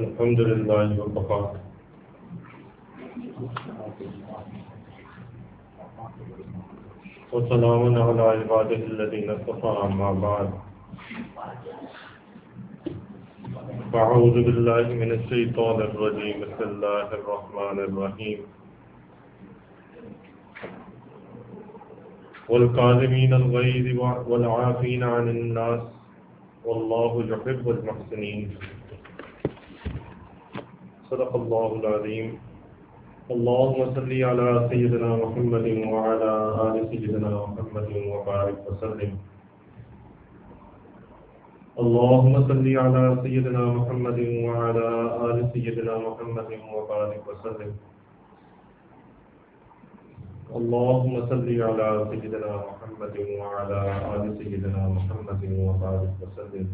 الحمد لله وكفى وسلام على عباده الذين اصطفى أما بعد فأعوذ بالله من الشيطان الرجيم بسم الله الرحمن الرحيم والكاظمين الغيظ والعافين عن الناس والله يحب المحسنين صدق الله العظيم اللهم صل على سيدنا محمد وعلى آل سيدنا محمد وبارك وسلم اللهم صل على سيدنا محمد وعلى آل سيدنا محمد وبارك وسلم اللهم صل على سيدنا محمد وعلى آل سيدنا محمد وبارك وسلم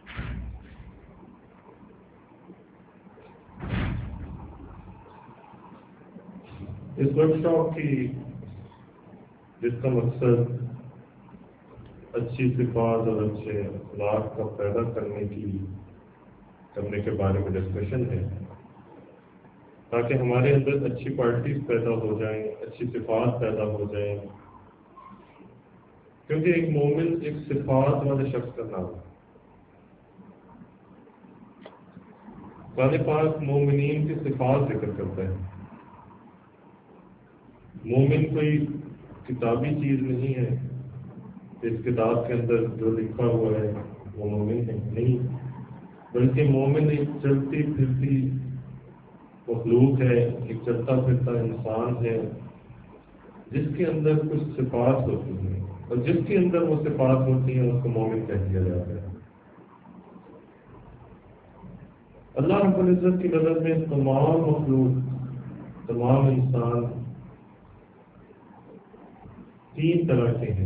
اس ورکشاپ کی جس کا مقصد اچھی صفات اور اچھے اخلاق کا پیدا کرنے کے بارے میں ڈسکشن ہے تاکہ ہمارے اندر اچھی کوالٹیز پیدا ہو جائیں، اچھی صفات پیدا ہو جائیں، کیونکہ ایک مومن ایک صفات والے شخص کا نام ہے۔ قرآن پاک مومنین کی صفات ذکر کرتا ہے۔ مومن کوئی کتابی چیز نہیں ہے، اس کتاب کے اندر جو لکھا ہوا ہے وہ مومن ہے، نہیں، بلکہ مومن ایک چلتی پھرتی مخلوق ہے، ایک چلتا پھرتا انسان ہے جس کے اندر کچھ صفات ہوتی ہیں، اور جس کے اندر وہ صفات ہوتی ہیں اس کو مومن کہہ دیا جاتا ہے۔ اللہ رب العزت کی نظر میں تمام مخلوق، تمام انسان تین طرح کے ہیں۔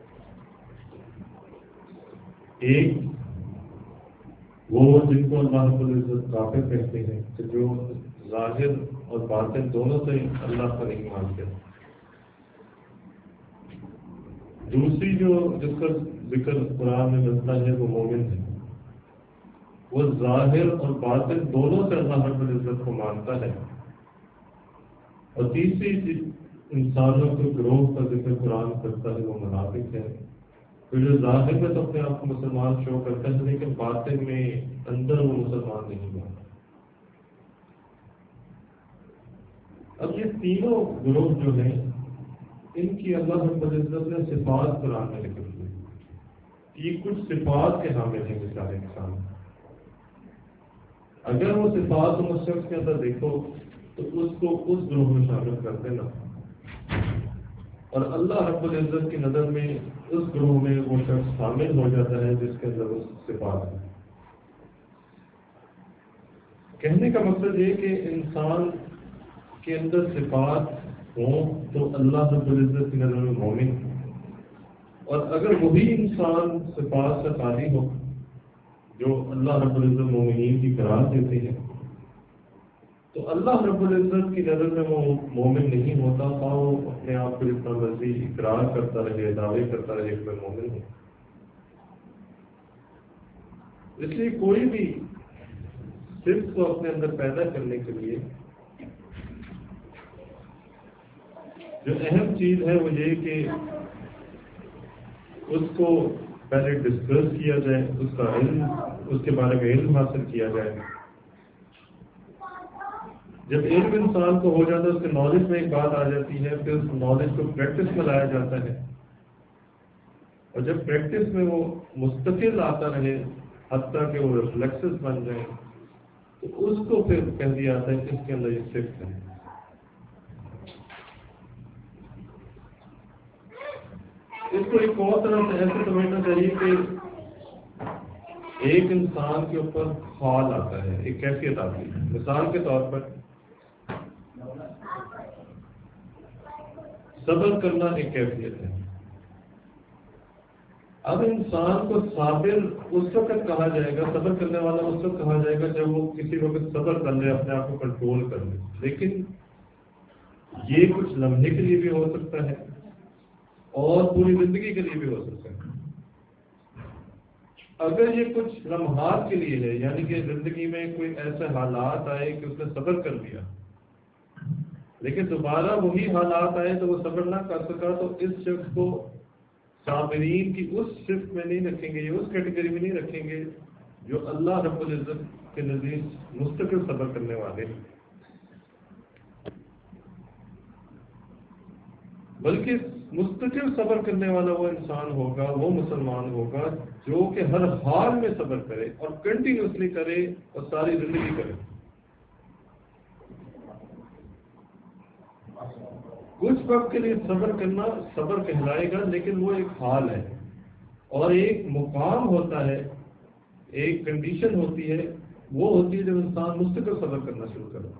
ایک وہ جن کو اللہ رب العزت کافر کہتے ہیں کہ جو ظاہر اور باطن دونوں سے اللہ پر نہیں مانتے۔ دوسری جس کا ذکر قرآن میں ملتا ہے وہ مومن ہے، وہ ظاہر اور باطن دونوں سے اللہ رب العزت کو مانتا ہے۔ اور تیسری انسانوں کے گروہ کا ذکر قرآن کرتا ہے وہ منافق ہے، تو جو ظاہر میں تو اپنے آپ کو مسلمان شو کرتا ہے لیکن باطن میں اندر وہ مسلمان نہیں مانتا۔ اب یہ تینوں گروہ جو ہیں ان کی اللہ رب العزت نے صفات قرآن میں لکھی ہے، یہ کچھ صفات کے حامل ہیں سارے انسان۔ اگر وہ صفات تم اس شخص کے اندر دیکھو تو اس کو اس گروہ میں شامل کر دینا، اور اللہ رب العزت کی نظر میں اس گروہ میں وہ شخص شامل ہو جاتا ہے جس کے اندر اس صفات ہے۔ کہنے کا مقصد یہ کہ انسان کے اندر صفات ہوں تو اللہ رب العزت کی نظر میں مومن، اور اگر وہی انسان صفات سے خالی ہو جو اللہ رب العزت مومنین کی قرار دیتے ہیں تو اللہ رب العزت کی نظر میں وہ مومن نہیں ہوتا، وہ اپنے آپ کو جتنا مرضی اقرار کرتا رہے، دعوے کرتا رہے کہ میں مومن ہوں۔ اس لیے کوئی بھی صرف کو اپنے اندر پیدا کرنے کے لیے جو اہم چیز ہے وہ یہ کہ اس کو پہلے ڈسکس کیا جائے، اس کا علم، اس کے بارے میں علم حاصل کیا جائے۔ جب علم انسان کو ہو جاتا ہے اس کے نالج میں ایک بات آ جاتی ہے، پھر اس نالج کو پریکٹس میں لایا جاتا ہے، اور جب پریکٹس میں وہ مستقل آتا رہے حتیٰ کہ وہ ریفلیکسز بن جائیں تو اس کو پھر کہہ دیا جاتا ہے کہ اس کے اندر یہ صفت ہے۔ اس کو ایک اور طرح سے ایسے سمجھنا چاہیے کہ ایک انسان کے اوپر حال آتا ہے، ایک کیفیت آتی ہے۔ مثال کے طور پر صبر کرنا ایک کیفیت ہے۔ اب انسان کو صابر اس وقت کہا جائے گا، صبر کرنے والا اس وقت کہا جائے گا جب وہ کسی وقت صبر کر لے، اپنے آپ کو کنٹرول کر لے، لیکن یہ کچھ لمحے کے لیے بھی ہو سکتا ہے اور پوری زندگی کے لیے بھی ہو سکتا ہے۔ اگر یہ کچھ لمحات کے لیے ہے، یعنی کہ زندگی میں کوئی ایسے حالات آئے کہ اس نے صبر کر لیا، لیکن دوبارہ وہی حالات آئے تو وہ صبر نہ کر سکا، تو اس شخص کو صابرین کی اس صفت میں نہیں رکھیں گے، یہ اس کیٹیگری میں نہیں رکھیں گے جو اللہ رب العزت کے نزدیک مستقل صبر کرنے والے ہیں، بلکہ مستقل صبر کرنے والا وہ انسان ہوگا، وہ مسلمان ہوگا جو کہ ہر حال میں صبر کرے اور کنٹینیوسلی کرے اور ساری زندگی کرے۔ کچھ وقت کے لیے صبر کرنا صبر کہلائے گا، لیکن وہ ایک حال ہے اور ایک مقام ہوتا ہے، ایک کنڈیشن ہوتی ہے، وہ ہوتی ہے جب انسان مستقل صبر کرنا شروع کرے۔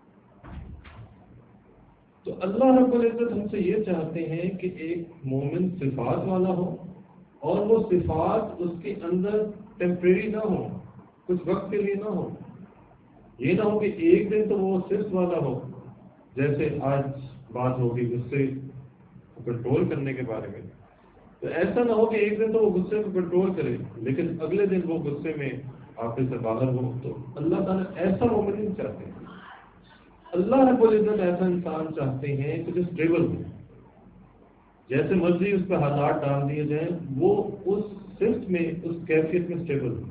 تو اللہ رب العزت ہم سے یہ چاہتے ہیں کہ ایک مومن صفات والا ہو، اور وہ صفات اس کے اندر ٹیمپریری نہ ہو، کچھ وقت کے لیے نہ ہو۔ یہ نہ ہو کہ ایک دن تو وہ صفت والا ہو، جیسے آج بات ہوگی غصے کو کنٹرول کرنے کے بارے میں، تو ایسا نہ ہو کہ ایک دن تو وہ غصے کو کنٹرول کرے لیکن اگلے دن وہ غصے میں آپ سے باہر ہو۔ تو اللہ تعالیٰ ایسا مومن نہیں چاہتے ہیں۔ اللہ رب العزت ایسا انسان چاہتے ہیں کہ جو اسٹیبل ہو، جیسے مرضی اس پہ حالات ڈال دیے جائیں، وہ اس صفت میں، اس کیفیت میں اسٹیبل ہو۔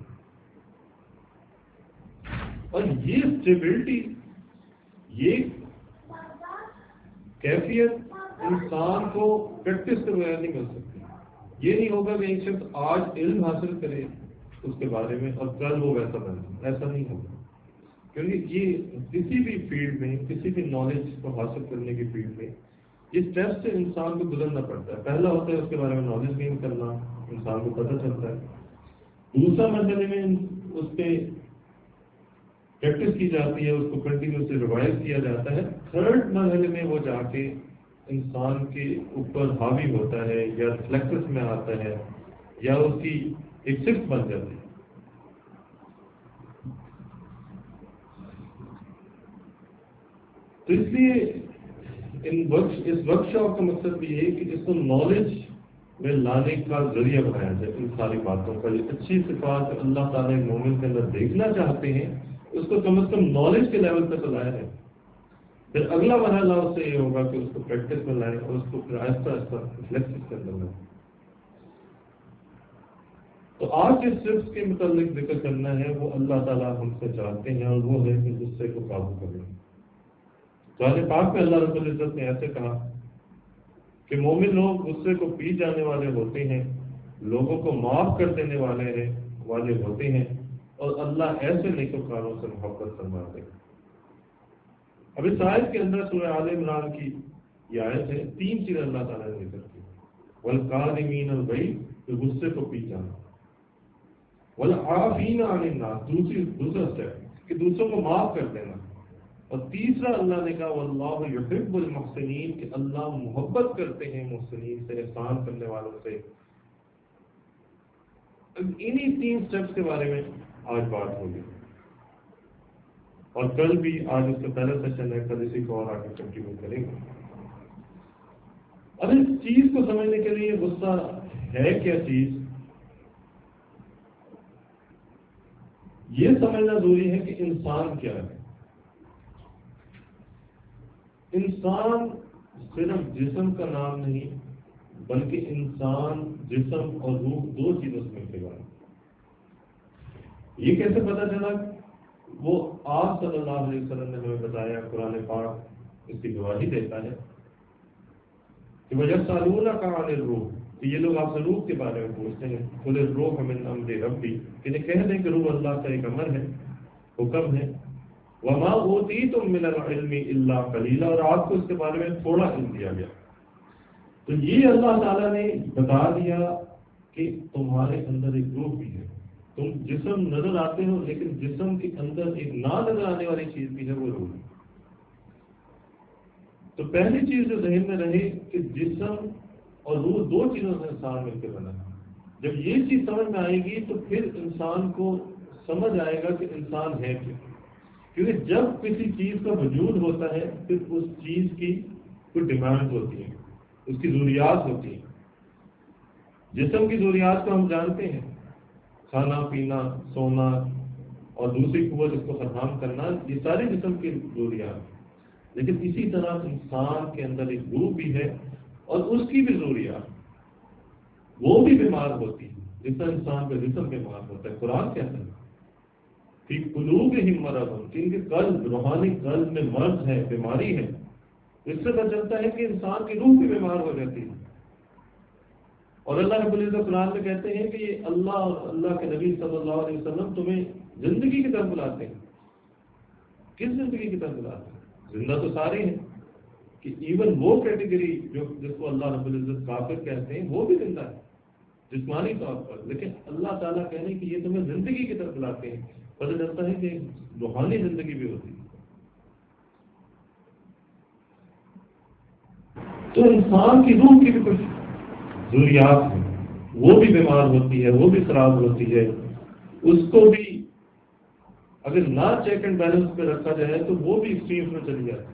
اور یہ اسٹیبلٹی، یہ کیفیت انسان کو پریکٹس کے بغیر نہیں مل سکتی۔ یہ نہیں ہوگا کہ ایک شخص آج علم حاصل کرے اس کے بارے میں اور کل وہ ویسا بنے، ایسا نہیں ہوگا، کیونکہ یہ کسی بھی فیلڈ میں، کسی بھی نالج کو حاصل کرنے کی فیلڈ میں یہ اسٹیپ سے انسان کو گزرنا پڑتا ہے۔ پہلا ہوتا ہے اس کے بارے میں نالج گین کرنا، انسان کو پتہ چلتا ہے۔ دوسرا مرحلے میں اس پہ پریکٹس کی جاتی ہے، اس کو کنٹینیوسلی ریوائز کیا جاتا ہے۔ تھرڈ مرحلے میں وہ جا کے انسان کے اوپر حاوی ہوتا ہے یا ریفلیکسس میں آتا ہے یا اس کی ایک صفت بن جاتی ہے۔ تو اس لیے اس ورک شاپ کا مقصد بھی ہے کہ اس کو نالج میں لانے کا ذریعہ بنایا جائے۔ ان ساری باتوں کا یہ اچھی صفات اللہ تعالیٰ مومن کے اندر دیکھنا چاہتے ہیں، اس کو کم از کم نالج کے لیول پہ تو لایا ہے۔ پھر اگلا مرحلہ اس سے یہ ہوگا کہ اس کو پریکٹس میں لائیں اور اس کو پھر آہستہ آہستہ ریفلیکس کے اندر لائیں۔ تو آج جس صفت کے متعلق ذکر کرنا ہے وہ اللہ تعالیٰ ہم سے چاہتے ہیں، اور وہ ہے کہ غصے کو قابو کریں۔ قرآن پاک میں اللہ رب العزت نے ایسے کہا کہ مومن لوگ غصے کو پی جانے والے ہوتے ہیں، لوگوں کو معاف کر دینے والے ہوتے ہیں، اور اللہ ایسے نیکوکاروں سے محبت فرماتے ہیں۔ اب اس آیت کے اندر سورہ آل عمران کی یہ آیت ہے، 3 چیزیں اللہ تعالیٰ نے ذکر کی۔ والکاظمین الغیظ، تو غصے کو پی جانا، والعافین عن الناس، دوسرا اسٹیپ کہ دوسروں کو معاف کر دینا، اور تیسرا اللہ نے کہا واللہ یحب المحسنین، کہ اللہ محبت کرتے ہیں محسنین سے، احسان کرنے والوں سے۔ انہی 3 اسٹیپس کے بارے میں آج بات ہوگی، اور کل بھی، آج اس کا پہلا سیشن ہے، کل اسی کو اور آگے کنٹینیو کریں گے۔ اب اس چیز کو سمجھنے کے لیے غصہ ہے کیا چیز، یہ سمجھنا ضروری ہے کہ انسان کیا ہے۔ انسان صرف جسم کا نام نہیں، بلکہ انسان جسم اور روح 2 چیزوں سے مل کے بنا۔ یہ کیسے پتا چلا؟ وہ آپ صلی اللہ علیہ وسلم نے ہمیں بتایا، قرآن پاک اس کی گواہی دیتا ہے کہ وَيَسْأَلُونَكَ عَنِ الرُّوحِ، کہ یہ لوگ آپ سے روح کے بارے میں پوچھتے ہیں، قُلِ الرُّوحُ مِنْ أَمْرِ رَبِّي، کہ کہہ دیں کہ روح اللہ کا ایک امر ہے، حکم ہے۔ وَمَا أُوتِيتُم مِّنَ الْعِلْمِ إِلَّا قَلِيلًا، اور آپ کو اس کے بارے میں تھوڑا علم دیا گیا۔ تو یہ اللہ تعالیٰ نے بتا دیا کہ تمہارے اندر ایک روح بھی ہے۔ تم جسم نظر آتے ہو، لیکن جسم کے اندر ایک نہ نظر آنے والی چیز بھی ہے، وہ روح ہے۔ تو پہلی چیز جو ذہن میں رہے کہ جسم اور روح 2 چیزوں سے انسان مل کے بنا ہے۔ جب یہ چیز سمجھ میں آئے گی تو پھر انسان کو سمجھ آئے گا کہ انسان ہے کیا، کیونکہ جب کسی چیز کا وجود ہوتا ہے پھر اس چیز کی کوئی ڈیمانڈ ہوتی ہے، اس کی ضروریات ہوتی ہیں۔ جسم کی ضروریات کو ہم جانتے ہیں، کھانا پینا سونا اور دوسری قوت اس کو فراہم کرنا، یہ سارے جسم کی ضروریات، لیکن اسی طرح انسان کے اندر ایک روح بھی ہے اور اس کی بھی ضروریات، وہ بھی بیمار ہوتی ہے جس طرح انسان کا جسم بیمار ہوتا ہے۔ قرآن کہتا ہے کہ قلوبہم مرض، کہ ان کے قلب، روحانی قلب میں مرض ہے، بیماری ہے۔ اس سے پتہ چلتا ہے کہ انسان کی روح بھی بیمار ہو جاتی ہے۔ اور اللہ رب العزت قرآن میں کہتے ہیں کہ یہ اللہ اور اللہ کے نبی صلی اللہ علیہ وسلم تمہیں زندگی کی طرف بلاتے ہیں۔ کس زندگی کی طرف بلاتے ہیں؟ زندہ تو سارے ہیں، کہ ایون وہ کیٹیگری جس کو اللہ رب العزت کافر کہتے ہیں وہ بھی زندہ ہے جسمانی طور پر، لیکن اللہ تعالیٰ کہنے کہ یہ تمہیں زندگی کی طرف بلاتے ہیں۔ پتہ چلتا ہے کہ روحانی زندگی بھی ہوتی ہے۔ تو انسان کی روح کی بھی کچھ ضروریات ہیں، وہ بھی بیمار ہوتی ہے، وہ بھی خراب ہوتی ہے، اس کو بھی اگر نہ چیک اینڈ بیلنس پہ رکھا جائے تو وہ بھی ایکسٹریمز میں چلی جاتی ہے۔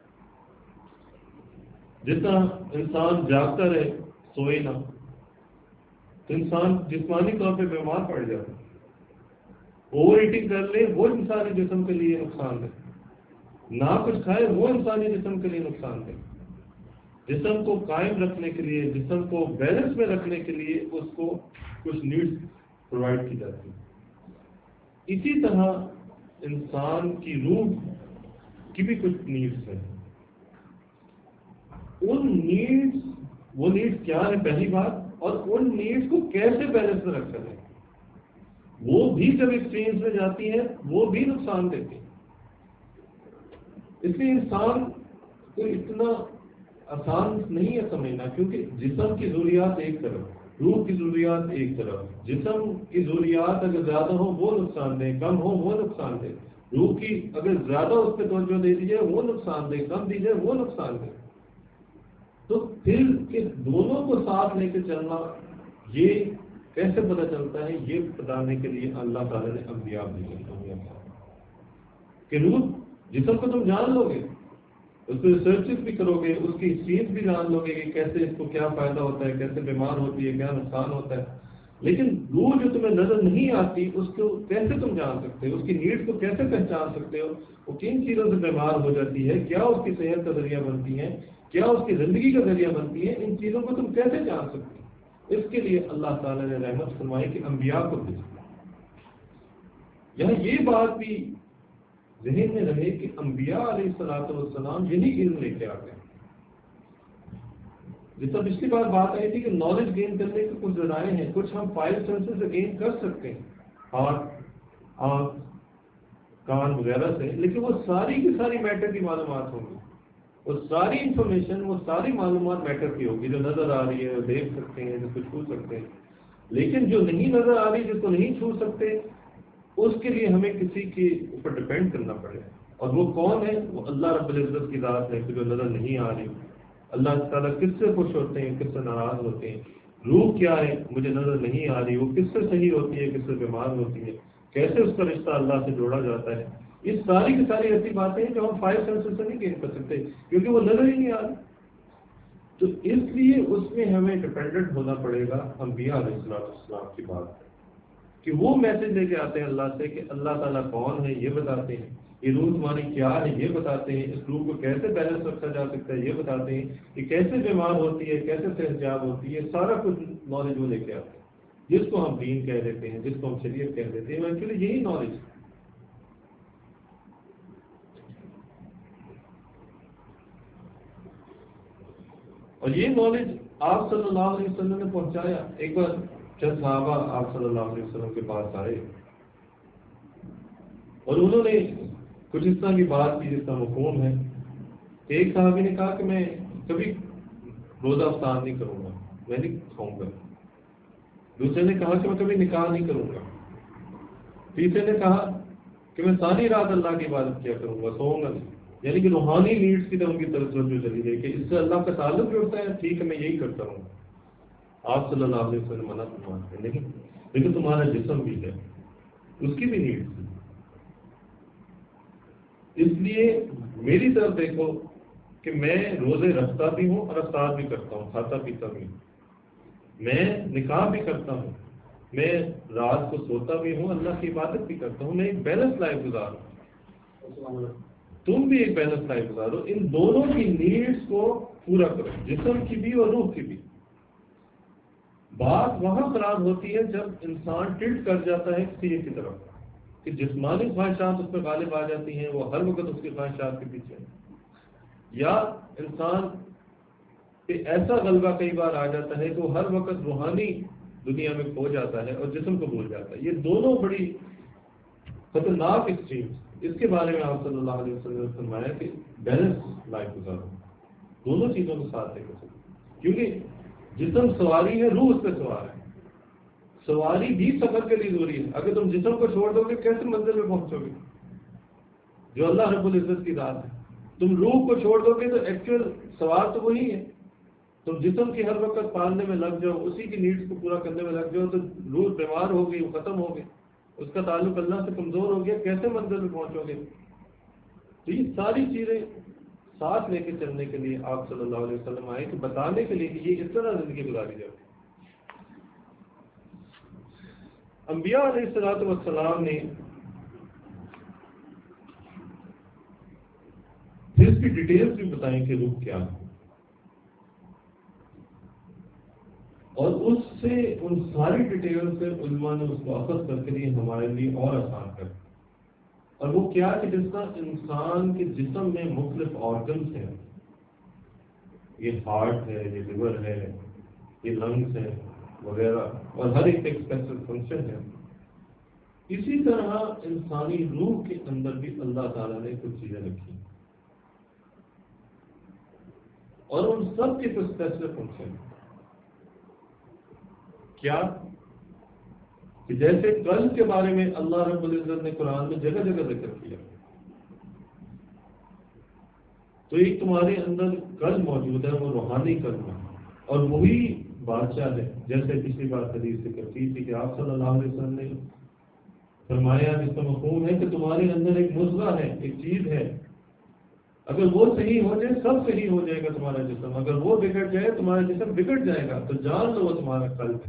جتنا انسان جاگتا رہے سوئے نہ تو انسان جسمانی طور پہ بیمار پڑ جاتا ہے۔ اوور ایٹنگ کر لے وہ انسانی جسم کے لیے نقصان دہ، نہ کچھ کھائے وہ انسانی جسم کے لیے نقصان دہ۔ جسم کو قائم رکھنے کے لیے، جسم کو بیلنس میں رکھنے کے لیے اس کو کچھ نیڈز پرووائڈ کی جاتی ہے۔ اسی طرح انسان کی روح کی بھی کچھ نیڈز ہیں۔ ان نیڈز، وہ نیڈز کیا ہے پہلی بات، اور ان نیڈز کو کیسے بیلنس میں رکھا جائے، وہ بھی جب ایکسٹریمز میں جاتی ہے وہ بھی نقصان دیتی ہے۔ اس لیے انسان کو اتنا آسان نہیں ہے سمجھنا، کیونکہ جسم کی ضروریات ایک طرف، روح کی ضروریات ایک طرف۔ جسم کی ضروریات اگر زیادہ ہو وہ نقصان دہ، کم ہو وہ نقصان دہ۔ روح کی اگر زیادہ اس پہ توجہ دے دی جائے وہ نقصان دہ، کم دی جائے وہ نقصان دہ۔ تو پھر کہ دونوں کو ساتھ لے کے چلنا یہ کیسے پتہ چلتا ہے؟ یہ بتانے کے لیے اللہ تعالیٰ نے انبیاء بھیجے کہ روح جسم کو تم جان لو گے، اس کو ریسرچ بھی کرو گے، اس کی ہسٹریز بھی جان لو گے کہ کیسے اس کو کیا فائدہ ہوتا ہے، کیسے بیمار ہوتی ہے، کیا نقصان ہوتا ہے، لیکن روح جو تمہیں نظر نہیں آتی اس کو کیسے تم جان سکتے ہو؟ اس کی نیڈ کو کیسے پہچان سکتے ہو؟ وہ کن چیزوں سے بیمار ہو جاتی ہے، کیا اس کی صحت کا ذریعہ بنتی ہے، کیا اس کی زندگی کا ذریعہ بنتی ہے؟ ان چیزوں کو تم کیسے جان سکتے ہو؟ اس کے لیے اللہ تعالیٰ نے رحمت فرمائی کہ انبیاء کو بھیجا۔ یہاں یہ بات بھی ذہن میں رہے کہ انبیاء علیہ الصلوۃ والسلام یہی علم لے کے آتے ہیں۔ جس طرح پچھلی بار بات آئی تھی کہ نالج گین کرنے کے کچھ ذرائع ہیں، کچھ ہم 5 سینسز سے گین کر سکتے ہیں، ہاتھ، آنکھ، کان وغیرہ سے، لیکن وہ ساری کی ساری میٹر کی معلومات ہوں گی، وہ ساری انفارمیشن، وہ ساری معلومات میٹر کی ہوگی، جو نظر آ رہی ہے، دیکھ سکتے ہیں، جس کو چھو سکتے ہیں، لیکن جو نہیں نظر آ رہی، جس کو نہیں چھو سکتے، اس کے لیے ہمیں کسی کے اوپر ڈپینڈ کرنا پڑے، اور وہ کون ہے؟ وہ اللہ رب العزت کی ذات ہے کہ جو نظر نہیں آ رہی۔ اللہ تعالیٰ کس سے خوش ہوتے ہیں، کس سے ناراض ہوتے ہیں، روح کیا ہے مجھے نظر نہیں آ رہی، وہ کس سے صحیح ہوتی ہے، کس سے بیمار ہوتی ہے، کیسے اس کا رشتہ اللہ سے جوڑا جاتا ہے، یہ ساری کی ساری ایسی باتیں ہیں جو ہم 5 سینسز سے نہیں گین کر سکتے کیونکہ وہ نظر ہی نہیں آ رہی۔ تو اس لیے اس میں ہمیں ڈپینڈنٹ ہونا پڑے گا انبیاء علیہ السلام کی بات کہ وہ میسج لے کے آتے ہیں اللہ سے کہ اللہ تعالیٰ کون ہے یہ بتاتے ہیں، یہ روح تمہاری کیا ہے یہ بتاتے ہیں، اس روح کو کیسے بیلنس رکھا جا سکتا ہے یہ بتاتے ہیں، کہ کیسے بیمار ہوتی ہے، کیسے صحتیاب ہوتی ہے، سارا کچھ نالج وہ لے کے آتے ہیں، جس کو ہم دین کہہ دیتے ہیں، جس کو ہم شریعت کہہ دیتے ہیں، ایکچولی یہی نالج ہے۔ اور یہ نالج آپ صلی اللہ علیہ وسلم نے پہنچایا۔ ایک بار چند صحابہ آپ صلی اللہ علیہ وسلم کے پاس آئے اور انہوں نے کچھ اس طرح کی بات کی جس کا مفہوم ہے۔ ایک صحابی نے کہا کہ میں کبھی روزہ افطار نہیں کروں گا، میں نہیں کھاؤں گا۔ دوسرے نے کہا کہ میں کبھی نکاح نہیں کروں گا۔ تیسرے نے کہا کہ میں ساری رات اللہ کی عبادت کیا کروں گا، سوؤں گا نہیں۔ یعنی کہ روحانی نیڈس کی طرف کی توجہ چلی گئی کہ اس سے اللہ کا تعلق جڑتا ہے، ٹھیک ہے میں یہی کرتا ہوں۔ آپ صلی اللہ علیہ وسلم منع فرماتے ہیں نہیں، لیکن تمہارا جسم بھی ہے، اس کی بھی نیڈس ہے۔ اس لیے میری طرف دیکھو کہ میں روزے رکھتا بھی ہوں اور افطار بھی کرتا ہوں، کھاتا پیتا بھی ہوں، میں نکاح بھی کرتا ہوں، میں رات کو سوتا بھی ہوں، اللہ کی عبادت بھی کرتا ہوں، میں ایک بیلنس لائف گزار ہوں، تم بھی ایک بیلنس لائف گزارو، ان دونوں کی نیڈز کو پورا کرو، جسم کی بھی اور روح کی بھی۔ بات وہاں خراب ہوتی ہے جب انسان ٹلٹ کر جاتا ہے کسی ایک کی طرف، کہ جسمانی خواہشات اس پہ غالب آ جاتی ہیں، وہ ہر وقت اس کی خواہشات کے پیچھے ہیں، یا انسان پہ ایسا غلبہ کئی بار آ جاتا ہے کہ وہ ہر وقت روحانی دنیا میں کھو جاتا ہے اور جسم کو بھول جاتا ہے۔ یہ دونوں بڑی خطرناک ایکسٹریمز، اس کے بارے میں آپ صلی اللہ علیہ وسلم نے فرمایا کہ بیلنس لائف گزارو، دونوں چیزوں کو ساتھ لے کر، کیونکہ جسم سواری ہے، روح اس پہ سوار ہے۔ سواری بھی سفر کے لیے ضروری ہے، اگر تم جسم کو چھوڑ دو گے کیسے منزل میں پہنچو گے، جو اللہ رب العزت کی ذات ہے۔ تم روح کو چھوڑ دو گے تو ایکچوئل سوار تو وہی ہے، تم جسم کی ہر وقت پالنے میں لگ جاؤ، اسی کی نیڈز کو پورا کرنے میں لگ جاؤ، تو روح بیمار ہو گئی، وہ ختم ہو گئی، اس کا تعلق اللہ سے کمزور ہو گیا، کیسے منزل میں پہنچو گے؟ تو یہ ساری چیزیں ساتھ لے کے چلنے کے لیے آپ صلی اللہ علیہ وسلم آئے، کہ بتانے کے لیے کہ یہ اس طرح زندگی گزاری جاتی ہے۔ انبیاء علیہ الصلوۃ والسلام نے پھر اس کی ڈیٹیلز بھی بتائیں کہ روح کیا ہے، اور اس سے ان ساری ڈیٹیل سے علماء نے اس کو اخذ کر کے لیے ہمارے لیے اور آسان کر، اور وہ کیا کہ جس طرح انسان کے جسم میں مختلف آرگنز ہیں، یہ ہارٹ ہے، یہ لیور ہے، یہ لنگس ہے وغیرہ، اور ہر ایک اسپیشل فنکشن ہے، اسی طرح انسانی روح کے اندر بھی اللہ تعالیٰ نے کچھ چیزیں رکھی، اور ان سب کے کچھ اسپیشل فنکشن کیا کہ جیسے قلب کے بارے میں اللہ رب العزت نے قرآن میں جگہ جگہ ذکر کیا، تو ایک تمہارے اندر قلب موجود ہے، وہ روحانی قلب ہے، اور وہی بادشاہ ہے، جیسے پچھلی بار حدیث ذکر کی تھی کہ آپ صلی اللہ علیہ وسلم نے فرمایا، جس کا مفہوم ہے کہ تمہارے اندر ایک مضغہ ہے، ایک چیز ہے، اگر وہ صحیح ہو جائے سب صحیح ہو جائے گا تمہارا جسم، اگر وہ بگڑ جائے تمہارا جسم بگڑ جائے گا، تو جان لو وہ تمہارا قلب ہے۔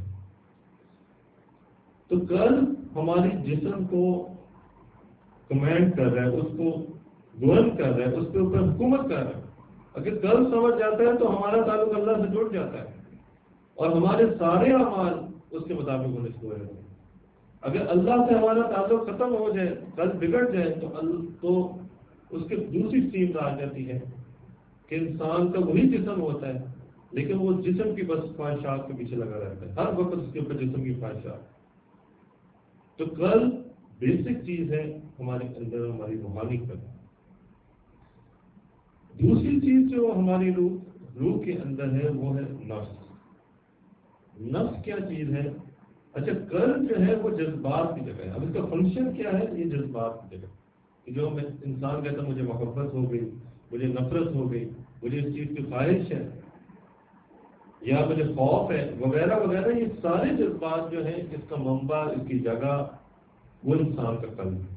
تو قلب ہماری جسم کو کمانڈ کر رہا ہے، اس کو گورن کر رہا ہے، اس کے اوپر حکومت کر رہا ہے۔ اگر قلب سمجھ جاتا ہے تو ہمارا تعلق اللہ سے جڑ جاتا ہے، اور ہمارے سارے اعمال اس کے مطابق ہونے شروع ہو جاتے ہیں۔ اگر اللہ سے ہمارا تعلق ختم ہو جائے، قلب بگڑ جائے، تو اس کی دوسری اسٹریم آ جاتی ہے کہ انسان کا وہی جسم ہوتا ہے، لیکن وہ جسم کی بس خواہشات کے پیچھے لگا رہتا ہے، ہر وقت اس کے اوپر جسم کی خواہشات۔ تو قلب بیسک چیز ہے ہمارے اندر، ہماری روحانی قلب۔ دوسری چیز جو ہماری روح کے اندر ہے وہ ہے نفس۔ نفس کیا چیز ہے؟ اچھا، قلب جو ہے وہ جذبات کی جگہ ہے۔ اب اس کا فنکشن کیا ہے؟ یہ جذبات کی جگہ، کہ جو انسان کہتا ہے مجھے محبت ہو گئی، مجھے نفرت ہو گئی، مجھے اس چیز کی خواہش ہے، یا مجھے خوف ہے وغیرہ وغیرہ، یہ سارے جذبات جو ہیں اس کا منبع، اس کی جگہ وہ انسان کا قلب ہے۔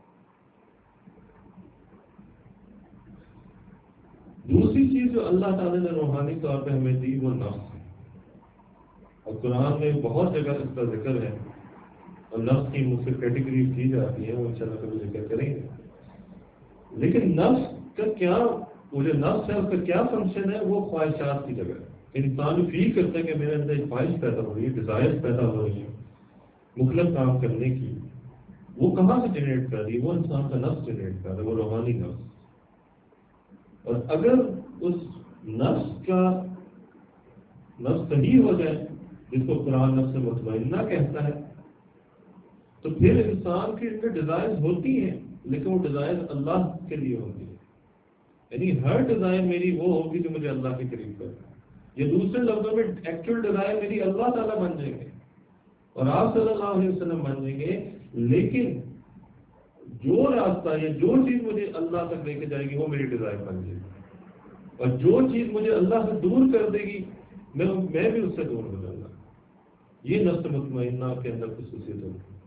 دوسری چیز جو اللہ تعالیٰ نے روحانی طور پہ ہمیں دی وہ نفس ہے، اور قرآن میں بہت جگہ اس کا ذکر ہے، اور نفس کی مجھ سے کیٹیگری کی جاتی ہے، وہ انشاءاللہ کبھی ذکر کریں گے۔ لیکن نفس کا کیا، وہ جو نفس ہے اس کا کیا فنکشن ہے؟ وہ خواہشات کی جگہ ہے۔ انسان فیل کرتا ہے کہ میرے اندر ایک خواہش پیدا ہو رہی ہے، ڈیزائر پیدا ہو رہی ہے مختلف کام کرنے کی، وہ کہاں سے جنریٹ کر رہی ہے؟ وہ انسان کا نفس جنریٹ کر رہا ہے، وہ روحانی نفس۔ اور اگر اس نفس کا نفس صحیح ہو جائے، جس کو قرآن نفس مطمئنہ کہتا ہے، تو پھر انسان کے اندر ڈیزائر ہوتی ہیں، لیکن وہ ڈیزائر اللہ کے لیے ہوتی ہے، یعنی ہر ڈیزائر میری وہ ہوگی جو مجھے اللہ کے قریب کرے، یا دوسرے لفظوں میں ایکچوئل ڈیزائر میری اللہ تعالیٰ بن جائیں گے اور آپ صلی اللہ علیہ وسلم بن جائیں گے، لیکن جو راستہ یا جو چیز مجھے اللہ تک لے کے جائے گی وہ میری ڈیزائر بن جائے گی، اور جو چیز مجھے اللہ سے دور کر دے گی میں بھی اس سے دور ہو جاؤں گا۔ یہ نفس مطمئنہ کے اندر خصوصیت ہوتی ہے۔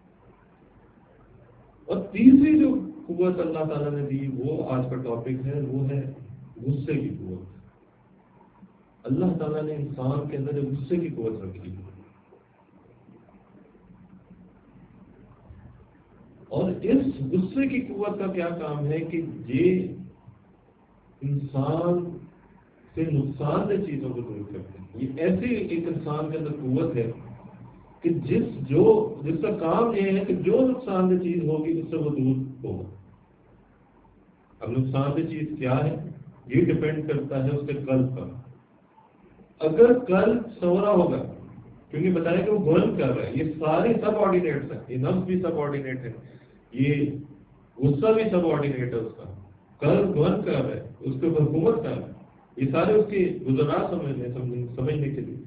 اور تیسری جو قوت اللہ تعالیٰ نے دی، وہ آج کا ٹاپک ہے، وہ ہے غصے کی قوت۔ اللہ تعالیٰ نے انسان کے اندر غصے کی قوت رکھی ہے، اس غصے کی قوت کا کیا کام ہے کہ یہ انسان سے نقصان دہ چیزوں کو دور کرتے ہیں. یہ ایسی ایک انسان کے اندر قوت ہے کہ جس کا کام یہ ہے کہ جو نقصان دہ چیز ہوگی اس سے وہ دور ہوگا. اب نقصان دہ چیز کیا ہے یہ ڈپینڈ کرتا ہے اس کے قلب پر. اگر قلب سورا ہوگا، کیونکہ بتایا کہ وہ گورن کر رہا ہے، یہ سارے سب آرڈینیٹس ہیں، یہ نفس بھی سب آرڈینیٹ ہے، یہ غصہ بھی سب آرڈینیٹ ہے، اس کا قلب گورن کر رہا ہے، اس کے اوپر حکومت کر رہا ہے. یہ سارے اس کی گزرات سمجھنے کے لیے.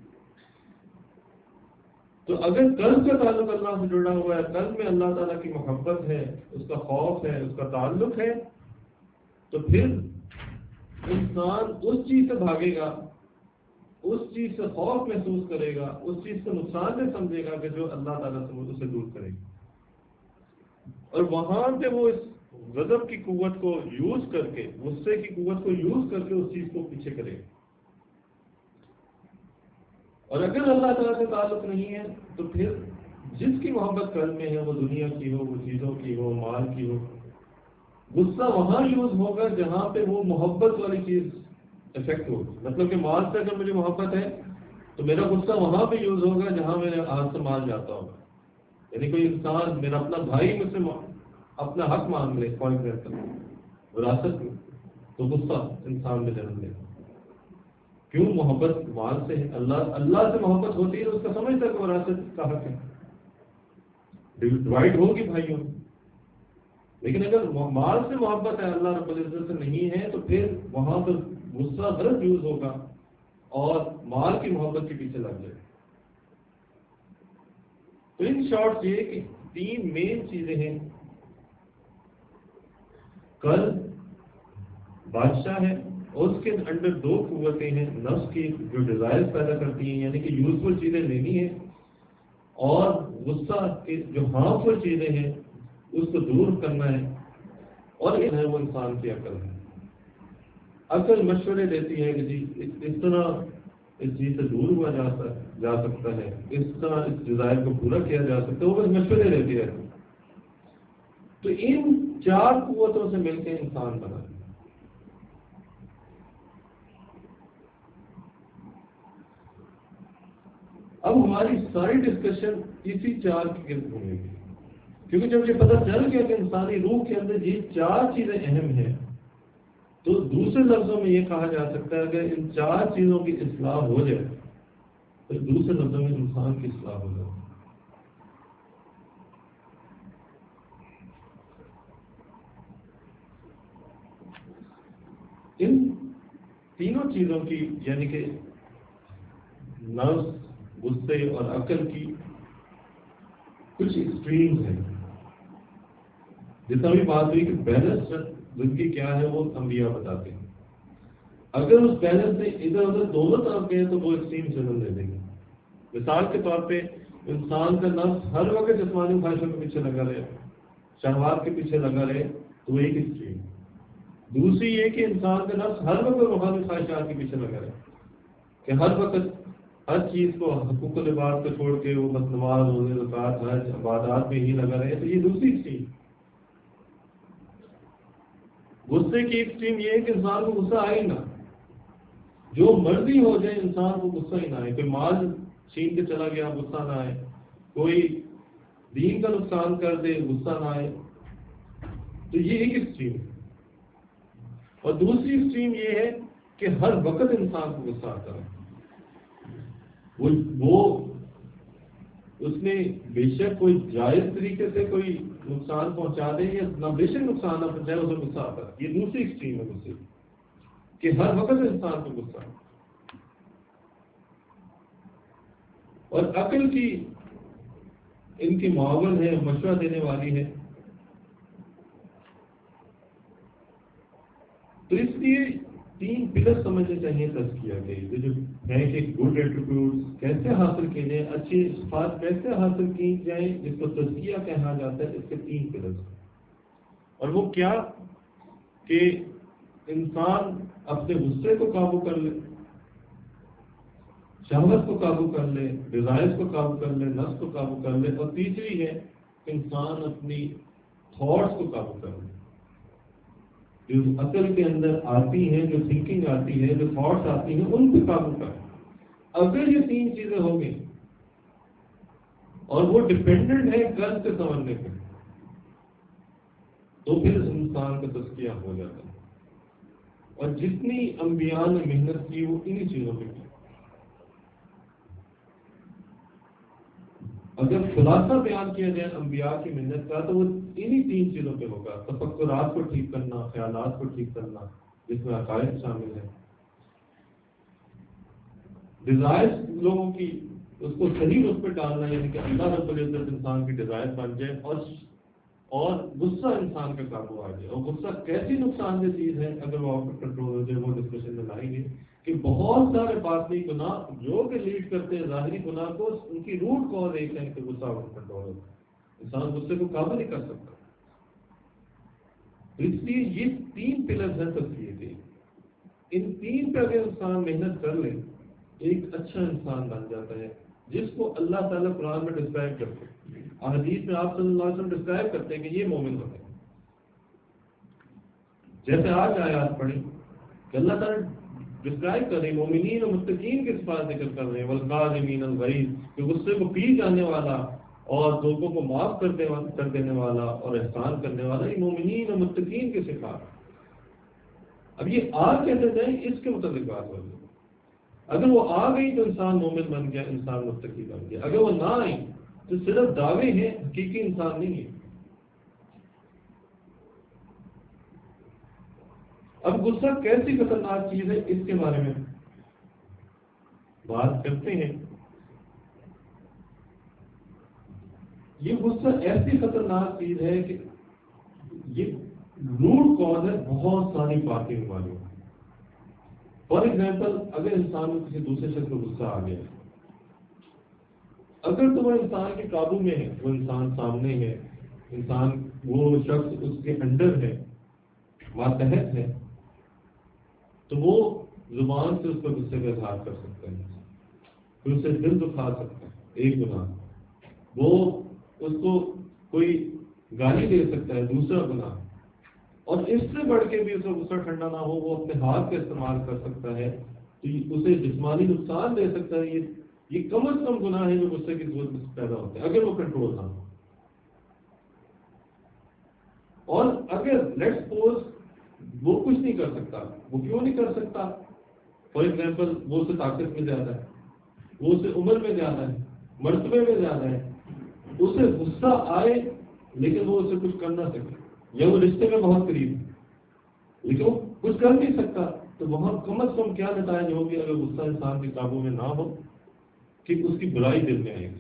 تو اگر قلب کا تعلق اللہ سے جڑا ہوا ہے، قلب میں اللہ تعالیٰ کی محبت ہے، اس کا خوف ہے، اس کا تعلق ہے، تو پھر انسان اس چیز سے بھاگے گا، اس چیز سے خوف محسوس کرے گا، اس چیز سے نقصان دہ سمجھے گا کہ جو اللہ تعالیٰ سے اسے دور کرے گا. اور وہاں سے وہ اس غضب کی قوت کو یوز کر کے، غصے کی قوت کو یوز کر کے اس چیز کو پیچھے کرے گا. اور اگر اللہ تعالیٰ سے تعلق نہیں ہے تو پھر جس کی محبت قلب میں ہے، وہ دنیا کی ہو، وہ چیزوں کی ہو، مال کی ہو، غصہ وہاں یوز ہوگا جہاں پہ وہ محبت والی چیز افیکٹ ہوگی. مطلب کہ مال سے اگر مجھے محبت ہے تو میرا غصہ وہاں پہ یوز ہوگا جہاں میرے ہاتھ سے مال جاتا ہوگا. یعنی کوئی انسان، میرا اپنا بھائی مجھ سے اپنا حق مانگ لے، کوئی وراثت میں، تو غصہ انسان میں جنم لے. کیوں؟ محبت مال سے ہے. اللہ سے محبت ہوتی ہے تو اس کا سمجھتا ہے کہ وراثت کا حق ہے، ڈیوائڈ ہوگی بھائیوں. لیکن اگر مال سے محبت ہے، اللہ رب العزت سے نہیں ہے، تو پھر وہاں پر غصہ غلط یوز ہوگا اور مال کی محبت کے پیچھے لگ جائے. تو ان شارٹ یہ کہ 3 مین چیزیں ہیں. قلب بادشاہ ہے، اور اس کے اندر 2 قوتیں ہیں، نفس کی جو ڈیزائر پیدا کرتی ہیں، یعنی کہ یوزفل چیزیں لینی ہیں، اور غصہ کی جو ہارمفل چیزیں ہیں اس کو دور کرنا ہے. اور یہ ہے وہ انسان کی عقل ہے. عقل مشورے دیتی ہے کہ جی اس طرح اس چیز سے دور ہوا جا سکتا ہے، اس طرح اس ڈیزائر کو پورا کیا جا سکتا ہے، وہ بس مشورے دیتی ہے. تو ان 4 قوتوں سے مل کے انسان بنا. اب ہماری ساری ڈسکشن اسی 4 کے گرد گھومے گی، کیونکہ جب یہ پتہ چل گیا کہ انسانی روح کے اندر یہ 4 چیزیں اہم ہیں، تو دوسرے لفظوں میں یہ کہا جا سکتا ہے کہ ان 4 چیزوں کی اصلاح ہو جائے تو دوسرے لفظوں میں انسان کی اصلاح ہو جائے. ان تینوں چیزوں کی، یعنی کہ نفس، غصے اور عقل کی کچھ ایکسٹریمز ہیں. جتنا بھی بات ہوئی کہ بیلنس زندگی کیا ہے وہ انبیاء بتاتے ہیں. اگر اس بیلنس میں ادھر ادھر دونوں طرف گئے تو وہ ایکسٹریم جنم دے دیں گے. مثال کے طور پہ انسان کا نفس ہر وقت جسمانی خواہشوں کے پیچھے لگا رہے، شہوات کے پیچھے لگا رہے، تو وہ ایک ایکسٹریم. دوسری یہ کہ انسان کا نفس ہر وقت روحانی خواہشات کے پیچھے لگا رہے، کہ ہر وقت ہر چیز کو، حقوق العباد کو چھوڑ کے وہ بس نماز، روزے، زکوٰۃ، حج، عبادات میں ہی لگا رہے. تو یہ دوسری ایکسٹریم. غصے کی ایکسٹریم یہ ہے کہ انسان کو غصہ آئے نہ، جو مرضی ہو جائے انسان کو غصہ ہی نہ آئے. کوئی مال چھین کے چلا گیا غصہ نہ آئے، کوئی دین کا نقصان کر دے غصہ نہ آئے. تو یہ ایک ایکسٹریم ہے. اور دوسری ایکسٹریم یہ ہے کہ ہر وقت انسان کو غصہ آتا ہے. وہ اس نے بے شک کوئی جائز طریقے سے کوئی نقصان پہنچا دے یا نہ بے شک نقصان نہ پہنچائے، اسے غصہ آتا ہے. یہ دوسری ایکسٹریم ہے غصے کہ ہر وقت انسان کو غصہ ہے. اور عقل کی ان کی معاون ہے، مشورہ دینے والی ہے. تو اس لیے 3 پلر سمجھنے چاہیے تزکیہ کے، جو ہے کہ گڈ ایٹریبیوٹس کیسے حاصل کیے جائیں، اچھی صفات کیسے حاصل کی جائیں، جس کو تزکیہ کہا جاتا ہے. اس کے 3 پلر، اور وہ کیا کہ انسان اپنے غصے کو قابو کر لے، شہوت کو قابو کر لے، ڈیزائرز کو قابو کر لے، نفس کو قابو کر لے. اور تیسری ہے انسان اپنی تھاٹس کو قابو کرنا، جو عقل کے اندر آتی ہیں، جو تھنکنگ آتی ہے، جو تھاٹس آتی ہیں، ان پہ قابو کرنا۔ اگر یہ تین چیزیں ہو گئی اور وہ ڈپینڈنٹ ہے قلب سے سمجھنے پہ، تو پھر انسان کا تزکیہ ہو جاتا ہے۔ اور جتنی انبیاء نے محنت کی وہ انہی چیزوں پہ کی۔ اگر خلاصہ بیان کیا جائے انبیاء کی محنت کا تو وہ انہی تین چیزوں پہ ہوگا: تفکرات کو ٹھیک کرنا، خیالات کو ٹھیک کرنا جس میں عقائد شامل ہیں، ڈیزائرز لوگوں کی اس کو صحیح رخ پہ ڈالنا، یعنی کہ اللہ رب العزت انسان کی ڈیزائر بن جائے، اور غصہ انسان کا قابو آ جائے۔ اور غصہ کیسی نقصان دہ چیز ہے اگر وہ آپ کا کنٹرول ہو جائے، وہ ڈسکشن میں لائیں گے کہ بہت سارے باطنی گناہ جو کہ لیڈ کرتے ہیں ظاہری گناہ کو، ان کی روٹ کاز ایک ہے کہ غصہ آپ کا کنٹرول ہوتا ہے، انسان غصے کو قابو نہیں کر سکتا۔ اس لیے یہ تین پلرز ہیں تزکیے کے، ان تین پہ اگر انسان محنت کر لے ایک اچھا انسان بن جاتا ہے، جس کو اللہ تعالیٰ قرآن میں ڈسکرائب کرتے ہیں، احادیث میں آپ صلی اللہ علیہ وسلم ڈسکرائب کرتے ہیں کہ یہ مومن ہوتے ہیں۔ جیسے آج آیات پڑھی کہ اللہ تعالیٰ ڈسکرائب کر رہے ہیں مومنین اور متقین کے صفات ذکر کر رہے ہیں، والقاظمین الغیظ، کہ غصے کو پی جانے والا اور لوگوں کو معاف کر دینے والا اور احسان کرنے والا، یہ مومنین اور متقین کے صفات۔ اب یہ آ کیسے جائیں اس کے متعلق بات ہو رہی ہے۔ اگر وہ آ گئی تو انسان مومن بن گیا، انسان متقی بن گیا۔ اگر وہ نہ آئی تو صرف دعوے ہیں، حقیقی انسان نہیں ہے۔ اب غصہ کیسی خطرناک چیز ہے اس کے بارے میں بات کرتے ہیں۔ یہ غصہ ایسی خطرناک چیز ہے کہ یہ روٹ کاز ہے بہت ساری باتیں ہماری۔ فار ایگزامپل، اگر انسان کو کسی دوسرے شخص کو غصہ آ گیا، اگر تو وہ انسان کے قابو میں ہے، وہ انسان سامنے ہے، انسان وہ شخص اس کے انڈر ہے، ماتحت ہے، تو وہ زبان سے اس پر غصے کا اظہار کر سکتا ہے، پھر اسے دل دکھا سکتا ہے ایک گناہ، وہ اس کو کوئی گالی دے سکتا ہے دوسرا گناہ، اور اس سے بڑھ کے بھی اسے غصہ ٹھنڈا نہ ہو، وہ اپنے ہاتھ کا استعمال کر سکتا ہے تو اسے جسمانی نقصان دے سکتا ہے۔ یہ کم از کم گناہ ہے جو غصے کی صورت میں پیدا ہوتے ہیں اگر وہ کنٹرول نہ ہو۔ اور اگر لیٹس سپوز وہ کچھ نہیں کر سکتا، وہ کیوں نہیں کر سکتا؟ فار ایگزامپل، وہ اسے طاقت میں زیادہ ہے، وہ اسے عمر میں زیادہ ہے، مرتبے میں زیادہ ہے، اسے غصہ آئے لیکن وہ اسے کچھ کر نہ سکے، یا وہ رشتے میں بہت قریب ہے لیکن وہ کچھ کر نہیں سکتا، تو وہاں کم از کم کیا نتائج ہوگی اگر غصہ انسان کے قابو میں نہ ہو کہ اس کی برائی دل میں آئے گی،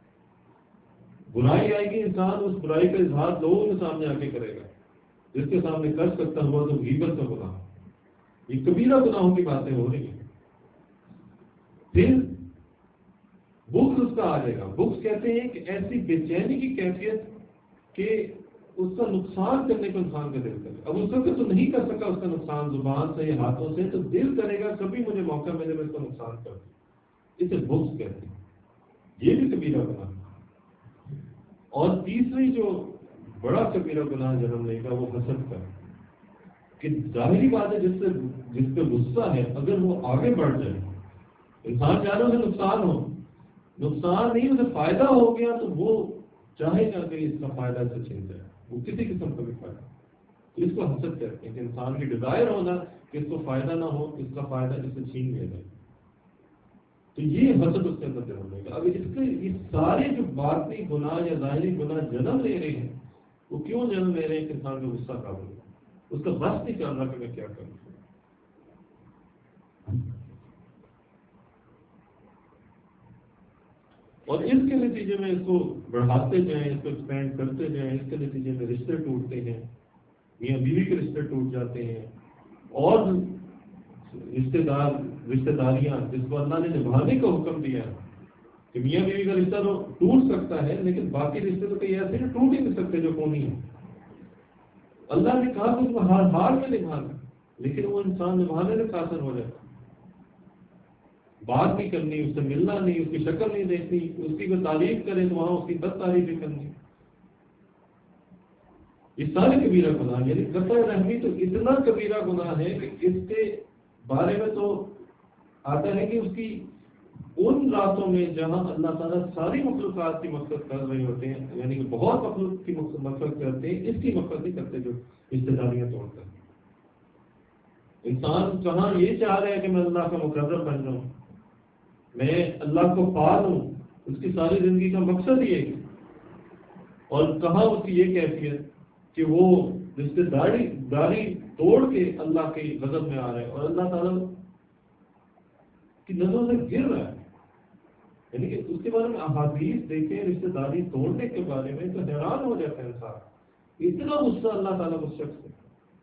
برائی آئے گی، انسان اس برائی کا اظہار لوگوں کے سامنے آ کے کرے گا، جس کے سامنے کر سکتا ہوا تو غیبت کا گناہ، یہ کبیرہ گناہوں کی باتیں ہو رہی ہیں۔ پھر بغض اس کا آ جائے گا۔ بغض کہتے ہیں کہ ایسی بے چینی کی کیفیت کہ اس کا نقصان کرنے کو انسان کا دل کرے۔ اب اس وقت تو نہیں کر سکا اس کا نقصان زبان سے یا ہاتھوں سے، تو دل کرے گا کبھی مجھے موقع ملے میں اس کا نقصان کر دوں، اسے بغض کہتے ہیں۔ یہ بھی کبیرہ گناہ۔ اور تیسری جو بڑا کبیرہ گناہ جنم لے گا وہ حسد کا، کہ ظاہری بات ہے جس پہ غصہ ہے اگر وہ آگے بڑھ جائے، انسان چاہے اسے نقصان نہیں اسے فائدہ ہو گیا تو وہ چاہے گا کہ اس کا فائدہ سے چھین جائے، وہ کسی قسم کا بھی فائدہ، تو اس کو حسد کہتے ہیں کہ انسان کی ڈیزائر ہونا کہ اس کو فائدہ نہ ہو، اس کا فائدہ اس سے چھین لیا جائے، تو یہ حسد اس کے اندر جنم لے گا۔ اب اس کے یہ سارے جو باطنی گناہ یا ظاہری گناہ جنم لے رہے ہیں، وہ کیوں جنم لے رہے ہیں کہ انسان کا غصہ قابو ہو، اس کا بس نہیں چل رہا کہ میں کیا کروں۔ اور اس کے نتیجے میں اس کو بڑھاتے جائیں، اس کو ایکسپینڈ کرتے جائیں، اس کے نتیجے میں رشتے ٹوٹتے ہیں، میاں بیوی کے رشتے ٹوٹ جاتے ہیں، اور رشتے داریاں جس کو اللہ نے نبھانے کا حکم دیا ہے کہ میاں بیوی کا رشتہ تو ٹوٹ سکتا ہے لیکن باقی رشتے تو کئی ایسے ٹوٹ ہی نہیں سکتے جو کونی ہیں۔ اللہ نے کہا کہ اس کو ہر حال میں نبھانا، لیکن وہ انسان نبھانے میں قاصر ہو جاتا، بات نہیں کرنی، اس سے ملنا نہیں، اس کی شکل نہیں دیکھنی، اس کی کوئی تعریف کرے تو وہاں اس کی بد تعریف بھی کرنی۔ یہ سارے کبیرہ گناہ، یعنی قطع رحمی تو اتنا کبیرہ گناہ ہے کہ اس کے بارے میں تو آتا ہے کہ اس کی ان راتوں میں جہاں اللہ تعالیٰ ساری مخلوقات کی مقصد کر رہے ہوتے ہیں، یعنی کہ بہت مخلوق کی مقصد کرتے ہیں، اس کی مقصد نہیں کرتے جو رشتے داریاں توڑتے ہیں۔ انسان کہاں یہ چاہ رہا ہے کہ میں اللہ کا مقرر بن جاؤں، میں اللہ کو پا لوں، اس کی ساری زندگی کا مقصد یہ ہے، اور کہاں اس کی یہ کیفیت کہ وہ رشتے داری توڑ کے اللہ کے غضب میں آ رہا ہے اور اللہ تعالیٰ کی نظروں سے گر رہا ہے۔ یعنی کہ اس کے بارے میں احادیث دیکھیں رشتے داری توڑنے کے بارے میں تو حیران ہو جاتا ہے انسان، اتنا غصہ اللہ تعالیٰ کو شخص ہے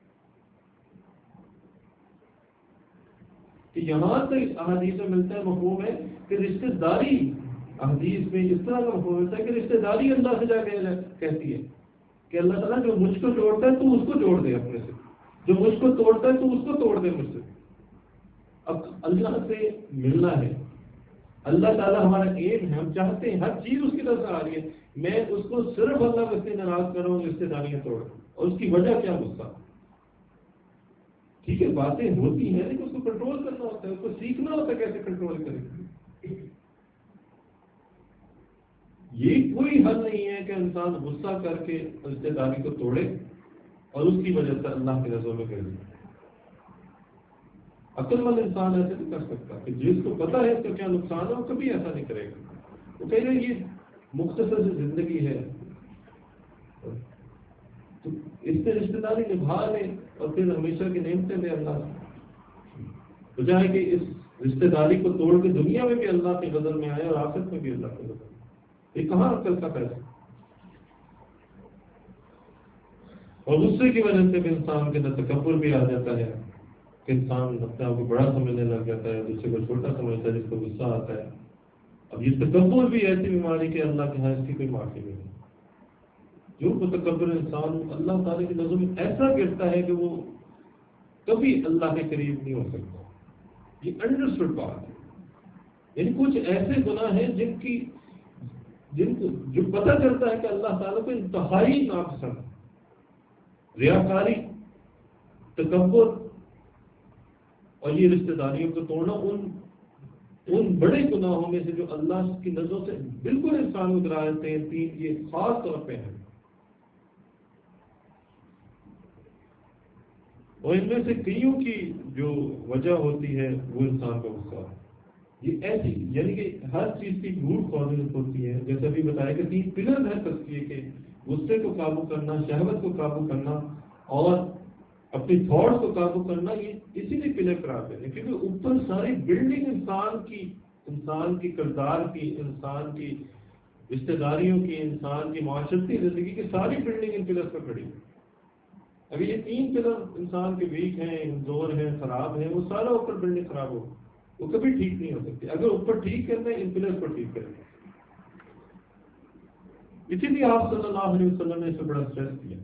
کہ یہاں تک احادیث میں ملتا ہے، مفہوم ہے کہ رشتے داری، احادیث میں اس طرح کا مفہوم ملتا ہے کہ رشتے داری اللہ سے جا کے کہتی ہے کہ اللہ تعالیٰ جو مجھ کو جوڑتا ہے تو اس کو جوڑ دے اپنے سے، جو مجھ کو توڑتا ہے تو اس کو توڑ دے مجھ سے۔ اب اللہ سے ملنا ہے، اللہ تعالیٰ ہمارا ایم ہے، ہم چاہتے ہیں ہر چیز اس کی طرف سے آ رہی ہے، میں اس کو صرف اللہ کو اس سے ناراض کروں، رشتے داریاں توڑ، اور اس کی وجہ کیا؟ غصہ۔ ٹھیک ہے باتیں ہوتی ہیں لیکن اس کو کنٹرول کرنا ہوتا ہے، اس کو سیکھنا ہوتا ہے کیسے کنٹرول کرے۔ یہ کوئی حل نہیں ہے کہ انسان غصہ کر کے رشتے داری کو توڑے اور اس کی وجہ سے اللہ کی نظروں میں گر جائے۔ عقل مند انسان ایسے نہیں کر سکتا کہ جس کو پتا ہے اس کا کیا نقصان ہے وہ کبھی ایسا نہیں کرے گا۔ وہ کہہ رہے یہ مختصر سی زندگی ہے تو اس سے رشتے داری نبھا لے اور پھر ہمیشہ کی نعمتیں دے اللہ سے، بجائے کہ اس رشتے داری کو توڑ کے دنیا میں بھی اللہ کے غضب میں آئے اور آخرت میں بھی اللہ کے غضب میں۔ یہ کہاں عقل کا پیسہ؟ اور غصے کی وجہ سے بھی انسان کے اندر تکبر بھی آ جاتا ہے کہ انسان اپنے آپ کو بڑا سمجھنے لگ جاتا ہے، دوسرے کو چھوٹا سمجھتا ہے، جس کو غصہ آتا ہے۔ اب یہ تکبر بھی ایسی بیماری کہ اللہ کے ہاں اس کی کوئی معافی نہیں ہے۔ جو متکبر انسان اللہ تعالیٰ کی نظروں میں ایسا گرتا ہے کہ وہ کبھی اللہ کے قریب نہیں ہو سکتا۔ یہ انڈرسٹوڈ بات ہے، یعنی کچھ ایسے گناہ ہیں جن کو جو پتہ چلتا ہے کہ اللہ تعالیٰ کو انتہائی ناپسند ہے، ریاکاری، تکبر اور یہ رشتے داریوں کو توڑنا ان بڑے گناہوں میں سے جو اللہ کی نظروں سے بالکل انسان کو گرا دیتے ہیں۔ تین یہ خاص طور پہ ہیں، اور ان میں سے کئیوں کی جو وجہ ہوتی ہے وہ انسان کا غصہ ہے۔ یہ ایسی یعنی کہ ہر چیز کی روٹ کازز ہوتی ہے، جیسے ابھی بتایا کہ 3 پلر ہیں تزکیے کے، غصے کو قابو کرنا، شہوت کو قابو کرنا اور اپنی تھاٹس کو قابو کرنا۔ یہ اسی لیے پلر قرار دیتے ہیں کیونکہ اوپر ساری بلڈنگ انسان کی کردار کی، انسان کی رشتے داریوں کی، انسان کی معاشرتی زندگی کی ساری بلڈنگ ان پلرز پر کھڑی ہے۔ اگر یہ 3 پلر انسان کے ویک ہیں، کمزور ہیں، خراب ہیں، وہ سارا اوپر بلڈنگ خراب ہو، وہ کبھی ٹھیک نہیں ہو سکتی۔ اگر اوپر ٹھیک کرنا ہے ان پلرز کو ٹھیک کریں۔ اسی لیے آپ صلی اللہ علیہ وسلم نے اس سے بڑا اسٹریس دیا۔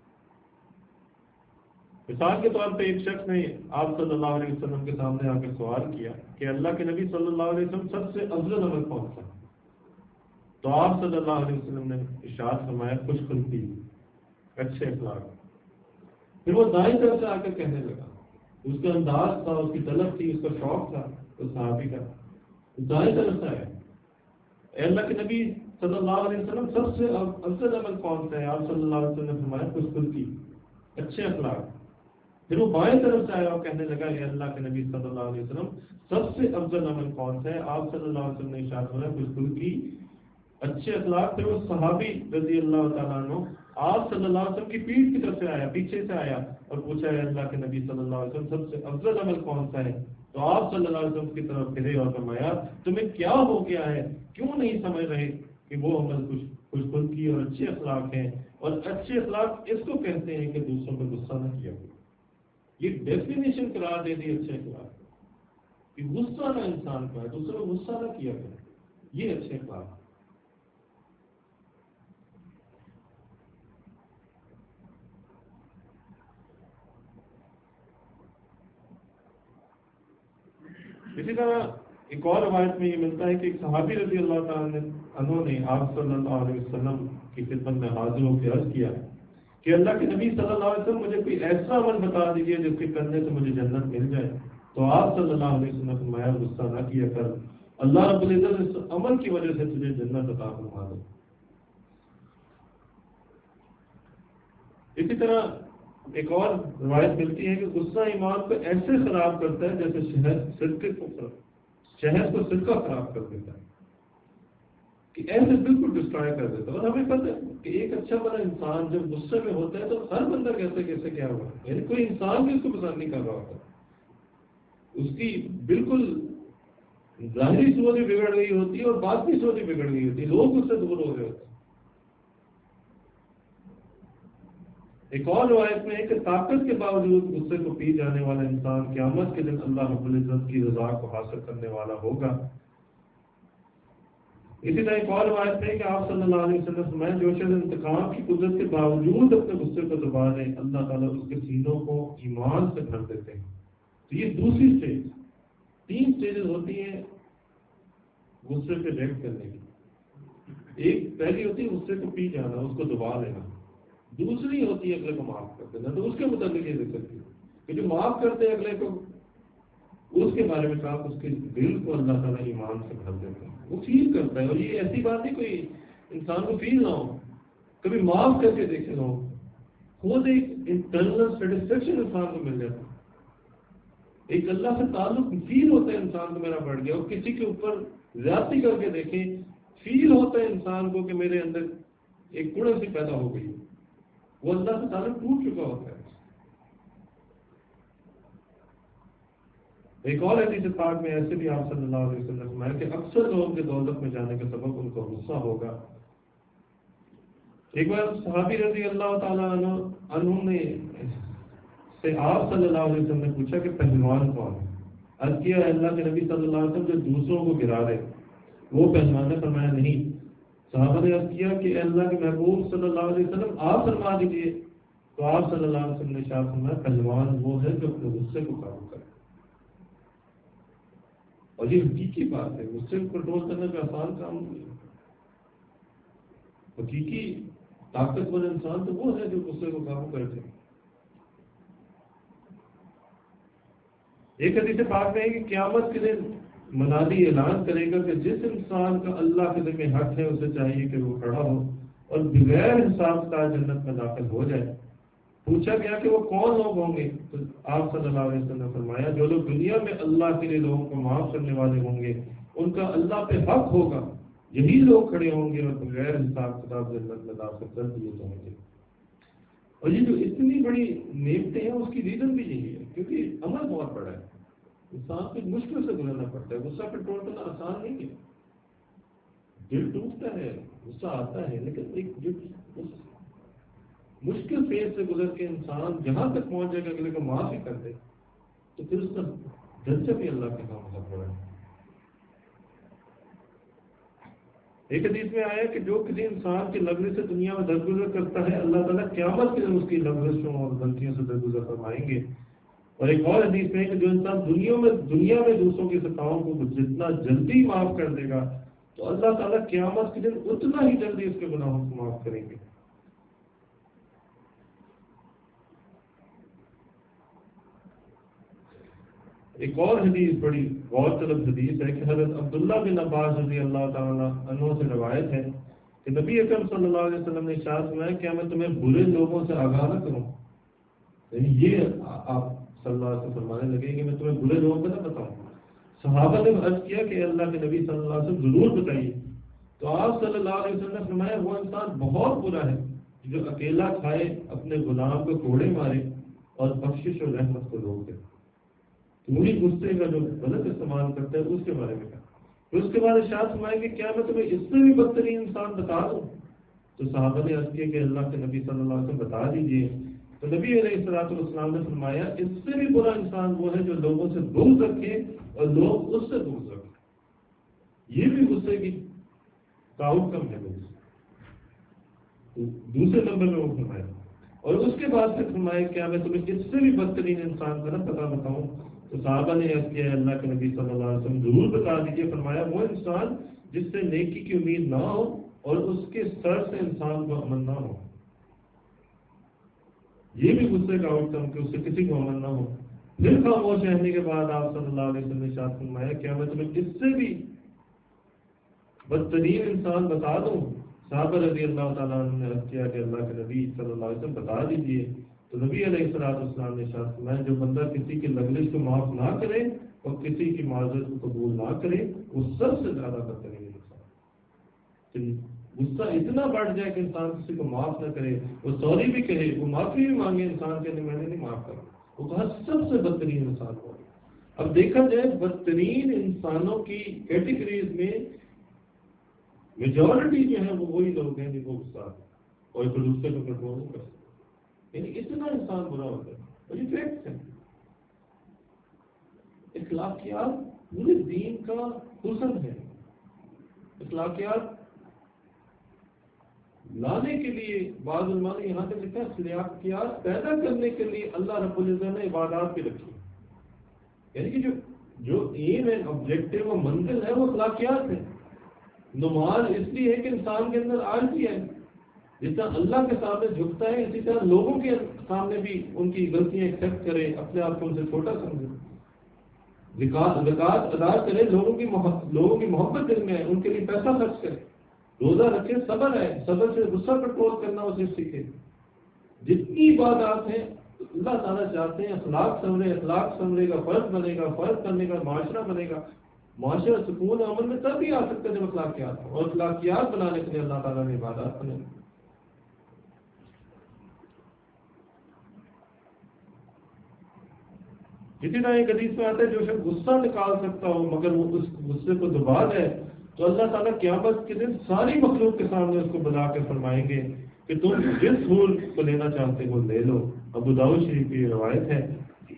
مثال کے طور پہ ایک شخص نے آپ صلی اللہ علیہ وسلم کے سامنے آ کے سوال کیا کہ اللہ کے نبی صلی اللہ علیہ وسلم سب سے افضل عمل کون سا؟ تو آپ صلی اللہ علیہ وسلم نے ارشاد فرمایا خوش خلقی، اچھے اخلاق۔ پھر وہ دائیں طرف سے آ کر کہنے لگا، اس کا انداز تھا، اس کی طلب تھی، اس کا شوق تھا اس صحابی کا، دائیں طرف سے آیا، اے اللہ کے نبی صلی اللہ علیہ وسلم سب سے افضل عمل کون سا ہے؟ آپ صلی اللہ علیہ وسلم نے فرمایا خوش خلقی، اچھے اخلاق۔ پھر وہ بائیں طرف سے آیا اور کہنے لگا اے اللہ کے نبی صلی اللہ علیہ وسلم سب سے افضل عمل کون سا ہے؟ آپ صلی اللہ علیہ وسلم نے ارشاد فرمایا خوش خلقی، اچھے اخلاق۔ پھر وہ صحابی رضی اللہ تعالیٰ عنہ آپ صلی اللہ علیہ وسلم کی پیٹھ کی طرف سے آیا، پیچھے سے آیا اور پوچھا اے اللہ کے نبی صلی اللہ علیہ وسلم سب سے افضل عمل کون سا ہے؟ تو آپ صلی اللہ علیہ وسلم کی طرف پھرے اور فرمایا تمہیں کیا ہو گیا ہے، کیوں نہیں سمجھ رہے کہ وہ عمل خوش خلقی اور اچھے اخلاق ہیں، اور اچھے اخلاق اس کو کہتے ہیں کہ دوسروں پر غصہ نہ کیا ہو۔ یہ ڈیفینیشن قرار دے دی اچھے اخلاق کہ غصہ نہ انسان کا ہے، دوسروں کو غصہ نہ کیا کرے، یہ اچھے اخلاق۔ اسی طرح ایک اور روایت میں یہ ملتا ہے کہ ایک صحابی رضی اللہ تعالیٰ عنہ نے آپ صلی اللہ علیہ وسلم کی خدمت میں حاضر ہو کے عرض کیا کہ اللہ کے نبی صلی اللہ علیہ وسلم مجھے کوئی ایسا عمل بتا دیجیے جس کے کرنے سے مجھے جنت مل جائے، تو آپ صلی اللہ علیہ وسلم نے فرمایا غصہ نہ کیا کر، اللہ رب العزت اس عمل کی وجہ سے تجھے جنت عطا فرما دے۔ اسی طرح ایک اور روایت ملتی ہے کہ غصہ ایمان کو ایسے خراب کرتا ہے جیسے شہد کو سرکہ خراب کر دیتا ہے، کہ ایسے بالکل ڈسٹرائے کر دیتا ہے۔ اور ہمیں پتہ ہے کہ ایک اچھا بڑا انسان جب غصے میں ہوتا ہے تو ہر بندہ کہتا ہے کہ ایسے کیا ہوا، یعنی کوئی انسان بھی اس کو پسند نہیں کر رہا ہوتا، اس کی بالکل ظاہری صورت بھی بگڑ گئی ہوتی ہے اور باطنی صورت بھی بگڑ گئی ہوتی ہے، لوگ اس سے دور ہو رہے ہوتے ہیں۔ ایک اور روایت میں ہے کہ طاقت کے باوجود غصے کو پی جانے والا انسان قیامت کے دن اللہ رب العزت کی رضا کو حاصل کرنے والا ہوگا۔ اسی طرح ایک اور روایت ہے کہ آپ صلی اللہ علیہ وسلم فرمائیں جو شخص انتقام کی قدرت کے باوجود اپنے غصے کو دبا دے اللہ تعالیٰ اس کے سینوں کو ایمان سے بھر دیتے ہیں۔ تو یہ دوسری سٹیج، 3 سٹیجز ہوتی ہیں غصے پہ ریئیکٹ کرنے کی۔ ایک پہلی ہوتی ہے غصے کو پی جانا، اس کو دبا لینا، دوسری ہوتی ہے اگلے کو معاف کر دینا۔ تو اس کے متعلق یہ ذکر کی کہ جو معاف کرتے ہیں اگلے کو، اس کے بارے میں کہا اس کے دل کو اللہ تعالیٰ ایمان سے بھر دیتا ہے، وہ فیل کرتا ہے۔ اور یہ ایسی بات نہیں کوئی انسان کو فیل نہ ہو، کبھی معاف کر کے دیکھے نہ ہو، خود ایک انٹرنل سیٹسفیکشن انسان کو مل جاتا ہے، ایک اللہ سے تعلق فیل ہوتا ہے انسان کو میرا بڑھ گیا۔ اور کسی کے اوپر زیادتی کر کے دیکھیں، فیل ہوتا ہے انسان کو کہ میرے اندر ایک گڑ سی پیدا ہو گئی، وہ اللہ سے تعلق ٹوٹ چکا ہوتا ہے۔ ایک اور حدیث پاک میں ایسے بھی آپ صلی اللہ علیہ وسلم نے فرمایا کہ اکثر لوگوں کے دولت میں جانے کا سبب ان کو غصہ ہوگا۔ ایک بار صحابی رضی اللہ تعالیٰ عنہ نے سے آپ صلی اللہ علیہ وسلم نے پوچھا کہ پہلوان کون ہے؟ عرض کیا اللہ کے نبی صلی اللہ علیہ وسلم جو دوسروں کو گرا دے وہ پہلوان نے فرمایا نہیں۔ صحابہ نے عرض کیا کہ اللہ کے محبوب صلی اللہ علیہ وسلم آپ فرما دیجیے، تو آپ صلی اللہ علیہ وسلم نے ارشاد فرمایا پہلوان وہ ہے جو اپنے غصے کو قابو کرے۔ اور یہ حقیقی بات ہے، غصے کو کنٹرول کرنے کا آسان کام نہیں ہے۔ حقیقی طاقتور انسان تو وہ ہے جو غصے کو قابو کرتے ہیں۔ ایک حدیث پاک میں ہے کہ قیامت کے دن منادی اعلان کرے گا کہ جس انسان کا اللہ کے دل میں حق ہے اسے چاہیے کہ وہ کھڑا ہو اور بغیر حساب کا جنت میں داخل ہو جائے۔ پوچھا گیا کہ وہ کون لوگ ہوں گے، تو آپ صلی اللہ علیہ وسلم نے فرمایا جو لوگ دنیا میں اللہ کے لیے لوگوں کو معاف کرنے والے ہوں گے، ان کا اللہ پہ حق ہوگا، یہی لوگ کھڑے ہوں گے اور بغیر حساب کتاب جنت میں داخل کر دیے جائیں گے۔ اور یہ جو اتنی بڑی نعمتیں ہیں اس کی ریزن بھی یہی ہے کیونکہ عمل بہت بڑا ہے، انسان کو مشکل سے گزرنا پڑتا ہے۔ غصہ کنٹرول کرنا آسان نہیں ہے، دل ٹوٹتا ہے، غصہ آتا ہے، لیکن ایک جو مشکل فیز سے گزر کے انسان جہاں تک پہنچ جائے گا اگلے کو معاف ہی کر دے تو پھر اس کا درجہ بھی اللہ کے کام بہت بڑا ہے۔ ایک حدیث میں آیا کہ جو کسی انسان کی لفظ سے دنیا میں درگزر کرتا ہے اللہ تعالیٰ قیامت کے دن اس کی لفظوں اور غلطیوں سے درگزر فرمائیں گے۔ اور ایک اور حدیث میں ہے کہ جو انسان دنیا میں دوسروں کی خطاؤں کو جتنا جلدی معاف کر دے گا تو اللہ تعالیٰ قیامت کے دن اتنا ہی جلدی اس کے گناہوں کو معاف کریں گے۔ ایک اور حدیث بڑی غور طلب حدیث ہے کہ حضرت عبداللہ بن عباس رضی اللہ تعالیٰ عنہ سے روایت ہے کہ نبی اکرم صلی اللہ علیہ وسلم نے ارشاد فرمایا کیا میں تمہیں برے لوگوں سے آگاہ نہ کروں؟ یعنی یہ آپ صلی اللہ علیہ وسلم فرمانے لگے کہ میں تمہیں برے لوگوں کو نہ بتاؤں۔ صحابہ نے عرض کیا کہ اللہ کے نبی صلی اللہ علیہ وسلم ضرور بتائیے۔ تو آپ صلی اللہ علیہ وسلم نے فرمایا وہ انسان بہت برا ہے جو اکیلا کھائے، اپنے غلام کو کوڑے مارے اور بخشش اور رحمت کو روک دے۔ وہی غصے کا جو غلط استعمال کرتا ہے اس کے بارے میں کہا۔ پھر اس کے بعد ارشاد فرمائے کہ کیا میں تمہیں اس سے بھی بدترین انسان بتا دوں؟ تو صحابہ نے عرض کیا کہ اللہ کے نبی صلی اللہ علیہ وسلم بتا دیجیے۔ تو نبی علیہ الصلوۃ والسلام نے فرمایا اس سے بھی برا انسان وہ ہے جو لوگوں سے بغض رکھے اور لوگ اس سے بغض رکھیں۔ یہ بھی غصے کی تعاون کم ہے دوسرے نمبر میں وہ فرمایا۔ اور اس کے بعد پھر فرمایا کیا میں تمہیں اس سے بھی بدترین انسان کا نہ پتا بتاؤں؟ تو صحابہ نے عرض کیا اللہ کے نبی صلی اللہ علیہ وسلم ضرور بتا دیجیے۔ فرمایا وہ انسان جس سے نیکی کی امید نہ ہو اور اس کے سر سے انسان کو امن نہ ہو۔ یہ بھی غصے کا آؤٹ کم کہ اس سے کسی کو عمل نہ ہو. پھر خاموش رہنے کے بعد آپ صلی اللہ علیہ وسلم نے ارشاد فرمایا کیا میں تمہیں اس سے بھی بدترین انسان بتا دوں؟ صحابہ رضی اللہ تعالیٰ عنہ نے عرض کیا کہ اللہ کے نبی صلی اللہ علیہ وسلم بتا دیجیے. تو نبی علیہ السلام نے ارشاد فرمایا جو بندہ کسی کی لغزش کو معاف نہ کرے اور کسی کی معذرت کو قبول نہ کرے وہ سب سے زیادہ بدترین انسان. غصہ اتنا بڑھ جائے کہ انسان کسی کو معاف نہ کرے, وہ سوری بھی کہے, وہ معافی بھی مانگے, انسان کہنے میں نے نہیں معاف کرا, وہ کہا سب سے بدترین انسان ہو. اب دیکھا جائے بدترین انسانوں کی کیٹیگریز میں میجورٹی جو ہے وہ وہی لوگ ہیں جن کو غصہ اور ایک دوسرے کو کنٹرول نہیں کر سکتے. یعنی اتنا انسان برا ہوتا ہے. اور یہ فیکٹس ہیں. اخلاقیات پورے دین کا حسن ہے. اخلاقیات لانے کے لیے بعض علماء نے یہاں تک لکھا اخلاقیات پیدا کرنے کے لیے اللہ رب العزت نے عبادات بھی رکھی. یعنی کہ جو ایم ہے, آبجیکٹو و منزل ہے وہ اخلاقیات ہے. نماز اس لیے ہے کہ انسان کے اندر عاجزی ہے. جس طرح اللہ کے سامنے جھکتا ہے اسی طرح لوگوں کے سامنے بھی ان کی غلطیاں ایکسیپٹ کرے, اپنے آپ کو ان سے چھوٹا سمجھے, زکوٰۃ ادا کرے, لوگوں کی محبت دل میں ہے, ان کے لیے پیسہ خرچ کرے, روزہ رکھے, صبر ہے, صبر سے غصہ کنٹرول کرنا اسے سیکھے. جتنی عبادات ہیں اللہ تعالیٰ چاہتے ہیں اخلاق سنورے گا, فرض بنے گا, فرض کرنے کا معاشرہ بنے گا. معاشرہ سکون عمل میں تب بھی آ سکتا ہے جب اخلاقیات ہوں, اور اخلاقیات بنانے کے لیے اللہ تعالیٰ نے عبادات بنائی. اسی طرح ایک حدیث میں آتا ہے جو شخص غصہ نکال سکتا ہو مگر وہ اس غصے کو دبا دے تو اللہ تعالیٰ قیامت کے دن ساری مخلوق کے سامنے اس کو بلا کے فرمائیں گے کہ تم جس پھول کو لینا چاہتے ہو لے لو. ابو داؤد شریف کی روایت ہے.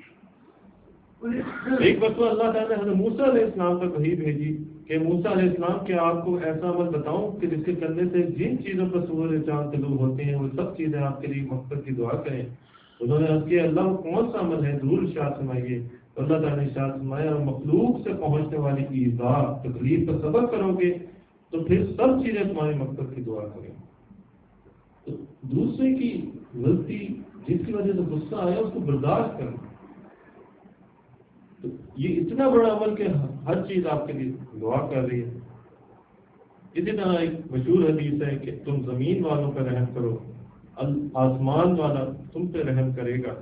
ایک مرتبہ اللہ تعالیٰ نے حضرت موسیٰ علیہ السلام پر وحی بھیجی کہ موسیٰ علیہ السلام کیا آپ کو ایسا عمل بتاؤں کہ جس کے کرنے سے جن چیزوں پر سورج چاند طلوع ہوتے ہیں وہ سب چیزیں آپ کے لیے مغفرت کی دعا کریں. انہوں نے عرض کیا اللہ وہ کون سا عمل ہے, ضرور ارشاد فرمائیے. اللہ تعالیٰ نے ارشاد فرمایا اور مخلوق سے پہنچنے والی ایذا تکلیف کا صبر کرو گے تو پھر سب چیزیں تمہاری مغفرت کی دعا کریں. تو دوسرے کی غلطی جس کی وجہ سے غصہ آیا اس کو برداشت کرنا, تو یہ اتنا بڑا عمل کہ ہر چیز آپ کے لیے دعا کر رہی ہے. اسی طرح ایک مشہور حدیث ہے کہ تم زمین والوں پر رحم کرو, آسمان والا تم پہ رحم کرے گا.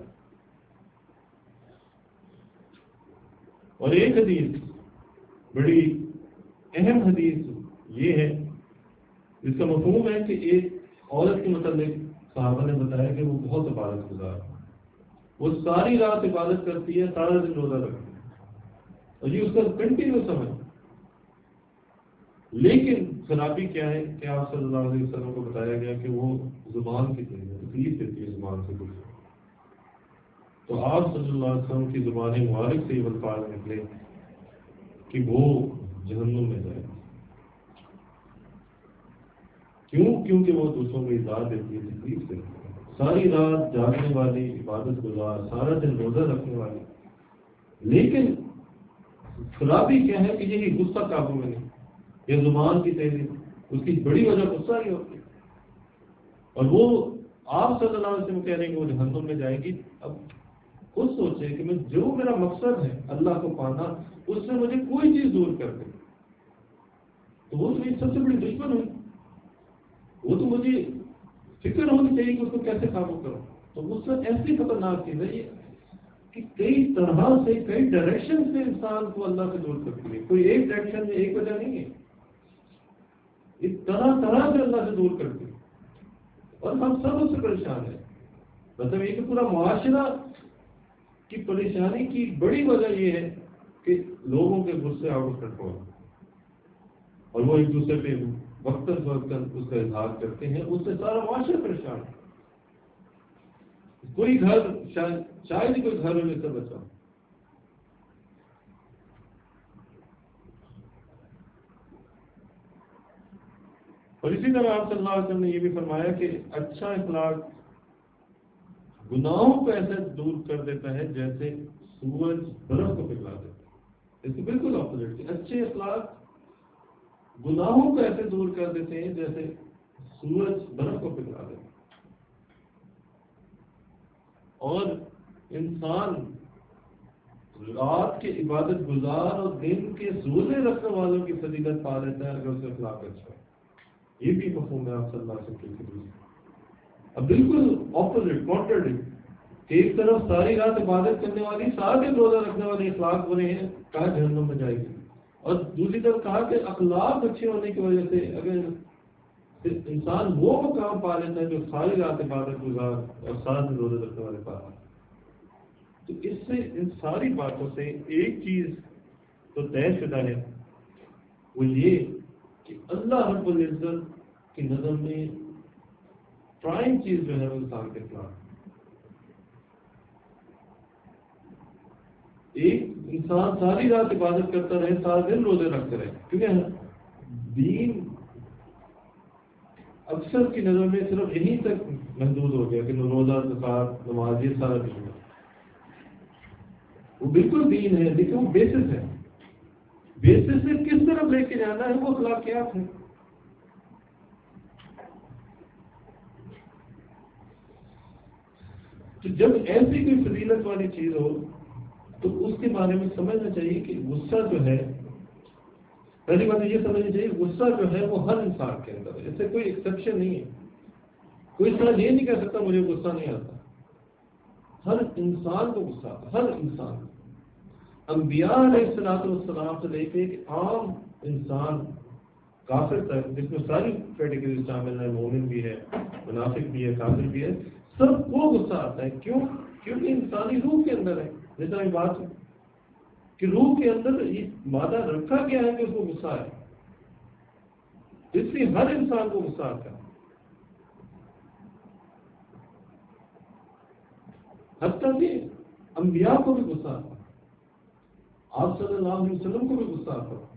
اور ایک حدیث بڑی اہم حدیث یہ ہے جس کا مفہوم ہے کہ ایک عورت کے متعلق صحابہ نے بتایا کہ وہ بہت عبادت گزار, وہ ساری رات عبادت کرتی ہے, سارا دن روزہ رکھتی ہے, اور یہ اس کا کنٹینیو سمجھ. لیکن خرابی کیا ہے کہ آپ صلی اللہ علیہ وسلم کو بتایا گیا کہ وہ زبان کی تکلیف دیتی ہے زبان سے کچھ. تو آپ صلی اللہ علیہ وسلم کی زبان مبارک سے یہ الفاظ نکلے کہ وہ جہنم میں جائے. کیوں؟ کیونکہ وہ دوسروں کو ایذا دیتی ہے, تکلیف دیتی ہے, ساری رات جاگنے والی, عبادت گزار, سارا دن روزہ رکھنے والی. لیکن خرابی کیا ہے کہ یہی غصہ قابو میں نہیں, یہ زبان کی تیزی, اس کی بڑی وجہ غصہ ہی ہوتی ہے. اور وہ آپ صلی اللہ علیہ وسلم کہہ رہے ہیں کہ وہ جہنم میں جائے گی. اب خود سوچے کہ میں جو میرا مقصد ہے اللہ کو پانا, اس سے مجھے کوئی چیز دور کر دے تو وہ تو میری سب سے بڑی دشمن ہوئی. وہ تو مجھے فکر ہونی چاہیے کہ اس کو کیسے قابو کروں. تو غصہ ایسی خطرناک چیز ہے یہ کہ کئی طرح سے, کئی ڈائریکشن سے انسان کو اللہ سے دور کرتی ہے. کوئی ایک ڈائریکشن میں ایک وجہ نہیں ہے, اس طرح طرح سے اللہ سے دور کرتی ہے. اور ہم سب اس سے پریشان ہیں. مطلب یہ کہ پورا معاشرہ کی پریشانی کی بڑی وجہ یہ ہے کہ لوگوں کے غصے آؤٹ آف کنٹرول, اور وہ ایک دوسرے پہ وقتاً فوقتاً اس کا اظہار کرتے ہیں. اس سے سارا معاشرہ پریشان ہے. کوئی گھر شاید ہی کوئی گھر ہونے سے بچا. اور اسی طرح آپ صلی اللہ علیہ وسلم نے یہ بھی فرمایا کہ اچھا اخلاق گناہوں کو ایسے دور کر دیتا ہے جیسے سورج برف کو پگھلا دیتا ہے. اس کے بالکل اپوزٹ, اچھے اخلاق گناہوں کو ایسے دور کر دیتے ہیں جیسے سورج برف کو پگھلا دیتا ہے. اور انسان رات کے عبادت گزار اور دن کے روزے رکھنے والوں کی فضیلت پا لیتا ہے اگر اس کا اخلاق اچھا ہے۔ یہ بھی مفہوم ہے آپ صلی اللہ علیہ وسلم کے۔ اب بالکل اپوزٹ کانٹرڈکٹ کہ ایک طرف ساری رات عبادت کرنے والی سارے دن روزہ رکھنے والے اخلاق برے ہیں، کہا جہنم میں جائے گی، اور دوسری طرف کہا کہ اخلاق اچھے ہونے کی وجہ سے اگر انسان وہ مقام پا لیتا ہے جو ساری رات عبادت گزار اور سارے دن روزہ رکھنے والے پا لیتا ہے۔ تو اس سے ان ساری باتوں سے ایک چیز تو طے شدہ ہے، وہ یہ کہ اللہ رب العزت کی نظر میں پرائم چیز جو ہے وہ انسان کے خلاف۔ ایک انسان ساری رات عبادت کرتا رہے، سارا دن روزے رکھتے رہے، کیونکہ دین اکثر کی نظر میں صرف یہیں تک محدود ہو گیا کہ روزہ زکات نماز یہ سارا دین ہے۔ وہ بالکل دین ہے لیکن وہ بیسس ہے، بیسس سے کس طرف لے کے جانا ہے وہ اخلاقیات ہے۔ تو جب ایسی کوئی فضیلت والی چیز ہو تو اس کے بارے میں سمجھنا چاہیے کہ غصہ جو ہے، پہلی بات یہ سمجھنی چاہیے غصہ جو ہے وہ ہر انسان کے اندر ہے، اس سے کوئی ایکسیپشن نہیں ہے۔ کوئی انسان یہ نہیں کہہ سکتا مجھے غصہ نہیں آتا، ہر انسان کو غصہ آتا، ہر انسان کو۔ انبیاء علیہ السلام سے لے کے ایک عام انسان کافر تک، جس میں ساری کیٹیگری شامل ہے، مومن بھی ہے، منافق بھی ہے، کافر بھی ہے، سب کو غصہ آتا ہے۔ کیوں؟ کیونکہ انسانی روح کے اندر ہے، جیسا یہ بات ہے کہ روح کے اندر یہ مادہ رکھا گیا ہے کہ اس کو غصہ ہے، اس لیے ہر انسان کو غصہ آتا ہے۔ حتیٰ کہ انبیاء کو بھی غصہ آتا ہے، آپ صلی اللہ علیہ وسلم کو بھی غصہ آتا ہے۔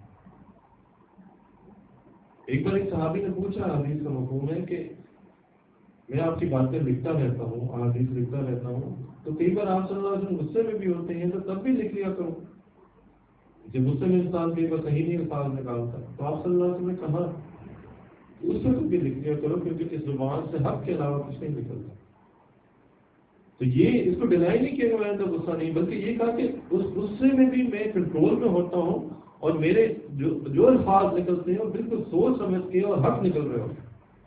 ایک بار ایک صحابی نے پوچھا، حدیث کا مفہوم ہے کہ میں آپ کی باتیں لکھتا رہتا ہوں، حدیث لکھتا رہتا ہوں، تو کئی بار آپ صلی اللہ علیہ وسلم غصے میں بھی ہوتے ہیں تو تب بھی لکھ لیا کرو۔ جب غصے میں انسان کئی بار صحیح نہیں الفاظ نکالتا تو آپ صلی اللہ علیہ وسلم نے کہا اس وقت بھی لکھ لیا کرو، کیونکہ اس زبان سے حق کے علاوہ کچھ نہیں نکلتا۔ تو یہ اس کو ڈینائی نہیں کیا کہ میں اندر غصہ نہیں، بلکہ یہ کہا کہ اس غصے میں بھی میں کنٹرول میں ہوتا ہوں اور میرے جو الفاظ نکلتے ہیں وہ بالکل سوچ سمجھ کے اور حق نکل رہے ہوتے ہیں۔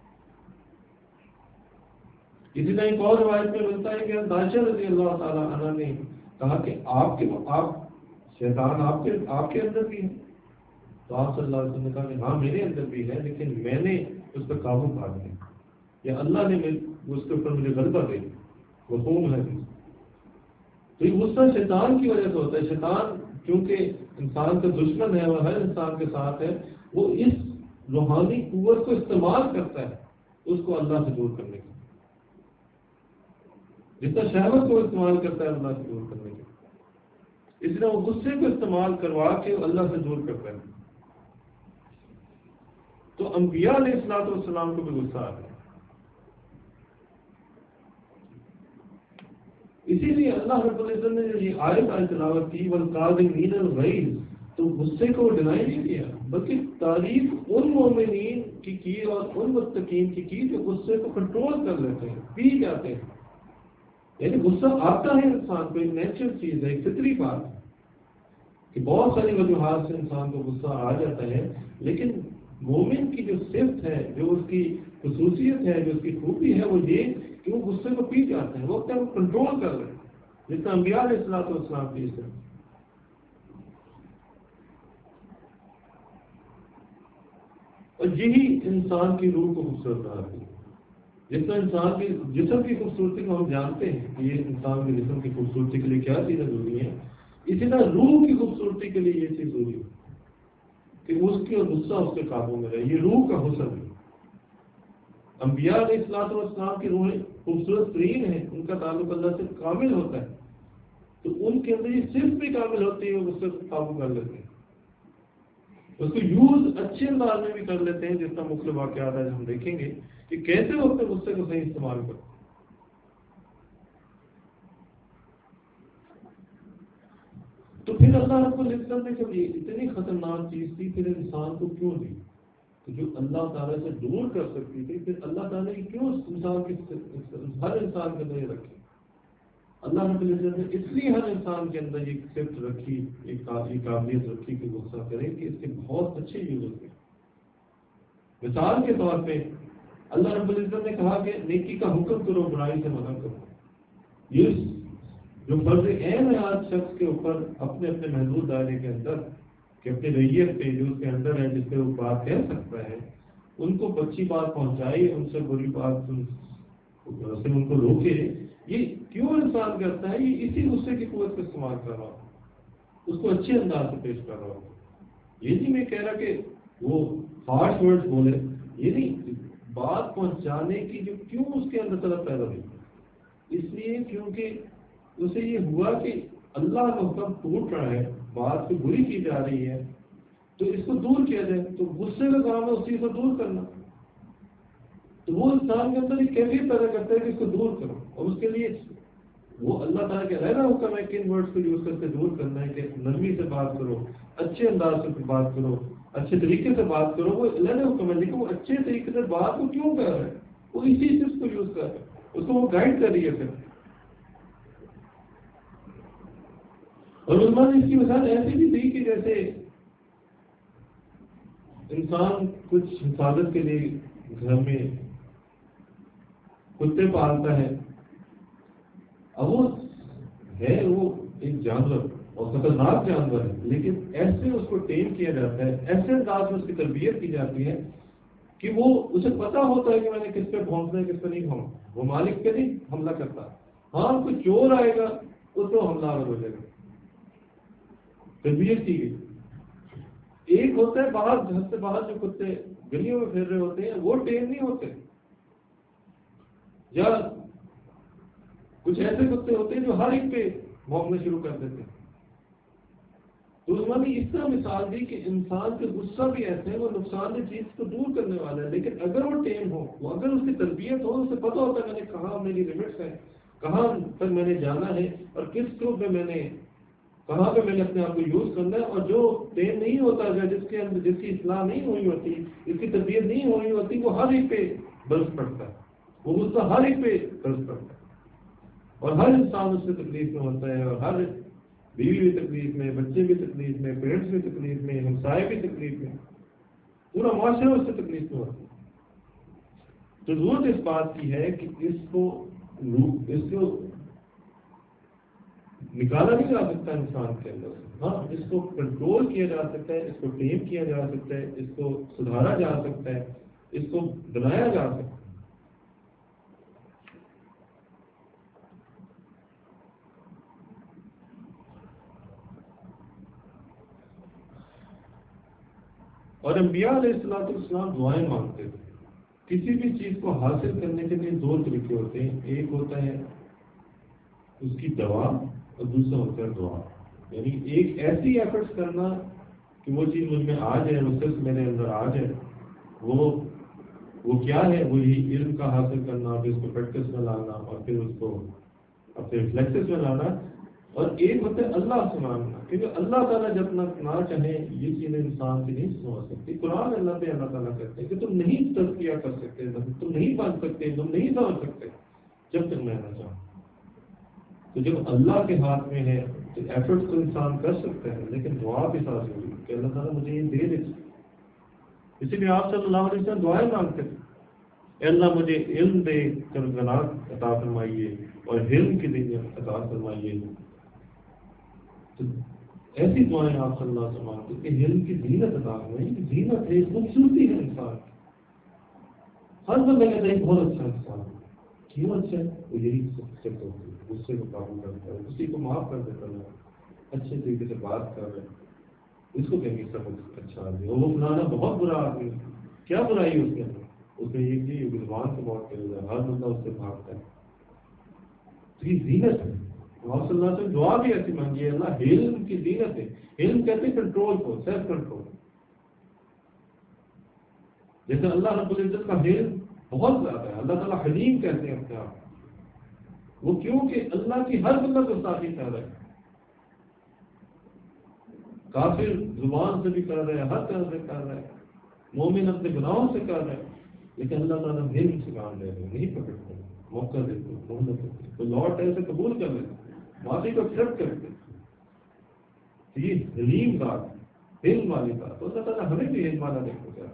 اسی طرح ایک اور روایت میں ملتا ہے کہ عائشہ رضی اللہ تعالیٰ عنہ نے کہا کہ آپ شیطان آپ کے اندر بھی ہے، تو آپ صلی اللہ علیہ وسلم نے کہا کہ ہاں میرے اندر بھی ہے، لیکن میں نے اس پر قابو پا لیا، یا اللہ نے اس کے اوپر مجھے غلبہ دے دیا، مفہوم ہے۔ تو یہ غصہ شیطان کی وجہ سے ہوتا ہے۔ شیطان کیونکہ انسان کا دشمن ہے اور ہر انسان کے ساتھ ہے، وہ اس روحانی قوت کو استعمال کرتا ہے اس کو اللہ سے دور کرنے کے، جتنا شہوت کو استعمال کرتا ہے اللہ سے دور کرنے کے، اس لیے وہ غصے کو استعمال کروا کے اللہ سے دور کرتا ہے۔ تو انبیاء علیہ السلام کو بھی غصہ آتا ہے، اسی لیے اللہ رب العزت نے جو یہ آیت تلاوت کی والکاظمین الغیظ، تو غصے کو ڈینائی نہیں کیا، بلکہ تعریف ان مومنین کی اور ان متقین کی جو غصے کو کنٹرول کر لیتے ہیں، پی جاتے ہیں۔ یعنی غصہ آتا ہے انسان کو، ایک نیچرل چیز ہے، ایک فطری بات ہے کہ بہت ساری وجوہات سے انسان کو غصہ آ جاتا ہے، لیکن مومن کی جو صفت ہے، جو اس کی خصوصیت ہے، جو اس کی خوبی ہے، وہ یہ کہ وہ غصے کو پی جاتے ہیں، وہ اپنے آپ کو کنٹرول کر رہے ہیں، جس طرح انبیاء علیہ السلام کی صفت۔ اور یہی انسان کی روح کو خوبصورت بناتی ہے۔ جس طرح انسان کے جسم کی خوبصورتی کو ہم جانتے ہیں کہ یہ انسان کے جسم کی خوبصورتی کے لیے کیا چیزیں ضروری ہیں، اسی طرح روح کی خوبصورتی کے لیے یہ چیز ضروری ہے کہ اس کی اور غصہ اس کے قابو میں رہے۔ یہ روح کا حسن ہے۔ انبیاء علیہ السلام کی روحیں خوبصورت ترین ہیں، ان کا تعلق اللہ سے کامل ہوتا ہے، تو ان کے اندر یہ صرف بھی کامل ہوتی ہے، غصے کو قابو کر لیتے ہیں، اس کو یوز اچھے انداز میں بھی کر لیتے ہیں، جس طرح مختلف واقعات آج ہم دیکھیں گے کہ کیسے وہ اپنے غصے کو صحیح استعمال کرتے ہیں۔ تو پھر اللہ رب العزت نے جب یہ اتنی خطرناک چیز تھی، پھر انسان کو کیوں دی؟ تو جو اللہ تعالیٰ سے دور کر سکتی تھی، پھر اللہ تعالیٰ نے کیوں انسان کی ہر انسان کے اندر رکھی؟ اللہ رب العزت نے اس لیے ہر انسان کے اندر یہ صفت رکھی، یہ قابلیت رکھی کہ غصہ کرے کہ اس کے بہت اچھے یوز ہوتے ہیں۔ مثال کے طور پہ اللہ رب العزت نے کہا کہ نیکی کا حکم کرو، برائی سے منع کرو۔ یہ جو فرض عین ہے آج شخص کے اوپر اپنے اپنے محدود دائرے کے اندر کہ اپنی ریت پہ جو اس کے اندر ہے، جس پہ وہ بات کہہ سکتا ہے، ان کو اچھی بات پہنچائی، ان سے بری بات سے ان کو روکے۔ یہ کیوں انسان کرتا ہے؟ یہ اسی غصے کی قوت کا استعمال کر رہا ہو، اس کو اچھے انداز سے پیش کر رہا ہو۔ یہ نہیں میں کہہ رہا کہ وہ ہارش ورڈز بولے، یہ نہیں، بات پہنچانے کی جو کیوں اس کے اندر طلب پیدا ہوئی، اس لیے کیونکہ اسے یہ ہوا کہ اللہ کا حکم ٹوٹ رہا ہے، بات کو بری کی جا رہی ہے، تو اس کو دور کیا جائے۔ تو غصے کا کام ہے اس چیز کو دور کرنا، تو وہ انسان کے اندر ایک کیفیت پیدا کرتا ہے کہ اس کو دور کرو، اور اس کے لیے وہ اللہ تعالیٰ کا رہنا حکم ہے کن ورڈز کو یوز کر کے دور کرنا ہے، کہ نرمی سے بات کرو، اچھے انداز سے بات کرو، اچھے طریقے سے بات کرو، وہ اللہ نے حکم ہے۔ لیکن وہ اچھے طریقے سے بات کو کیوں کر رہا ہے؟ وہ اسی چیز کو یوز کر رہا ہے، اس کو وہ گائیڈ کر رہی ہے پھر۔ اور علماء نے اس کی مثال ایسی بھی دی کہ جیسے انسان کچھ حفاظت کے لیے گھر میں کتے پالتا ہے، اب وہ ایک جانور اور خطرناک جانور ہے، لیکن ایسے اس کو ٹیم کیا جاتا ہے، ایسے انداز میں اس کی تربیت کی جاتی ہے کہ وہ اسے پتا ہوتا ہے کہ میں نے کس پہ پہنچنا ہے، کس پہ نہیں پہنچنا۔ وہ مالک پہ نہیں حملہ کرتا، ہاں کوئی چور آئے گا اس کو حملہ ہو جائے گا، تربیت کی گئی۔ ایک ہوتا ہے باہر، گھر سے باہر جو کتے گلیوں میں پھر رہے ہوتے ہیں، وہ ٹیم نہیں ہوتے، یا کچھ ایسے کتے ہوتے ہیں جو ہر ایک پہ بھونکنا شروع کر دیتے ہیں۔ تو انہوں نے اس طرح مثال دی کہ انسان کے غصہ بھی ایسے ہے، وہ نقصان دہ چیز کو دور کرنے والا ہے، لیکن اگر وہ ٹیم ہو، وہ اگر اس کی تربیت ہو، اسے پتہ ہوتا ہے میں نے کہاں میری لمٹس ہیں، کہاں تک میں نے جانا ہے، اور کس گروپ میں نے کہاں پہ میں نے اپنے آپ کو یوز کرنا ہے۔ اور جو ٹیم نہیں ہوتا ہے، جس کے اندر جس کی اصلاح نہیں ہوئی ہوتی، اس کی تربیت نہیں ہوئی ہوتی، وہ ہر ایک پہ برس پڑتا ہے، وہ غصہ ہر ایک پہ برس پڑتا ہے، اور ہر انسان اس سے تکلیف میں ہوتا ہے، اور ہر بیوی بھی تکلیف میں، بچے بھی تکلیف میں، پیرنٹس بھی تکلیف میں، ہمسائے بھی تکلیف میں، پورا معاشرہ اس سے تکلیف میں ہوتا ہے۔ تو ضرورت اس بات کی ہے کہ اس کو نکالا نہیں جا سکتا انسان کے اندر سے، ہاں اس کو کنٹرول کیا جا سکتا ہے، اس کو ٹیم کیا جا سکتا ہے، اس کو سدھارا جا سکتا ہے، اس کو بنایا جا سکتا ہے۔ اور انبیاء علیہ السلام دعائیں مانگتے تھے۔ کسی بھی چیز کو حاصل کرنے کے لیے دو طریقے ہوتے ہیں، ایک ہوتا ہے اس کی دوا اور دوسرا ہوتا ہے دعا، یعنی ایک ایسی ایفرٹس کرنا کہ وہ چیز مجھ میں آ جائے، وہ صرف میرے اندر آ جائے۔ وہ کیا ہے؟ وہ یہی علم کا حاصل کرنا، پھر اس کو پریکٹس میں لانا، اور پھر اس کو اپنے ریفلیکسز میں لانا۔ اور ایک ہوتا ہے اللہ سے مانگنا، کیونکہ اللہ تعالیٰ جب نہ چاہے یہ چیزیں انسان سے نہیں سمجھ سکتی۔ قرآن اللہ پہ اللہ تعالیٰ کہتے ہیں کہ تم نہیں تزکیہ کر سکتے، تم نہیں بن سکتے، تم نہیں سمجھ سکتے جب تک میں نہ چاہوں۔ تو جب اللہ کے ہاتھ میں ہے تو ایفرٹس تو انسان کر سکتا ہے، لیکن دعا کے ساتھ ہوئی کہ اللہ تعالیٰ مجھے یہ دے دے۔ اسی لیے آپ صلی اللہ علیہ وسلم دعائیں مانگتے تھے، اے اللہ مجھے علم دے کر غنات عطا فرمائیے اور علم کی نعمت عطا فرمائیے۔ تو ایسی دعائیں آپ صلی اللہ علیہ وسلم مانگتے کہ علم کی زینت عطا فرمائیے۔ زینت ہے، خوبصورتی ہے انسان کی۔ ہر بندہ کہتا ہے بہت اچھا انسان ہے، کیوں اچھا ہے؟ وہ یہی سب ہوتی ہے، غصے کو قابو کرتا ہے، کسی کو معاف کر دیتا ہے، اچھے طریقے سے بات کر رہے ہیں، اس کو کہیں گے سب اچھا آدمی۔ اور وہ فلانا بہت برا آدمی، کیا برائی ہے اس کے اندر؟ اس نے یہ کہ زبان سے بہت کرے گا، ہر بندہ اس سے بھاگتا ہے۔ تو یہ زینت ہے۔ آپ صلی اللہ علیہ وسلم دعا بھی ایسی مانگی ہے، اللہ علم کی زینت ہے۔ علم کہتے ہیں کنٹرول کو، سیلف کنٹرول۔ جیسے اللہ رب العزت کا علم بہت زیادہ ہے، اللہ تعالیٰ حلیم کہتے ہیں اپنے آپ، وہ کیوں کہ اللہ کی ہر بندہ گستاخی کر رہا ہے، کافر زبان سے بھی کر رہا ہے، ہر طرح سے کر رہا ہے، مومن اپنے گناہوں سے کر رہا ہے، لیکن اللہ تعالیٰ علم سے کام لے رہے ہیں، نہیں پکڑتے۔ موقع دیتے ہیں، مہلت دیتے ہیں، تو لوٹ ایسے قبول کر لیتے ہیں، معافی کو ایکسیپٹ کرتے ہیں. یہ حلیم ذات، علم والی ذات، تو اللہ تعالیٰ ہمیں بھی علم والا دیکھو گا.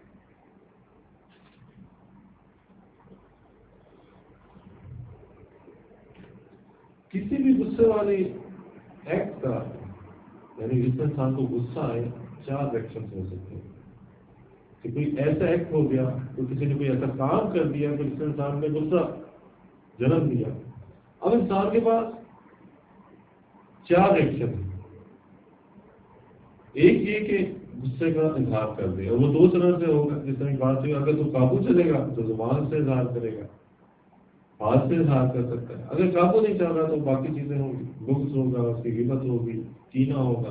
کسی بھی غصے والے ایکٹ کا، یعنی جس میں انسان کو غصہ آئے، 4 ریئیکشن ہو سکتے ہیں. کہ کوئی ایسا ایکٹ ہو گیا، تو کسی نے کوئی ایسا کام کر دیا کہ جس نے انسان میں غصہ جنم دیا. اب انسان کے پاس 4 ریئیکشن ہیں. ایک یہ کہ غصے کا اظہار کر دے، اور وہ 2 طرح سے ہوگا. جس طرح بات ہوئی، اگر تو قابو چلے گا تو زبان سے اظہار کرے گا، ہاتھ سے اظہار کر سکتا ہے. اگر قابو نہیں چل رہا تو باقی چیزیں ہوں گی، بغض ہوگا، اس کی غیبت ہوگی، کینہ ہوگا.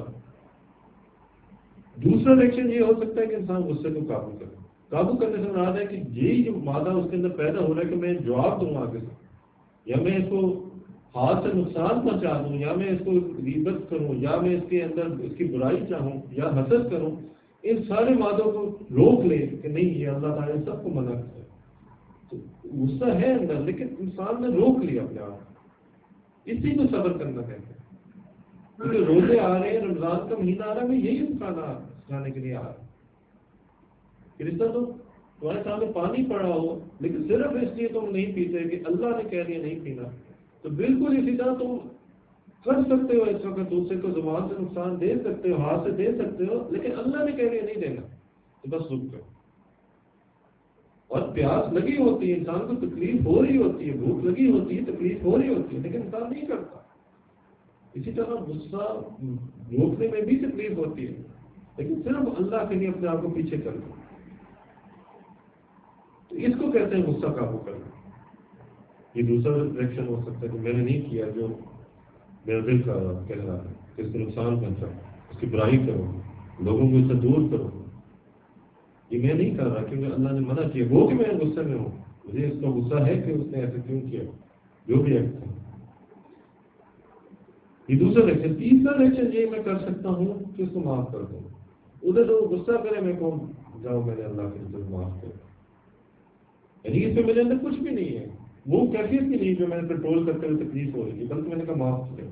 دوسرا ریئیکشن یہ ہو سکتا ہے کہ انسان غصے کو قابو کرے. قابو کرنے سے مراد ہے کہ یہی جو مادہ اس کے اندر پیدا ہو رہا ہے کہ میں جواب دوں آگے سے، یا میں اس کو ہاتھ سے نقصان پہنچا دوں، یا میں اس کو غیبت کروں، یا میں اس کے اندر اس کی برائی چاہوں، یا حسد کروں. ان سارے مادوں کو روک لے کہ نہیں، یہ اللہ تعالیٰ سب کو منع کرتا ہے. تو غصہ ہے اندر، لیکن انسان نے روک لیا اپنے آپ. اسی کو صبر کرنا کہتے ہیں. کیونکہ روزے آ رہے ہیں، رمضان کا مہینہ آ رہا ہے، میں یہی سکھانے کے لیے آ رہا ہوں. کرسچن تو تمہارے سامنے پانی پڑا ہو، لیکن صرف اس لیے تم نہیں پیتے کہ اللہ نے کہہ دیا نہیں پینا. تو بالکل اسی طرح تم کر سکتے ہو اس وقت، دوسرے کو زبان سے نقصان دے سکتے ہو، ہاتھ سے دے سکتے ہو، لیکن اللہ نے کہہ دیا نہیں دینا، تو بس رک کرو. اور پیاس لگی ہوتی ہے، انسان کو تکلیف ہو رہی ہوتی ہے، بھوک لگی ہوتی ہے، تکلیف ہو رہی ہوتی ہے، لیکن انسان نہیں کرتا. اسی طرح غصہ روکنے میں بھی تکلیف ہوتی ہے، لیکن صرف اللہ کے لیے اپنے آپ کو پیچھے کر دو. تو اس کو کہتے ہیں غصہ قابو کرنا. یہ دوسرا ریئیکشن ہو سکتا ہے کہ میں نے نہیں کیا جو میرا دل کا کہہ رہا ہے، کہ اس کو نقصان پہنچا، اس کی برائی کرو، لوگوں کو اس سے دور کرو. یہ میں نہیں کر رہا کیونکہ اللہ نے منع کیا. وہ کہ میں غصے میں ہوں، مجھے اس کا غصہ ہے کہ اس نے ایسے کیوں کیا، جو بھی ایکٹ ہے. یہ دوسرا ریئیکشن. تیسرا ریئیکشن یہ میں کر سکتا ہوں کہ اس کو معاف کر دوں. ادھر تو غصہ کرے، میں کہوں جاؤ میں نے اللہ کے اندر معاف کر، یعنی اس پہ میرے اندر کچھ بھی نہیں ہے، وہ کیفیت بھی نہیں جو میں نے کنٹرول کرتے ہوئے تکلیف ہو رہی ہے، بلکہ میں نے کہا معاف کیا.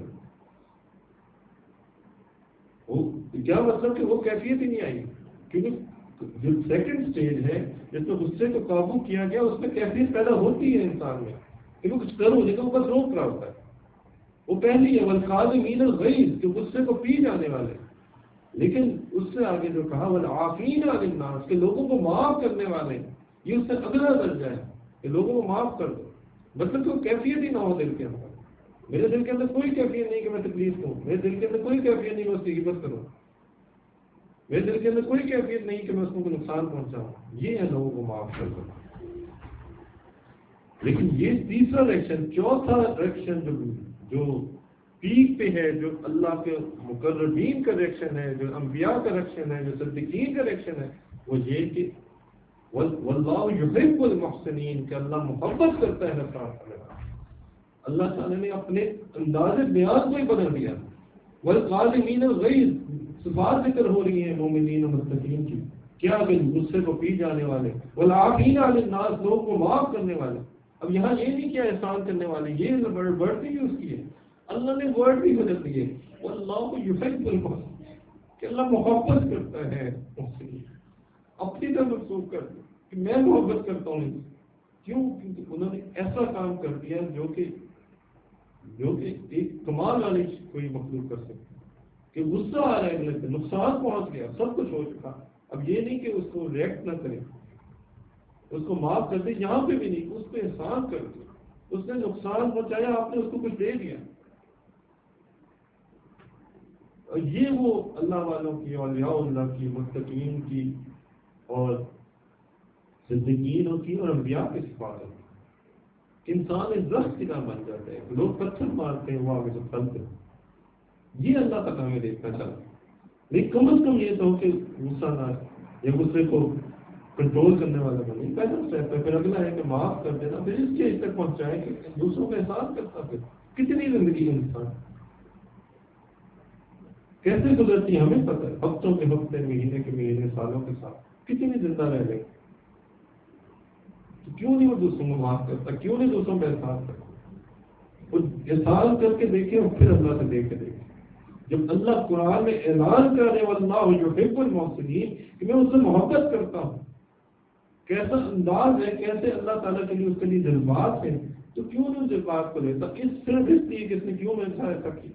وہ کیا مطلب کہ وہ کیفیت ہی نہیں آئی. کیونکہ جو سیکنڈ سٹیج ہے جس میں غصے کو قابو کیا گیا، اس میں کیفیت پیدا ہوتی ہے انسان میں کہ وہ کچھ کرو، لیکن وہ بس روک رہا ہوتا ہے. وہ پہلی ہے والکاظمین الغیظ، کہ غصے کو پی جانے والے. لیکن اس سے آگے جو کہا والعافین عن الناس، کہ لوگوں کو معاف کرنے والے، یہ اس سے اگلا درجہ ہے کہ لوگوں کو معاف کر دو. مطلب کہ وہ کیفیت ہی نہ ہو دل کے اندر. میرے دل کے اندر کوئی کیفیت نہیں کہ میں تکلیف دوں، میرے دل کے اندر کوئی کیفیت نہیں میں اس کی غیبت کروں، میرے دل کے اندر کوئی کیفیت نہیں کہ میں اس کو نقصان پہنچاؤں. یہ ہے لوگوں کو معاف کر دو. لیکن یہ تیسرا ریئیکشن. چوتھا ریئیکشن جو پیک پہ ہے، جو اللہ کے مقربین کا ریئیکشن ہے، جو انبیاء کا ریئیکشن ہے، جو صدیقین کا ریئیکشن ہے، وہ یہ کہ واللہ یحب المحسنین، کہ اللہ محبت کرتا ہے احسان کرنے والا. اللہ تعالیٰ نے اپنے انداز بیان کو ہی بدل دیا. والقاظمین الغیظ، صفات ذکر ہو رہی ہیں مومنین و متقین کی، کیا کہ غصے کو پی جانے والے. والعافین عن الناس، لوگوں کو معاف کرنے والے. اب یہاں یہ نہیں کیا احسان کرنے والے، یہ ورڈ بھی یوز کیے، اللہ نے ورڈ بھی بدل دیے. واللہ یحب المحسنین، کہ اللہ محبت کرتا ہے محسنین. اپنی طرف منسوخ کر دیا کہ میں محبت کرتا ہوں. کیوں؟ کیونکہ انہوں نے ایسا کام کر دیا جو کہ ایک کمال والی کوئی مخلوق کر سکتی، کہ غصہ آ رہا ہے اگلے سے، نقصان پہنچ گیا، سب کچھ ہو چکا. اب یہ نہیں کہ اس کو ریئیکٹ نہ کرے، اس کو معاف کر دے. یہاں پہ بھی نہیں، اس پہ احسان کر دے. اس نے نقصان پہنچایا، آپ نے اس کو کچھ دے دیا. اور یہ وہ اللہ والوں کی، اولیاء اللہ کی، متقین کی اور صدیقین کی اور انبیاء کی صفات ہے. انسان ایک درخت کی طرح بن جاتا ہے، لوگ پتھر مارتے ہیں وہ آگے سے پھلتے ہیں. یہ اللہ تک ہمیں دیکھنا چاہتا. لیکن کم از کم یہ تو کہ غصہ نہ، یا غصے کو کنٹرول کرنے والا بنے. پہلا اسٹیپ ہے، پھر اگلا ہے کہ معاف کر دینا، پھر اس چیز تک پہنچائے کہ دوسروں کا احسان کرتا. پھر کتنی زندگی ہے انسان کیسے گزرتی ہے ہمیں پتہ ہے، ہفتوں کے ہفتے، مہینے کے مہینے، سالوں کے ساتھ کتنی زندہ رہ گئے. تو کیوں نہیں وہ دوسروں کو معاف کرتا؟ کیوں نہیں دوسروں کا احسان کرتا؟ وہ احسان کر کے دیکھے اور پھر اللہ سے دیکھ کے دیکھے. جب اللہ قرآن میں اعلان کرنے واللہ یحب المحسنین کہ میں اس سے محبت کرتا ہوں، کیسا انداز ہے، کیسے اللہ تعالیٰ کے لیے اس کے لیے جذبات ہیں، تو کیوں نہیں جذبات کو لیتا؟ صرف اس لیے کہ اس نے کیوں میرے ساتھ ایسا کیا.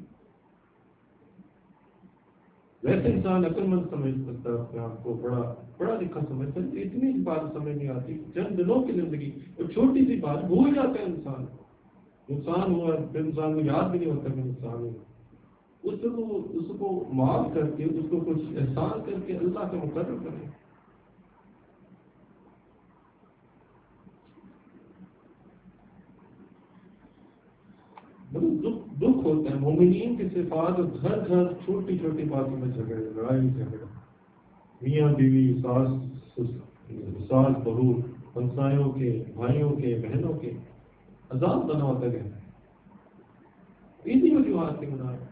ویسے انسان عقل مند سمجھ سکتا ہے اپنے آپ کو، بڑا لکھا سمجھتا ہے، اتنی بات سمجھ نہیں آتی، چند دنوں کی زندگی اور چھوٹی سی بات بھول جاتا ہے انسان. نقصان ہوا پھر انسان کو یاد بھی نہیں ہوتا کہ نقصان ہوا. اس کو معاف کر کے، اس کو کچھ احسان کر کے اللہ کا مقرر کرے. دکھ ہوتا ہے مومنین کی صفات، گھر گھر چھوٹی چھوٹی باتوں میں جھگڑے، لڑائی جھگڑا، میاں بیوی، ساس بہو، ہمسایوں کے، بھائیوں کے، بہنوں کے، عذاب بنا ہوتا ہے. اسی وجوہات سے بنا ہے.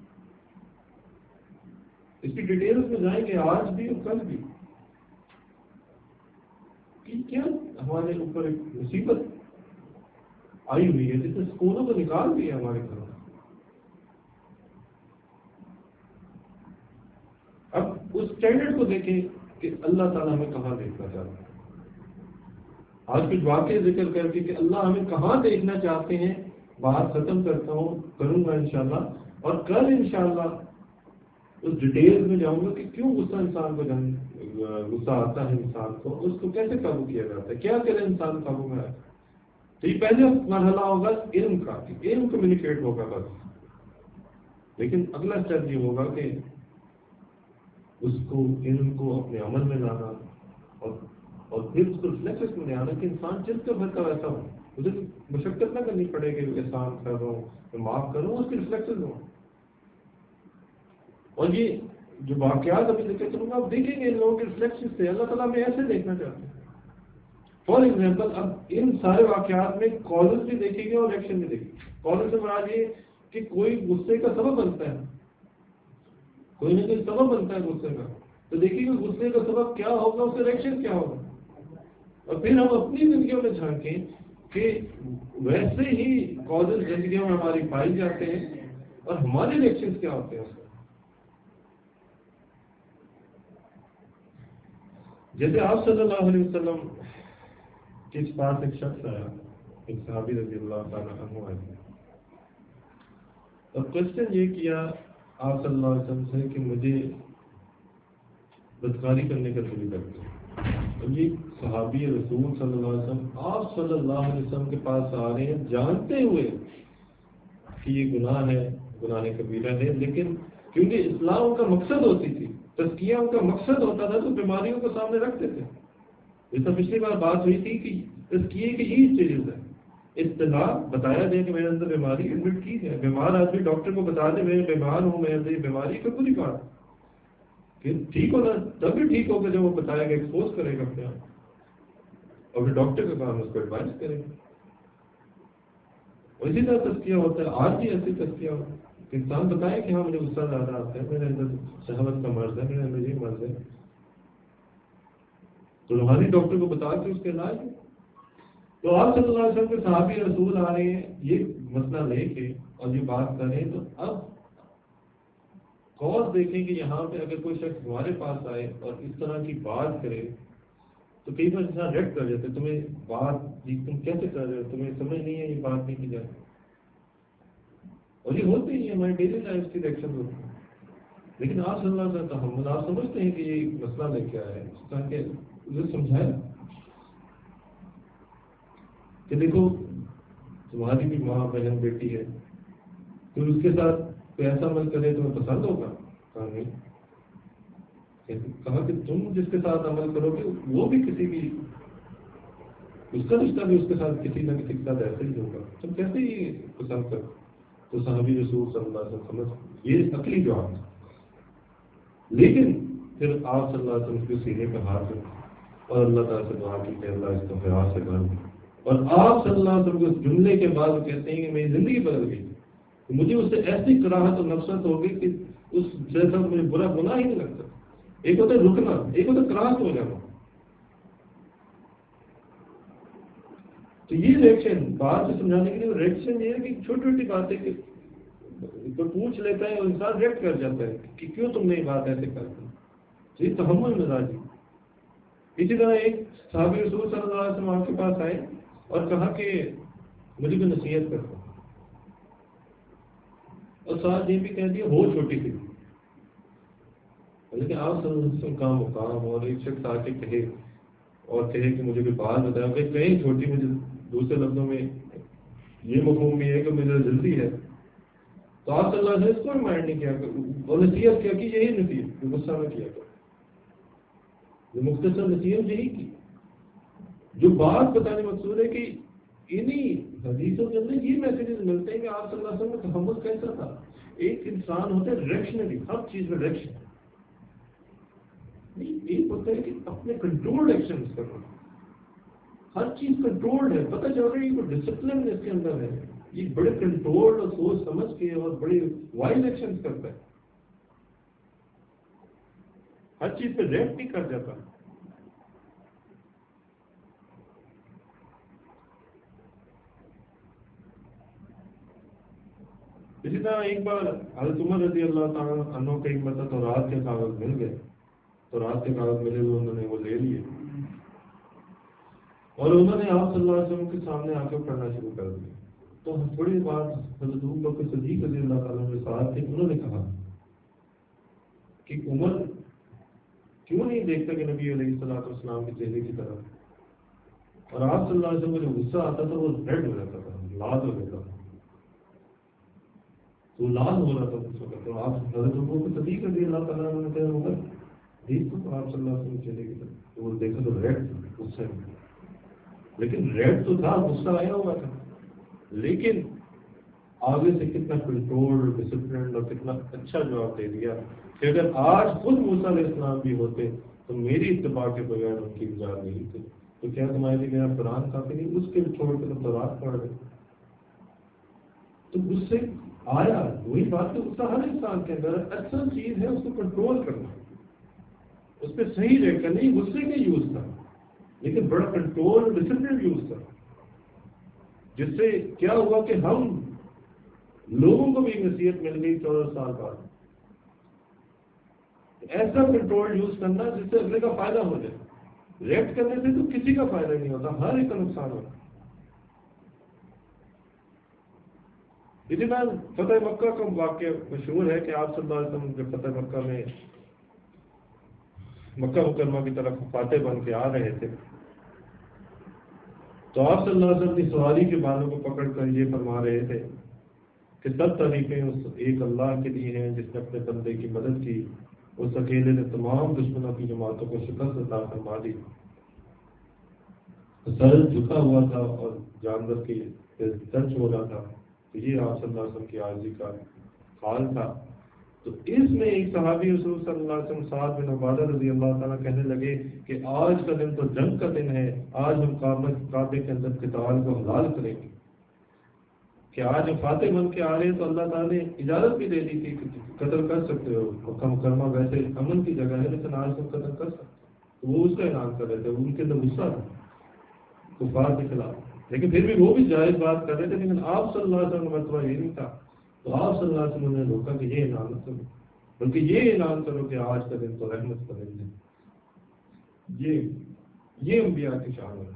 اس کی ڈیٹیلز میں جائیں گے آج بھی اور کل بھی کہ کیا ہمارے اوپر ایک مصیبت آئی ہوئی ہے جس نے سکونوں کو نکال دیا ہمارے گھروں. اب اس اسٹینڈرڈ کو دیکھیں کہ اللہ تعالیٰ ہمیں کہاں دیکھنا چاہتا ہے. آج کچھ واقعے ذکر کر کے کہ اللہ ہمیں کہاں دیکھنا چاہتے ہیں بات ختم کروں گا انشاءاللہ. اور کل انشاءاللہ اس ڈیٹیلز میں جاؤں گا کہ کیوں غصہ انسان کو غصہ آتا ہے انسان کو، اس کو کیسے قابو کیا جاتا ہے، کیا کرے انسان قابو میں آئے. تو یہ پہلے مرحلہ ہوگا علم کا، علم کمیونیکیٹ ہوگا بس. لیکن اگلا اسٹیپ یہ ہوگا کہ اس کو علم کو اپنے عمل میں لانا اور پھر اس کو ریفلیکس میں آنا کہ انسان جس کا بھرتا ویسا ہو، اسے مشقت نہ کرنی پڑے کہ احسان کر رہا ہوں، میں معاف کروں، اس کی ریفلیکسز ہوں. اور یہ جو واقعات ابھی ذکر کروں گا آپ دیکھیں گے ان لوگوں کے ریفلیکشن سے اللہ تعالیٰ ہمیں ایسے دیکھنا چاہتے ہیں. فار ایگزامپل اب ان سارے واقعات میں کالز بھی دیکھیں گے اور ایکشن بھی دیکھیں گے. کالز سے مراد یہ کہ کوئی غصے کا سبب بنتا ہے، کوئی نہ کوئی سبب بنتا ہے غصے کا، تو دیکھیے کہ غصے کا سبب کیا ہوگا، اس کا ریئیکشن کیا ہوگا. اور پھر ہم اپنی زندگیوں میں جھانکیں کہ ویسے ہی کالز زندگیوں میں ہماری پائی جاتے ہیں اور ہمارے ریئیکشن کیا ہوتے ہیں. جیسے آپ صلی اللہ علیہ وسلم کے پاس ایک شخص آیا، ایک صحابی رضی اللہ تعالیٰ عنہ آئے، اور کوشچن یہ کیا آپ صلی اللہ علیہ وسلم سے کہ مجھے بدکاری کرنے کا دل کرتا ہے. اور یہ صحابی رسول صلی اللہ علیہ وسلم آپ صلی اللہ علیہ وسلم کے پاس آ رہے ہیں جانتے ہوئے کہ یہ گناہ ہے، گناہ کبیرہ ہے، لیکن کیونکہ اسلام کا مقصد ہوتی تھی، تزکیہ ان کا مقصد ہوتا تھا، تو بیماریوں کو سامنے رکھتے تھے. جیسا پچھلی بار بات ہوئی تھی کہ تزکیے کی ہی اسٹیجز ہے. اطلاع بتایا جائے کہ میرے اندر بیماری ایڈمٹ کی ہے، بیمار آدمی ڈاکٹر کو بتا دے میں بیمار ہوں، میرے اندر بیماری کا پوری بات کہ ٹھیک ہونا تب بھی ٹھیک ہوگا جب وہ بتائے گا، ایکسپوز کرے گا اپنے آپ، اور پھر ڈاکٹر کا کام اس کو ایڈوائز کرے گا. اور اسی طرح تزکیہ ہوتا ہے، آج بھی ایسی تزکیہ ہوتا ہے. انسان بتائے کہ ہاں مجھے غصہ زیادہ آتا ہے، میرے اندر شہوت کا مرض ہے، میرے اندر یہ مرض ہے، تو روحانی ڈاکٹر کو بتا کے اس کے علاج. تو آپ صلی اللہ علیہ وسلم کے صحابی رسول آ رہے ہیں یہ مسئلہ لے کے اور یہ بات کر رہے ہیں. تو اب کاز دیکھیں کہ یہاں پہ اگر کوئی شخص ہمارے پاس آئے اور اس طرح کی بات کرے تو کئی بار انسان ریٹ کر جاتے، تمہیں بات تم کیسے کر رہے ہو، تمہیں سمجھ نہیں ہے یہ بات نہیں کی جائے. اور یہ ہوتے ہی ہماری ڈیلی لائف کی ریئیکشن ہوتی ہے. لیکن آپ صلی اللہ علیہ وسلم تحمل، آپ سمجھتے ہیں کہ یہ مسئلہ لے کے آیا ہے، اس طرح کے اسے سمجھایا کہ دیکھو تمہاری بھی ماں بہن بیٹی ہے، تو اس کے ساتھ کوئی ایسا عمل کرے تمہیں پسند ہوگا؟ کہا نہیں. کہا کہ تم جس کے ساتھ عمل کرو گے وہ بھی کسی بھی اس کا رشتہ بھی اس کے ساتھ کسی نہ کسی کے ساتھ ایسے ہی ہوگا، تم کیسے ہی پسند کرو. تو صحابی رسول صلی اللہ علیہ وسلم سمجھ یہ عقلی جواب تھا. لیکن پھر آپ صلی اللہ علیہ وسلم کے سینے پہ ہاتھ رکھ اور اللہ تعالیٰ سے دعا کی کہ اللہ اس کو حیا سے بھر دے. اور آپ صلی اللہ علیہ وسلم کو اس جملے کے بعد وہ کہتے ہیں کہ میری زندگی بدل گئی، مجھے اس سے ایسی کراہت اور نفرت ہو گئی کہ اس جیسا مجھے برا گناہ ہی نہیں لگتا. ایک ہوتا ہے رکنا، ایک ہوتا ہے کراہت ہو جانا. تو یہ ریئیکشن بات کو سمجھانے کے لیے ریئیکشن یہ ہے کہ چھوٹی چھوٹی باتیں کوئی پوچھ لیتا ہے اور انسان ریئیکٹ کر جاتا ہے کہ کیوں تم نے یہ بات ایسے کر دی. تو یہ تحمل مزاجی. اسی طرح ایک صحابی رسول صلی اللہ علیہ وسلم آپ کے پاس آئے اور کہا کہ مجھے کوئی نصیحت کر دو، اور ساتھ یہ بھی کہہ دیا ہو چھوٹی سی. لیکن آپ صلی اللہ علیہ وسلم کا مقام اور ایک شخص آ کے کہے اور کہے کہ مجھے کوئی بات بتایا کہ کہیں چھوٹی، مجھے دوسرے لفظوں میں یہ مفہوم بھی ہے کہ مجھے جلدی ہے، تو آپ صلی اللہ علیہ وسلم اس کو بھی مائنڈ نہیں کیا اور نصیحت کیا کہ یہی نصیحت جو غصہ میں کیا کرو، جو مختصر نصیحت یہی کی. جو بات بتانے مقصود ہے کہ انہی حدیثوں کے اندر یہ میسیجز ملتے ہیں کہ آپ صلی اللہ علیہ وسلم کا تحمل کیسا تھا. ایک انسان ہوتا ہے ریئیکشنری، ہر چیز میں ریئیکشن. ایک ہوتا ہے کہ اپنے کنٹرولڈ ایکشن کرنا، ہر چیز کنٹرولڈ ہے، پتہ چل رہا ہے کہ ڈسپلن اس کے اندر ہے، یہ بڑے کنٹرولڈ اور سوچ سمجھ کے اور بڑے وائز ایکشن کرتا ہے، ہر چیز پہ ریئیکٹ نہیں کر جاتا. اسی طرح ایک بار حضرت عمر رضی اللہ تعالیٰ عنہ کو ایک مرتبہ تورات کے کاغذ مل گئے، تورات کے کاغذ ملے ہوئے انہوں نے وہ لے لیے اور انہوں نے آپ صلی اللہ علیہ وسلم کے سامنے آ کے پڑھنا شروع کر دیا. تو تھوڑی بات حضرت ابوبکر صدیق رضی اللہ تعالیٰ کے ساتھ تھے، انہوں نے کہا کہ عمر کیوں نہیں دیکھتا کہ نبی علیہ الصلوۃ والسلام کے چہرے کی طرف، اور آپ صلی اللہ علیہ وسلم کو جو غصہ آتا تھا وہ ریڈ ہو جاتا تھا، لال ہو جاتا تھا، تو لال ہو رہا تھا اس وقت. تو آپ حضرت ابوبکر صدیق رضی اللہ تعالیٰ نے کہا عمر دیکھ تو آپ صلی اللہ علیہ وسلم کے چہرے کی طرف، تو وہ دیکھا تو ریڈ غصے میں، لیکن ریڈ تو تھا، غصہ آیا ہوا تھا، لیکن آگے سے کتنا کنٹرول ڈسپلن اور کتنا اچھا جواب دے دیا کہ اگر آج خود موسیٰ علیہ السلام بھی ہوتے تو میری اتباع کے بغیر ان کی گزار نہیں تھی. تو کیا تمہارے لیے میرا قرآن کافی نہیں؟ اس کے چھوڑ کے تم تورات پڑھ رہے. تو غصے آیا، وہی بات کہ غصہ ہر انسان کے اندر اصل چیز ہے، اس کو کنٹرول کرنا، اس پہ صحیح رہ کر نہیں غصے کا یوز تھا، لیکن بڑا کنٹرول ڈسپلن یوز تھا، جس سے کیا ہوا کہ ہم لوگوں کو بھی نصیحت مل گئی 14 سال بعد. ایسا کنٹرول یوز کرنا جس سے اگلے کا فائدہ ہو جائے. ریئیکٹ کرنے سے تو کسی کا فائدہ نہیں ہوتا، ہر ایک کا نقصان ہوتا. اسی طرح فتح مکہ کا واقعہ مشہور ہے کہ آپ صلی اللہ علیہ وسلم جب فتح مکہ میں مکہ مکرمہ کی طرف فاتح بن کے آ رہے تھے تو آپ صلی اللہ علیہ وسلم کی سواری کے بالوں کو پکڑ کر یہ فرما رہے تھے کہ سب تعریفیں اس ایک اللہ کے لیے ہیں جس نے اپنے بندے کی مدد کی، اس اکیلے نے تمام دشمنوں کی جماعتوں کو شکست عطا فرما دی. سر جھکا ہوا تھا اور جانور کی درد ہو رہا تھا. تو یہ آپ صلی اللہ علیہ وسلم کی عاجزی کا حال تھا. تو اس میں ایک صحابی رسول صلی اللہ علیہ وسلم سعد بن عبادہ رضی اللہ تعالیٰ کہنے لگے کہ آج کا دن تو جنگ کا دن ہے، آج ہم کعبے کے اندر قتال کو حلال کریں گے، کہ آج ہم فاتح بن کے آ رہے ہیں تو اللہ تعالیٰ نے اجازت بھی دے دی کہ قتل کر سکتے ہو. مکہ مکرمہ ویسے امن کی جگہ ہے لیکن آج تم قتل کر سکتے. تو وہ اس کا اعلان کر رہے تھے، ان کے اندر غصہ تھا کفار کے خلاف، لیکن پھر بھی وہ بھی جائز بات کر رہے تھے. لیکن آپ صلی اللہ علیہ وسلم کا مرتبہ یہ نہیں تھا. تو آپ صلی اللہ علیہ وسلم نے روکا کہ یہ اعلان کرو، بلکہ یہ اعلان کرو کہ آج کا دن تو رحمت کا دن ہے. یہ انبیاء کی شان ہے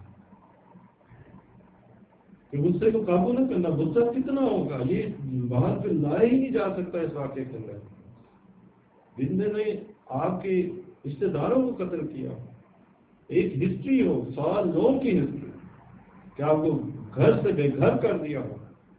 کہ غصے کو قابو نہ کرنا. غصہ کتنا ہوگا یہ باہر پہ لایا ہی نہیں جا سکتا. اس واقعے کے اندر بندے نے آپ کے رشتے داروں کو قتل کیا، ایک ہسٹری ہو 100 لوگوں کی ہسٹری کہ آپ کو گھر سے بے گھر کر دیا ہو.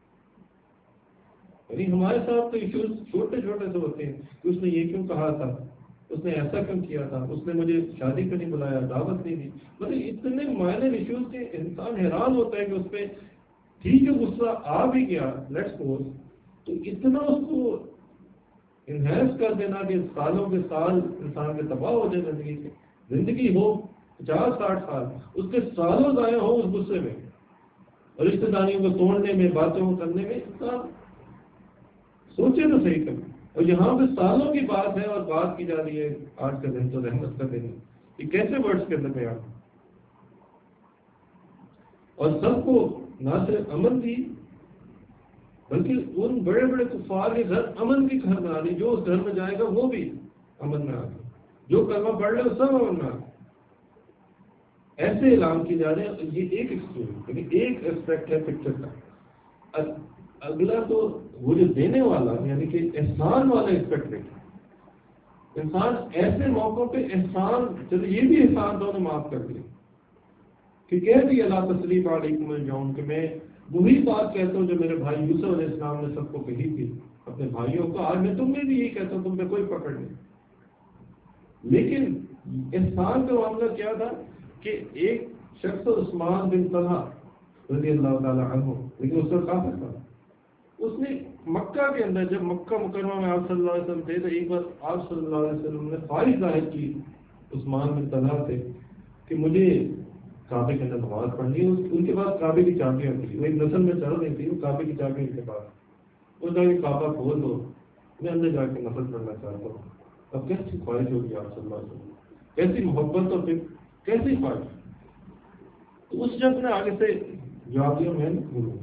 یعنی ہمارے ساتھ تو ایشوز چھوٹے چھوٹے سے ہوتے ہیں کہ اس نے یہ کیوں کہا تھا، اس نے ایسا کیوں کیا تھا، اس نے مجھے شادی پہ نہیں بلایا، دعوت نہیں دی. مطلب اتنے مائنر ایشوز کے انسان حیران ہوتا ہے کہ اس پہ ٹھیک ہے غصہ آ بھی گیا لیٹس سپوز، تو اتنا اس کو انہینس کر دینا کہ سالوں کے سال انسان کے تباہ ہو جائے. زندگی ہو 50-60 سال، اس کے سالوں ضائع ہو اس غصے میں اور رشتے داریوں کو توڑنے میں، باتوں کو کرنے میں. انسان سوچے تو صحیح کریں. اور یہاں پہ سالوں کی بات ہے اور بات کی جا رہی ہے آج کا دن تو رحمت کا دن ہے. یہ کیسے ورڈز کے اندر بیان؟ اور سب کو نہ صرف امن دی بلکہ ان بڑے بڑے کفار کے گھر امن کی گھر بنا دی، جو اس گھر میں جائے گا وہ بھی امن میں آ گیا، جو کلمہ پڑھ لے وہ سب امن میں آ گیا۔ ایسے اعلان کیے جا رہے ہیں۔ یہ ایک ایکسپیرینس، یعنی ایک اسپیکٹ ہے پکچر کا۔ اگلا تو وہ جو دینے والا یعنی کہ احسان والا اسپیکٹ ہے، انسان ایسے موقعوں پہ احسان، چلو یہ بھی احسان تھا، انہیں معاف کر دیا کہ کہہ دی اللہ تسلیف علیکم الجوم، کہ میں وہی بات کہتا ہوں جو میرے بھائی یوسف علیہ السلام نے سب کو کہی تھی اپنے بھائیوں کو، آج میں تمہیں بھی یہی کہتا ہوں، تم پہ کوئی پکڑ نہیں۔ لیکن احسان کا معاملہ کیا تھا کہ ایک شخص عثمان بن طلحہ رضی اللہ تعالیٰ عنہ، لیکن اس کا کافر تھا، اس نے مکہ کے اندر، جب مکہ مکرمہ میں آپ صلی اللہ علیہ وسلم تھے تو ایک بار آپ صلی اللہ علیہ وسلم نے خواہش ظاہر کی عثمان بن طلحہ سے کہ مجھے کعبے کے اندر نماز پڑھنی ہے۔ ان کے پاس کعبے کی چابیاں تھیں، وہ ایک نسل میں چل رہی تھی، وہ کعبے کی چابیاں ان کے پاس، اس نے کعبہ کھول دو، میں اندر جا کے نفل پڑھنا چاہتا ہوں۔ اب کیسی خواہش ہوگی آپ صلی اللہ علیہ وسلم، کیسی محبت اور پھر کیسی خواہش۔ تو اس شخص نے آگے سے جواب دیا میں نہیں کھولوں۔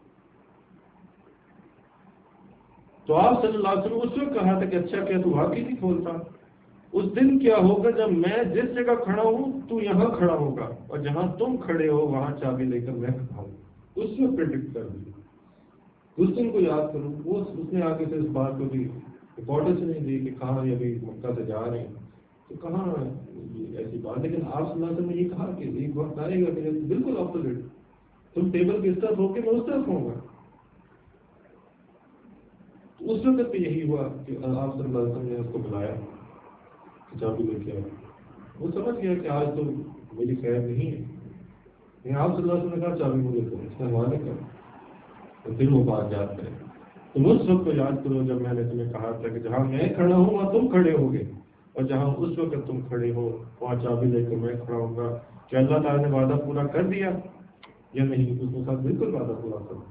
تو آپ صلی اللہ علیہ وسلم اس وقت کہا تھا کہ اچھا کیا تو واقعی نہیں کھولتا؟ اس دن کیا ہوگا جب میں جس جگہ کھڑا ہوں تو یہاں کھڑا ہوگا، اور جہاں تم کھڑے ہو وہاں چابی لے کر میں کھڑا ہوں۔ اس میں پریڈکٹ کر دی، اس دن کو یاد کروں۔ اس نے آگے سے اس بات کو بھی امپورٹنس نہیں دی کہ کہاں یہ ابھی مکہ سے جا رہے ہیں تو کہاں ایسی بات، لیکن آپ صلی اللہ علیہ وسلم نے یہ کہا کہ ایک وقت آئے گا کہ بالکل اپوزٹ، تم ٹیبل کی اس طرف ہو کے میں اس طرف ہوں گا۔ اس وقت پہ یہی ہوا کہ آپ صلی اللہ علیہ وسلم نے اس کو بلایا، چابی لے کے آیا۔ وہ سمجھ گیا کہ آج تو میری خیر نہیں ہے، لیکن آپ صلی اللہ علیہ وسلم نے کہا چابی مجھے دو، اس نے حوالے کر، تو پھر وہ بات یاد کرے۔ تم اس وقت کو یاد کرو جب میں نے تمہیں کہا تھا کہ جہاں میں کھڑا ہوں وہاں تم کھڑے ہوگے، اور جہاں اس وقت تم کھڑے ہو وہاں چابی لے کے میں کھڑا ہوں گا۔ کہ اللہ تعالیٰ نے وعدہ پورا کر دیا یا نہیں؟ اس کے ساتھ بالکل وعدہ پورا کر۔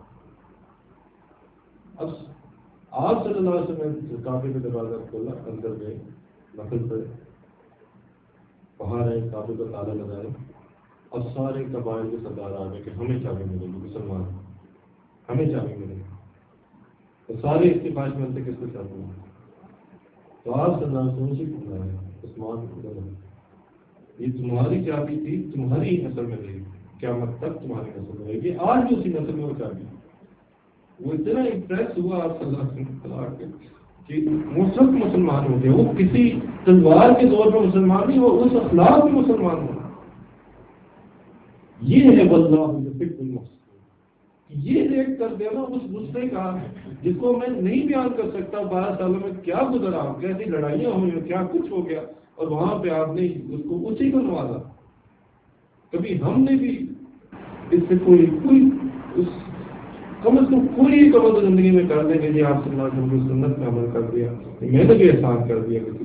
اب آپ صلی اللہ علیہ وسلم نے کعبے کا دروازہ کھولا، اندر گئے، نفل پڑے، باہر آئے، کعبے کا تالا لگائے، اب سارے قبائل کے سردار آ گئے کہ ہمیں چابی ملے گی، مسلمان ہمیں چابی ملے گی۔ تو سارے اس کے خواہش مند سے کس کو چابی ملے؟ تو آپ صلی اللہ علیہ وسلم سے پوچھا ہے عثمان کو، یہ تمہاری چابی تھی، تمہاری نسل میں رہی، قیامت تک تمہاری نسل میں رہے گی، آج بھی اسی نسل میں وہ چابی۔ وہ اتنا امپریس ہوا آپ صلی اللہ علیہ وسلم کے کہ وہ سب مسلمان ہو گئے۔ وہ کسی تلوار کے دور میں مسلمان نہیں، وہ اس اخلاق میں مسلمان ہو۔ یہ ہے واللہ یحب المحسنین۔ یہ دیکھ کر دینا اس غصے کا جس کو میں نہیں بیان کر سکتا، 12 سالوں میں کیا گزرا، کیسی لڑائیاں ہوئی، کیا کچھ ہو گیا، اور وہاں پہ آپ نے اس کو اسی کو نوازا۔ کبھی ہم نے بھی اس سے کوئی کم از کم کوئی کم زندگی میں کر دیں گے جی آپ صلی اللہ علیہ وسلم کی سنت میں عمل کر دیا، میں نے بھی احسان کر دیا کسی۔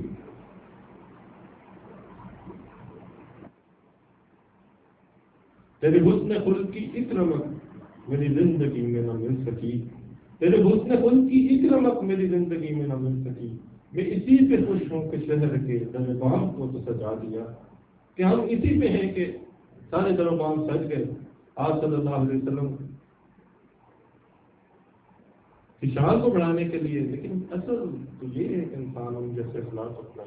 تیرے حسن خلق کی ایک رمق میری زندگی میں نہ مل سکی، تیرے حسن خلق کی ایک رمق میری زندگی میں نہ مل سکی، میں اسی پہ خوش ہوں کہ شہر کے در بام کو تو سجا دیا۔ کہ ہم اسی پہ ہیں کہ سارے در بام سج گئے آپ صلی اللہ علیہ وسلم کی شان کو بڑھانے کے لیے، لیکن اصل تو یہ ہے کہ انسان ہم جیسے اخلاق اپنائے۔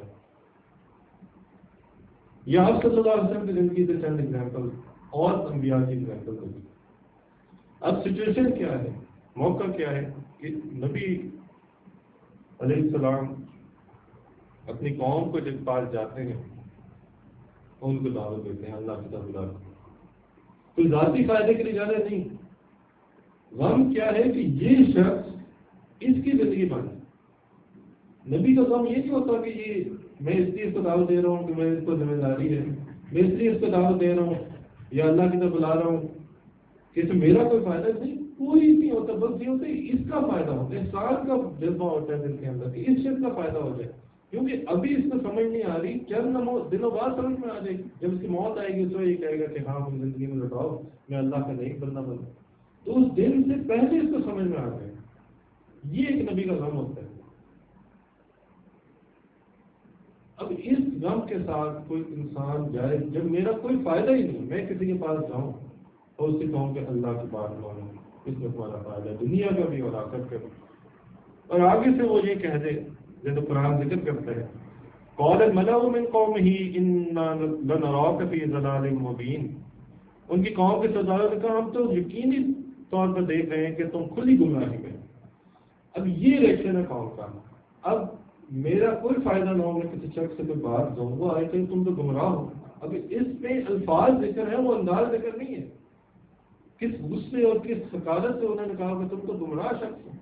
یہ آپ صلی اللہ علیہ وسلم کی زندگی سے چند ایگزامپل اور انبیاء کی ایگزامپل ہوگی۔ اب سچویشن کیا ہے، موقع کیا ہے کہ نبی علیہ السلام اپنی قوم کو جب پاس جاتے ہیں ان کو دعوت دیتے ہیں اللہ کی طرف بلا کر، کوئی ذاتی فائدے کے لیے جا رہے نہیں۔ غم کیا ہے کہ یہ شخص اس کی زندگی بن جائے۔ نبی کا غم یہ نہیں ہوتا کہ یہ میں اس لیے اس کو دعوت دے رہا ہوں کہ میں اس کو ذمہ داری ہے، میں اس لیے اس کو دعوت دے رہا ہوں یا اللہ کی طرف بلا رہا ہوں کہ اس میں میرا کوئی فائدہ نہیں، کوئی نہیں ہوتا، بس یہ ہوتا ہے اس کا فائدہ ہوتا ہے، انسان کا جذبہ ہوتا ہے دل کے اندر کہ اس شخص کا فائدہ ہو جائے، کیونکہ ابھی اس کو سمجھ نہیں آ رہی، چند دنوں بعد سمجھ میں آ جائے گی۔ جب اس کی موت آئے گی تو یہ کہے گا کہ ہاں مجھے زندگی میں لوٹاؤ، میں اللہ کا نہیں بندہ بنا، تو اس دن سے پہلے اس کو سمجھ میں آ جائے۔ یہ ایک نبی کا غم ہوتا ہے۔ اب اس غم کے ساتھ کوئی انسان جائے جب میرا کوئی فائدہ ہی نہیں، میں کسی کے پاس جاؤں اور اس کی قوم کے اللہ کی بات مانو، اس میں تمہارا فائدہ ہے دنیا کا بھی اور آخرت کا بھی۔ اور آگے سے وہ یہ کہہ دے جیسے قرآن ذکر کرتا ہے، قال الملأ من قومه انا لنراك في ضلال مبين، ان کی قوم کے سرداروں نے کہا ہم تو یقینی طور پر دیکھ رہے ہیں کہ تم کھلی گمراہی میں۔ اب یہ ریئیکشن ہے قوم کا۔ اب میرا کوئی فائدہ نہ ہو، میں کسی شخص سے کوئی بات دوں، وہ آئے کہ تم تو گمراہ ہو۔ اب اس میں الفاظ ذکر ہے، وہ انداز ذکر نہیں ہے۔ کس غصے اور کس سکالت سے انہوں نے کہا کہ تم تو گمراہ شخص ہو۔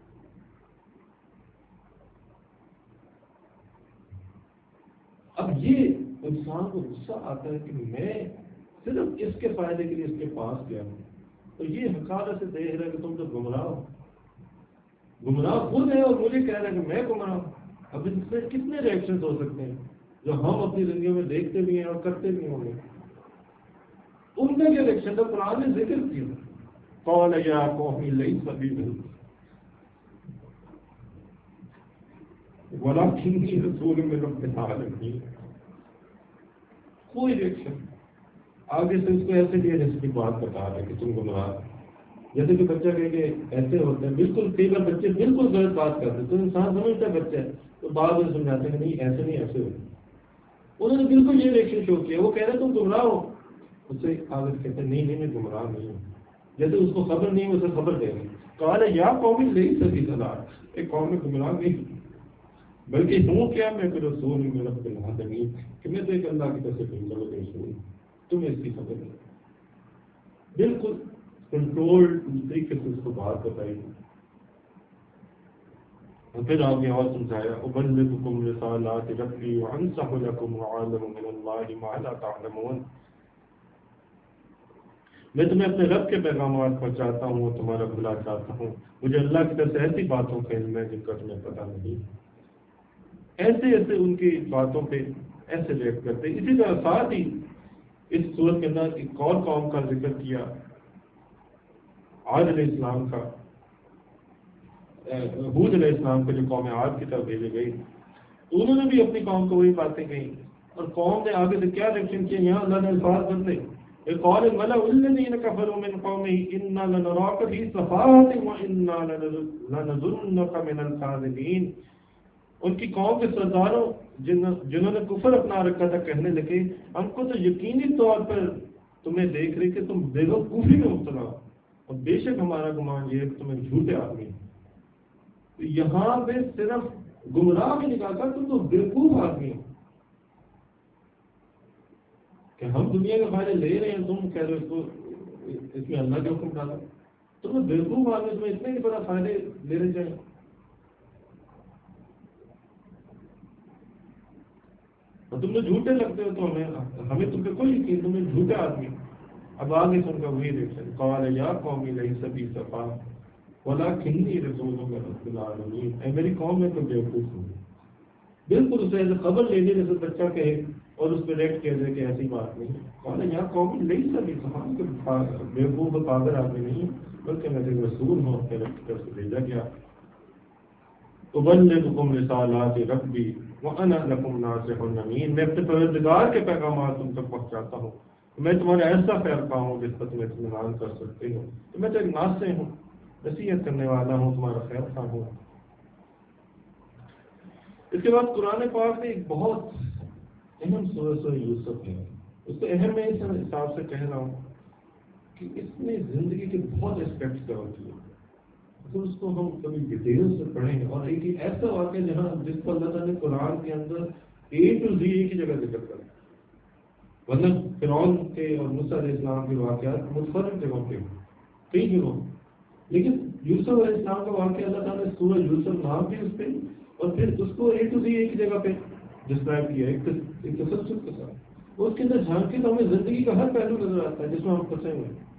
اب یہ انسان کو غصہ آتا ہے کہ میں صرف اس کے فائدے کے لیے اس کے پاس گیا ہوں، تو یہ حقارت سے دیکھ رہا ہے کہ تم تو گمراہ ہو۔ گمراہ خود ہے اور مجھے کہہ رہا ہے کہ میں گمراہ ہوں۔ اب اس میں کتنے ریئیکشن ہو سکتے ہیں جو ہم اپنی زندگی میں دیکھتے بھی ہیں اور کرتے بھی ہوں گے۔ ان میں کیا ریئیکشن تھا؟ قرآن نے ذکر کیا، قال یا قوم لیس بی ضلالۃ ولکنی رسول من رب العالمین۔ کوئی ریئیکشن آگے سے اس کو ایسے بھی جیسے بات بتا رہے کہ تم گمراہ، جیسے کہ بچہ کہے کہ ایسے ہوتے ہیں، بالکل کئی بار بچے بالکل غلط بات کرتے ہیں تو انسان سمجھتا ہے بچہ ہے، تو بعد میں سمجھاتے ہیں کہ نہیں ایسے نہیں ایسے ہوتے۔ انہوں نے بالکل یہ ریئیکشن شو کیا، وہ کہہ رہے تم گمراہ ہو، اس سے آگے کہتے ہیں نہیں میں گمراہ نہیں ہوں، جیسے اس کو خبر نہیں اسے خبر دے گی۔ قال یا قوم لیس بی ضلالۃ، ایک قوم میں گمراہ نہیں بلکہ ہوں کیا، میں کوئی رسول من رب العالمین، کہ میں تو ایک اللہ کی طرف سے بھیجا ہوا رسول، تمہیں اس کی خبر نہیں۔ بالکل کنٹرول طریقے سے اس کو بات بتائی، اور پھر آگے اور سمجھایا ابلغکم رسالات ربی وانصح لکم وعلم من اللہ ما لا تعلمون، میں تمہیں اپنے رب کے پیغامات پہنچاتا ہوں اور تمہارا بھلا چاہتا ہوں، مجھے اللہ کی طرف سے ایسی باتوں کا علم ہے جن کا تمہیں پتہ نہیں۔ ایسے ایسے ان کی باتوں پہ ایسے ریئیکٹ کرتے۔ اسی طرح ساتھ ہی اس صورت کے اندر ایک اور قوم کا ذکر کیا، عاد علیہ السلام کا، ہود علیہ السلام کو جو قوم عاد کی طرف بھیجی گئی، انہوں نے بھی اپنی قوم کو وہی باتیں کہیں، اور قوم نے آگے سے کیا ریئیکشن کیا، یہاں اللہ نے الفاظ بدلے، قال الملأ الذين كفروا من قومه إنا لنراك في سفاهة وإنا لنظنك من الكاذبين۔ ان کی قوم کے سرداروں جنہوں نے کفر اپنا رکھا تھا کہنے لگے ہم کو تو یقینی طور پر تمہیں دیکھ رہے کہ تم بے وقوفی میں مبتلا ہو، اور بے شک ہمارا گمان یہ ہے کہ تمہیں جھوٹے آدمی ہیں۔ یہاں پہ صرف گمراہ بھی نکالتا تم تو بیوقوف آدمی ہو کہ ہم دنیا کے فائدے لے رہے ہیں، تم کہہ رہے ہو اس میں اللہ کے حکم ڈالا، تم بیوقوف آدمی، تمہیں اتنے ہی بڑا فائدے لے رہے جائیں، اور تم نے جھوٹے لگتے ہو تو ہمیں تم پہ کوئی یقین، تمہیں جھوٹے آدمی۔ اب آگے سن کا وہی ریئیکشن، قال یا قوم لیس بی ضلالۃ ولکنی رسول من رب العالمین، اے میری قوم میں تو بیوقوف ہوں۔ بالکل اسے ایسے خبر لینے جیسے بچہ کہے اور اس پہ ریئیکٹ کہہ دے کہ ایسی بات نہیں۔ قال یا قوم لیس بی ضلالۃ، بیوقوف و پاگل آدمی نہیں بلکہ میں ایک رسول ہوں، میرے طرف سے بھیجا گیا۔ ابلغکم رسالات ربی وانا لکم ناصح امین، میں اپنے پروردگار کے پیغامات تم تک پہنچاتا ہوں، میں تمہارا ایسا خیر خواہ ہوں جس پر تم اطمینان کر سکتے ہو، تو میں تو ایک ناصح ہوں، نصیحت کرنے والا ہوں، تمہارا خیر خواہ ہوں۔ اس کے بعد قرآن پاک نے ایک بہت اہم سورۃ یوسف ہے، اس کو اہم میں اس حساب سے کہہ رہا ہوں کہ اس میں زندگی کے بہت اسپیکٹس کور کیے، تو اس کو ہم کبھی ڈیٹیل سے پڑھیں، اور ایک ایسا واقعہ جہاں جس کو اللہ تعالیٰ نے قرآن کے اندر A to Z ایک ہی جگہ ذکر کرا، ورنہ فرعون کے اور موسیٰ علیہ السلام کے واقعات مختلف جگہوں پہ کئی جگہوں، لیکن یوسف علیہ السلام کا واقعہ اللہ تعالیٰ نے سورہ یوسف نام بھی اس پہ، اور پھر اس کو A to Z ایک جگہ پہ ڈسکرائب کیا ایک تسلسل کے ساتھ، اور اس کے اندر جھانک کے تو ہمیں زندگی کا ہر پہلو نظر آتا ہے جس میں ہم پھنسے ہوئے ہیں،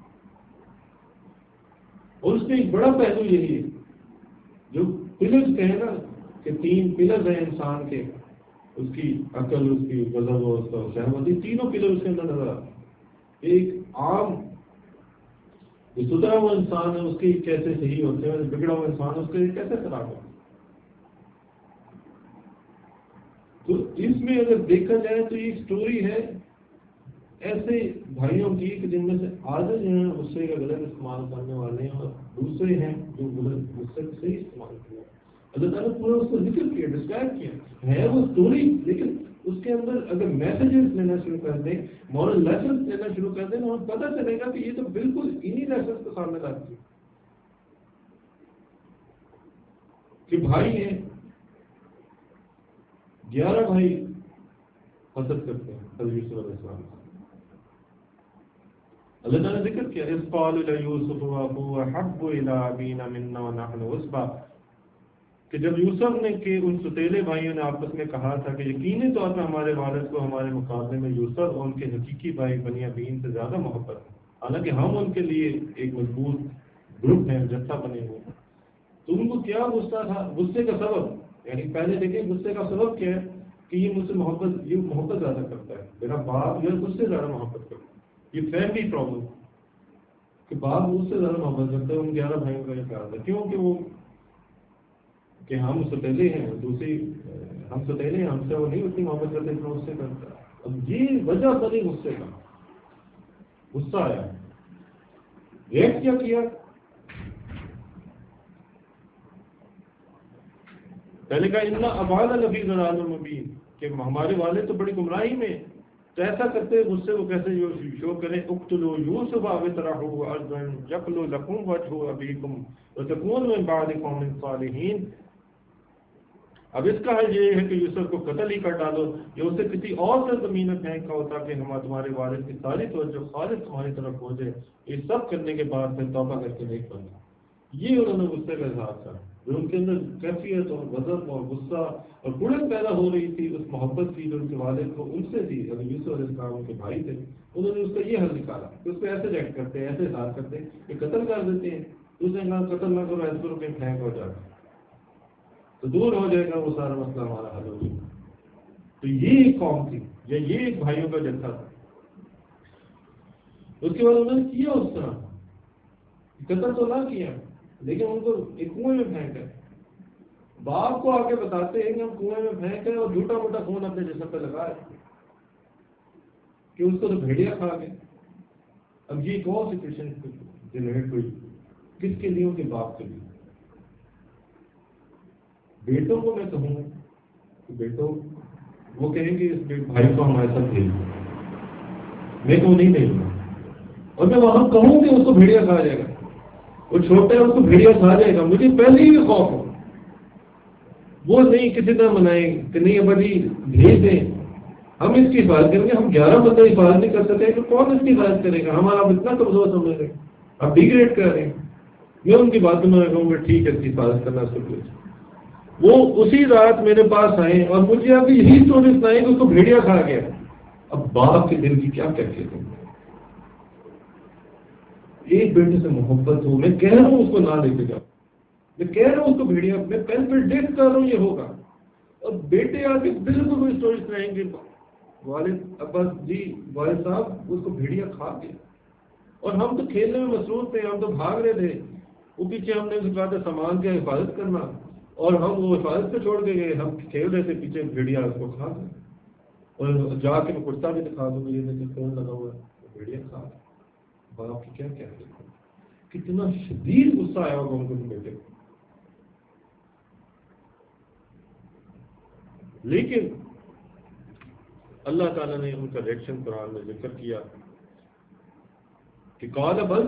اور اس میں ایک بڑا پہلو یہی ہے جو پلرز کہیں نا کہ 3 پلرز ہیں انسان کے، اس کی عقل، اس کی غضب اور اس کا شہوت، یہ تینوں پلر اس کے اندر نظر آتے ہیں۔ ایک عام جو ستھرا ہوا انسان ہے اس کے کیسے صحیح ہوتے ہیں، بگڑا ہوا انسان ہے اس کے کیسے خراب ہوتے ہیں۔ تو اس میں اگر دیکھا جائے تو یہ سٹوری ہے ایسے بھائیوں کی کہ جن میں سے آدھے جو ہیں غصے کا غلط استعمال کرنے والے ہیں اور دوسرے ہیں جو غلط غصے کا صحیح استعمال کرنے والے. اللہ تعالیٰ پورا اس کو ذکر کیا، ڈسکرائب کیا ہے وہ اسٹوری، لیکن اس کے اندر اگر میسیجز لینا شروع کر دیں، مورل لیسنس لینا شروع کر دیں تو ہمیں پتہ چلے گا کہ یہ تو بالکل انہی لیسنس کے سامنے لاتی ہے کہ بھائی ہیں 11 بھائی حسد کرتے ہیں حضرت یوسف علیہ السلام. اللہ تعالیٰ نے ذکر کیا اذ قالوا لیوسف واخوہ احب الی ابینا منا ونحن عصبہ، کہ جب یوسف نے کہ ان ستیلے بھائیوں نے آپس میں کہا تھا کہ یقینی طور پر ہمارے والد کو ہمارے مقابلے میں یوسف اور ان کے حقیقی بھائی بنیامین سے زیادہ محبت ہے، حالانکہ ہم ان کے لیے ایک مضبوط گروپ ہیں، جتھا بنے ہوئے. تو ان کو کیا غصہ تھا؟ غصے کا سبب، یعنی پہلے دیکھیں غصے کا سبب کیا ہے کہ یہ مجھ سے محبت زیادہ کرتا ہے، میرا باپ جو ہے مجھ سے زیادہ محبت کرتا ہے. یہ فیملی پرابلم کہ باپ مجھ سے زیادہ محبت کرتا ہے. ان 11 بھائیوں کا یہ خیال تھا کیوں کہ وہ کہ ہم ستیلے ہیں، دوسری ہم ستیلے ہیں، ہم سے وہ نہیں اتنی محبت کرتے اتنا اس سے کرتا. اب یہ وجہ بنی غصے کا، غصہ آیا، ریئیکٹ کیا کیا؟ پہلے کہا ان ابانا لفی ضلال مبین، کہ ہمارے والد تو بڑی گمراہی میں. تو ایسا کرتے غصے کو کیسے شو کریں؟ اقتلوا یوسف او اطرحوہ ارضا یخل لکم وجہ ابیکم وتکونوا من بعد قوم صالحین. اب اس کا حل یہ ہے کہ یوسف کو قتل ہی کر ڈالو یا اسے کسی اور سے زمین میں پھینک کھاؤ تاکہ ہم تمہارے والد کی ساری توجہ خالص تمہاری طرف ہو جائے. یہ سب کرنے کے بعد پھر توبہ کر کے نیک بننا. یہ انہوں نے غصے کا اظہار کیا جو ان کے اندر کیفیت اور غضب اور غصہ اور کڑک پیدا ہو رہی تھی اس محبت کی جو ان کے والد کو ان سے تھی. ابھی یوسف علیہ السلام ان کے بھائی تھے، انہوں نے اس کا یہ حل نکالا کہ اس کو ایسے ریئیکٹ کرتے ہیں، ایسے اظہار کرتے ہیں کہ قتل کر دیتے ہیں. اس نے کہا قتل نہ کرو، ایسے کرو کہ پھینک ہو جائے تو دور ہو جائے گا، وہ سارا مسئلہ ہمارا حل ہو جائے گا. تو یہ ایک قوم تھی یا یہ ایک بھائیوں کا جتھا تھا. اس کے بعد انہوں نے کیا اس طرح قتل تو نہ کیا لیکن ان کو ایک کنویں میں پھینک ہے. باپ کو آ کے بتاتے ہیں کہ ہم کنویں میں پھینک ہے اور جھوٹا موٹا خون اپنے جسم پہ لگا ہے کہ اس کو تو بھیڑیا کھا گئے. اب یہ کون سچویشن جنریٹ ہوئی کس کے لیے؟ ان کے باپ کے لیے. بیٹوں کو میں کہوں کہ بیٹوں وہ کہیں گے اس بھائی کو ہمارے ساتھ بھیج دو، میں کو نہیں بھیجوں گا. اور میں وہاں کہوں کہ اس کو بھیڑیا کھا جائے گا، وہ چھوٹا ہے اس کو بھیڑیا کھا جائے گا، مجھے پہلے ہی خوف ہو. وہ نہیں کسی طرح منائیں کہ نہیں ابا جی بھیج دیں، ہم اس کی حفاظت کریں گے. ہم 11 بندہ حفاظت نہیں کر سکتے تو کون اس کی حفاظت کرے گا؟ ہمارا آپ اتنا کمزور سمجھ رہے ہیں، آپ ڈیگریڈ کر رہے ہیں. میں ان کی باتوں میں کہوں گا ٹھیک ہے اس کی حفاظت کرنا اس کو. وہ اسی رات میرے پاس آئے اور مجھے ابھی یہی اسٹوری سنائی کہ اس کو بھیڑیا کھا گیا. اب باپ کے دل کی کیا کیفیت ہے؟ ایک بیٹے سے محبت ہو، میں کہہ رہا ہوں اس کو نہ لے کے جاؤ، میں کہہ رہا ہوں اس کو بھیڑیا، میں پین پہ ڈیٹ کر رہا ہوں یہ ہوگا. اور بیٹے آ کے بالکل کوئی اسٹوری سنائیں گے والد ابا جی والد صاحب اس کو بھیڑیا کھا گیا. اور ہم تو کھیلنے میں مصروف تھے، ہم تو بھاگ رہے تھے، وہ پیچھے ہم نے کہا تھا سامان کا حفاظت کرنا اور ہم وہ حفاظت پہ چھوڑ کے گئے، ہم کھیل رہے تھے، پیچھے بھیڑیا اس کو کھا گیا. اور جا کے میں کرتا بھی دکھا دوں گا یہ دیکھیں فون لگا ہوا ہے، بھیڑیا کھا گیا. باپ کی کیا کتنا شدید غصہ آیا ہوگا ان کو بیٹے کو. لیکن اللہ تعالیٰ نے ان کا ریئیکشن قرآن میں ذکر کیا کہ قال بل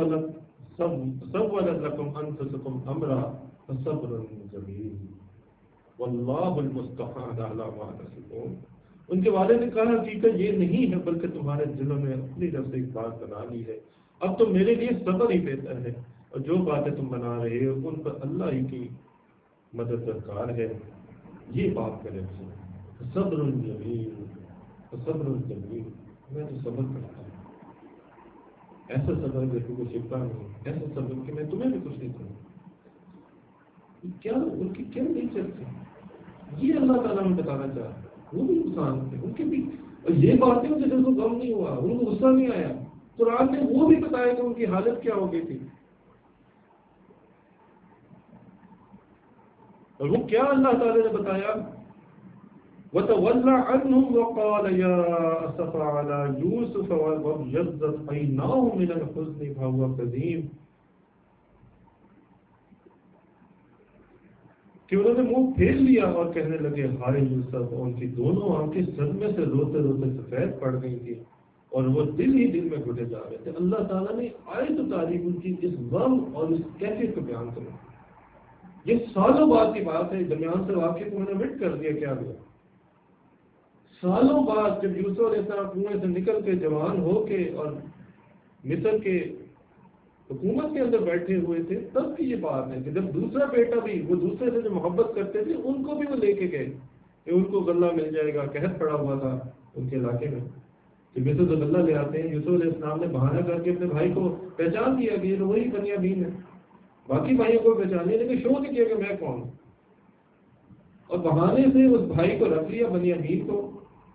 سولت لكم انفسكم امرا فصبر جمیل واللہ المستعان علی ما تصفون. ان کے والد نے کہا حقیقت یہ نہیں ہے بلکہ تمہارے دلوں میں اپنی طرف سے ایک بات بنا لی ہے، اب تو میرے لیے صبر ہی بہتر ہے، اور جو باتیں تم بنا رہے ہو ان پر اللہ ہی کی مدد درکار ہے. یہ بات کرے صبر جمیل، صبر جمیل، میں تو صبر کرتا ہوں، ایسا صبر کہ کوئی شکا نہیں، ایسا صبر کہ میں تمہیں بھی کچھ نہیں کروں. کیا ان کی کیا نیچر تھی یہ اللہ تعالیٰ نے بتانا چاہا. وہ بھی انسان تھے، ان کے بھی اور یہ باتیں ان کے دل کو غم نہیں ہوا، ان کو غصہ نہیں آیا. قرآن نے وہ بھی بتایا کہ ان کی حالت کیا ہو گئی تھی. اور وہ کیا اللہ تعالیٰ نے بتایا وتولى عنهم وقال يا أسفا على يوسف وابيضت عيناه من الحزن فهو كظيم. کہ انہوں نے منہ پھیر لیا اور کہنے لگے ہائے یوسف. ان کی دونوں آنکھیں صدمے سے روتے روتے سفید پڑ گئی تھی اور وہ دل ہی دل میں گھٹے جا رہے تھے. اللہ تعالیٰ نے آیت اتاری ان کی اس غم اور اس کیفیت کو بیان کرا. یہ سالوں بعد کی بات ہے. درمیان سے واقعے کو میں نے مٹ کر دیا. کیا ہوا سالوں بعد جب یوسف علیہ السلام کنویں سے نکل کے جوان ہو کے اور مصر کے حکومت کے اندر بیٹھے ہوئے تھے, تب کی یہ بات ہے کہ جب دوسرا بیٹا بھی, وہ دوسرے سے جو محبت کرتے تھے, ان کو بھی وہ لے کے گئے کہ ان کو غلہ مل جائے گا. قحط پڑا ہوا تھا ان کے علاقے میں کہ مصر سے غلہ لے آتے ہیں. یوسف علیہ السلام نے بہانہ کر کے اپنے بھائی کو پہچان دیا کہ یہ تو وہی بنیامین ہے. باقی بھائیوں کو پہچان لیا لیکن شو نہیں کیا کہ میں کون ہوں, اور بہانے سے اس بھائی کو رکھ لیا بنیامین کو,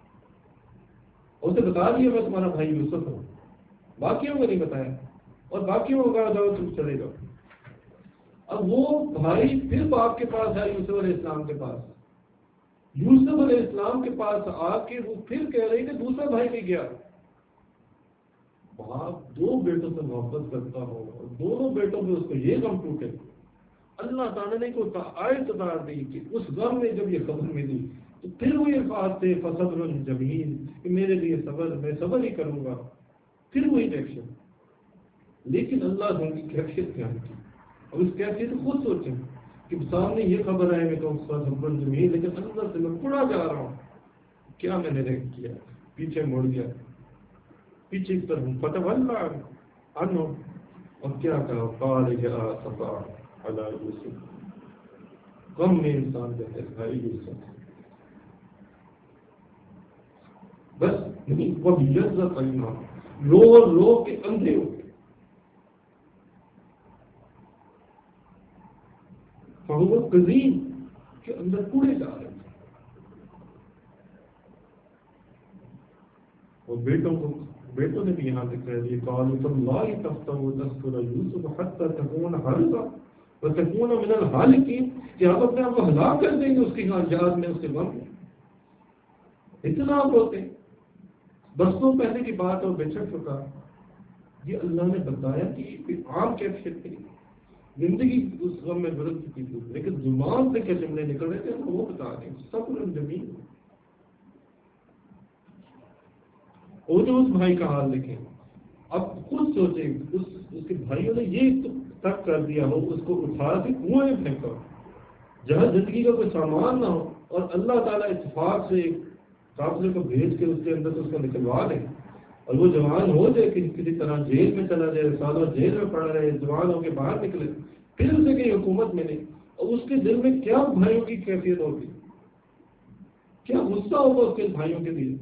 اسے بتا دیا میں تمہارا بھائی یوسف ہوں. باقیوں کو نہیں بتایا اور باقیوں کو کہا جاؤ تم چلے جاؤ. اب وہ بھائی پھر باپ کے پاس ہے, یوسف علیہ السلام کے پاس. یوسف علیہ السلام کے پاس آ کے وہ پھر کہہ رہی کہ دوسرا بھائی بھی گیا. باپ دو بیٹوں سے محبت کرتا ہو اور دونوں بیٹوں میں اس کو یہ غم ٹوٹے. اللہ تعالیٰ نے کو آیت اتار دی کہ اس غم میں جب یہ خبر ملی تو پھر وہ الفاظ تھے فصبر جمیل, کہ میرے لیے صبر, میں صبر ہی کروں گا. پھر وہی ریئیکشن. لیکن اللہ نے ان کی کیفیت بیان کی اور اس کیفیت خود سوچیں کہ سامنے یہ خبر ہے میں کہوں صبر جمیل, لیکن اندر سے میں پڑا جا رہا ہوں کیا میں نے کیا, پیچھے مڑ گیا, پیچھے کی طرف فتولی عنہم, اور کیا کہا قال یا اسفا علی یوسف. غم میں انسان کہتے ہیں بھائی یوسف, بس نہیں وہ یزت عینا, رو رو کے اندھے ہو گئے. فہو کظیم, کے اندر کوڑے جا رہے تھے. اور بیٹوں نے بھی یہاں سے کہہ دیا قالوا تاللہ تفتأ تذکر یوسف حتی تکون حرضا وتکون من الہالکین, کہ آپ اپنے آپ کو ہلاک کر دیں گے اس کی یاد میں, اس کے غم میں. اتنا آپ ہوتے برسوں پہلے کی بات اور بچھڑ چکا. یہ اللہ نے بتایا کہ یہ عام کیفیت تھی, زندگی اس غم میں گزر چکی تھی, لیکن زبان سے کیا جملے نکل رہے تھے وہ بتا دیں صبر جمیل. اور جو اس بھائی کا حال لکھیں, اب خود سوچیں اس کے بھائیوں نے یہ تک کر دیا ہو, اس کو اٹھا کے کنویں میں پھینکا جہاں زندگی کا کوئی سامان نہ ہو, اور اللہ تعالیٰ اتفاق سے ایک قافلے کو بھیج کے اس کے اندر سے اس کو نکلوا دے اور وہ جوان ہو جائے, کسی طرح جیل میں چلا جائے, سالوں جیل میں پڑ رہے, جوان ہو کے باہر نکلے, پھر اسے کہیں حکومت ملے, اور اس کے دل میں کیا بھائیوں کی کیفیت ہوگی, کیا غصہ ہوگا اس کے بھائیوں کے لیے.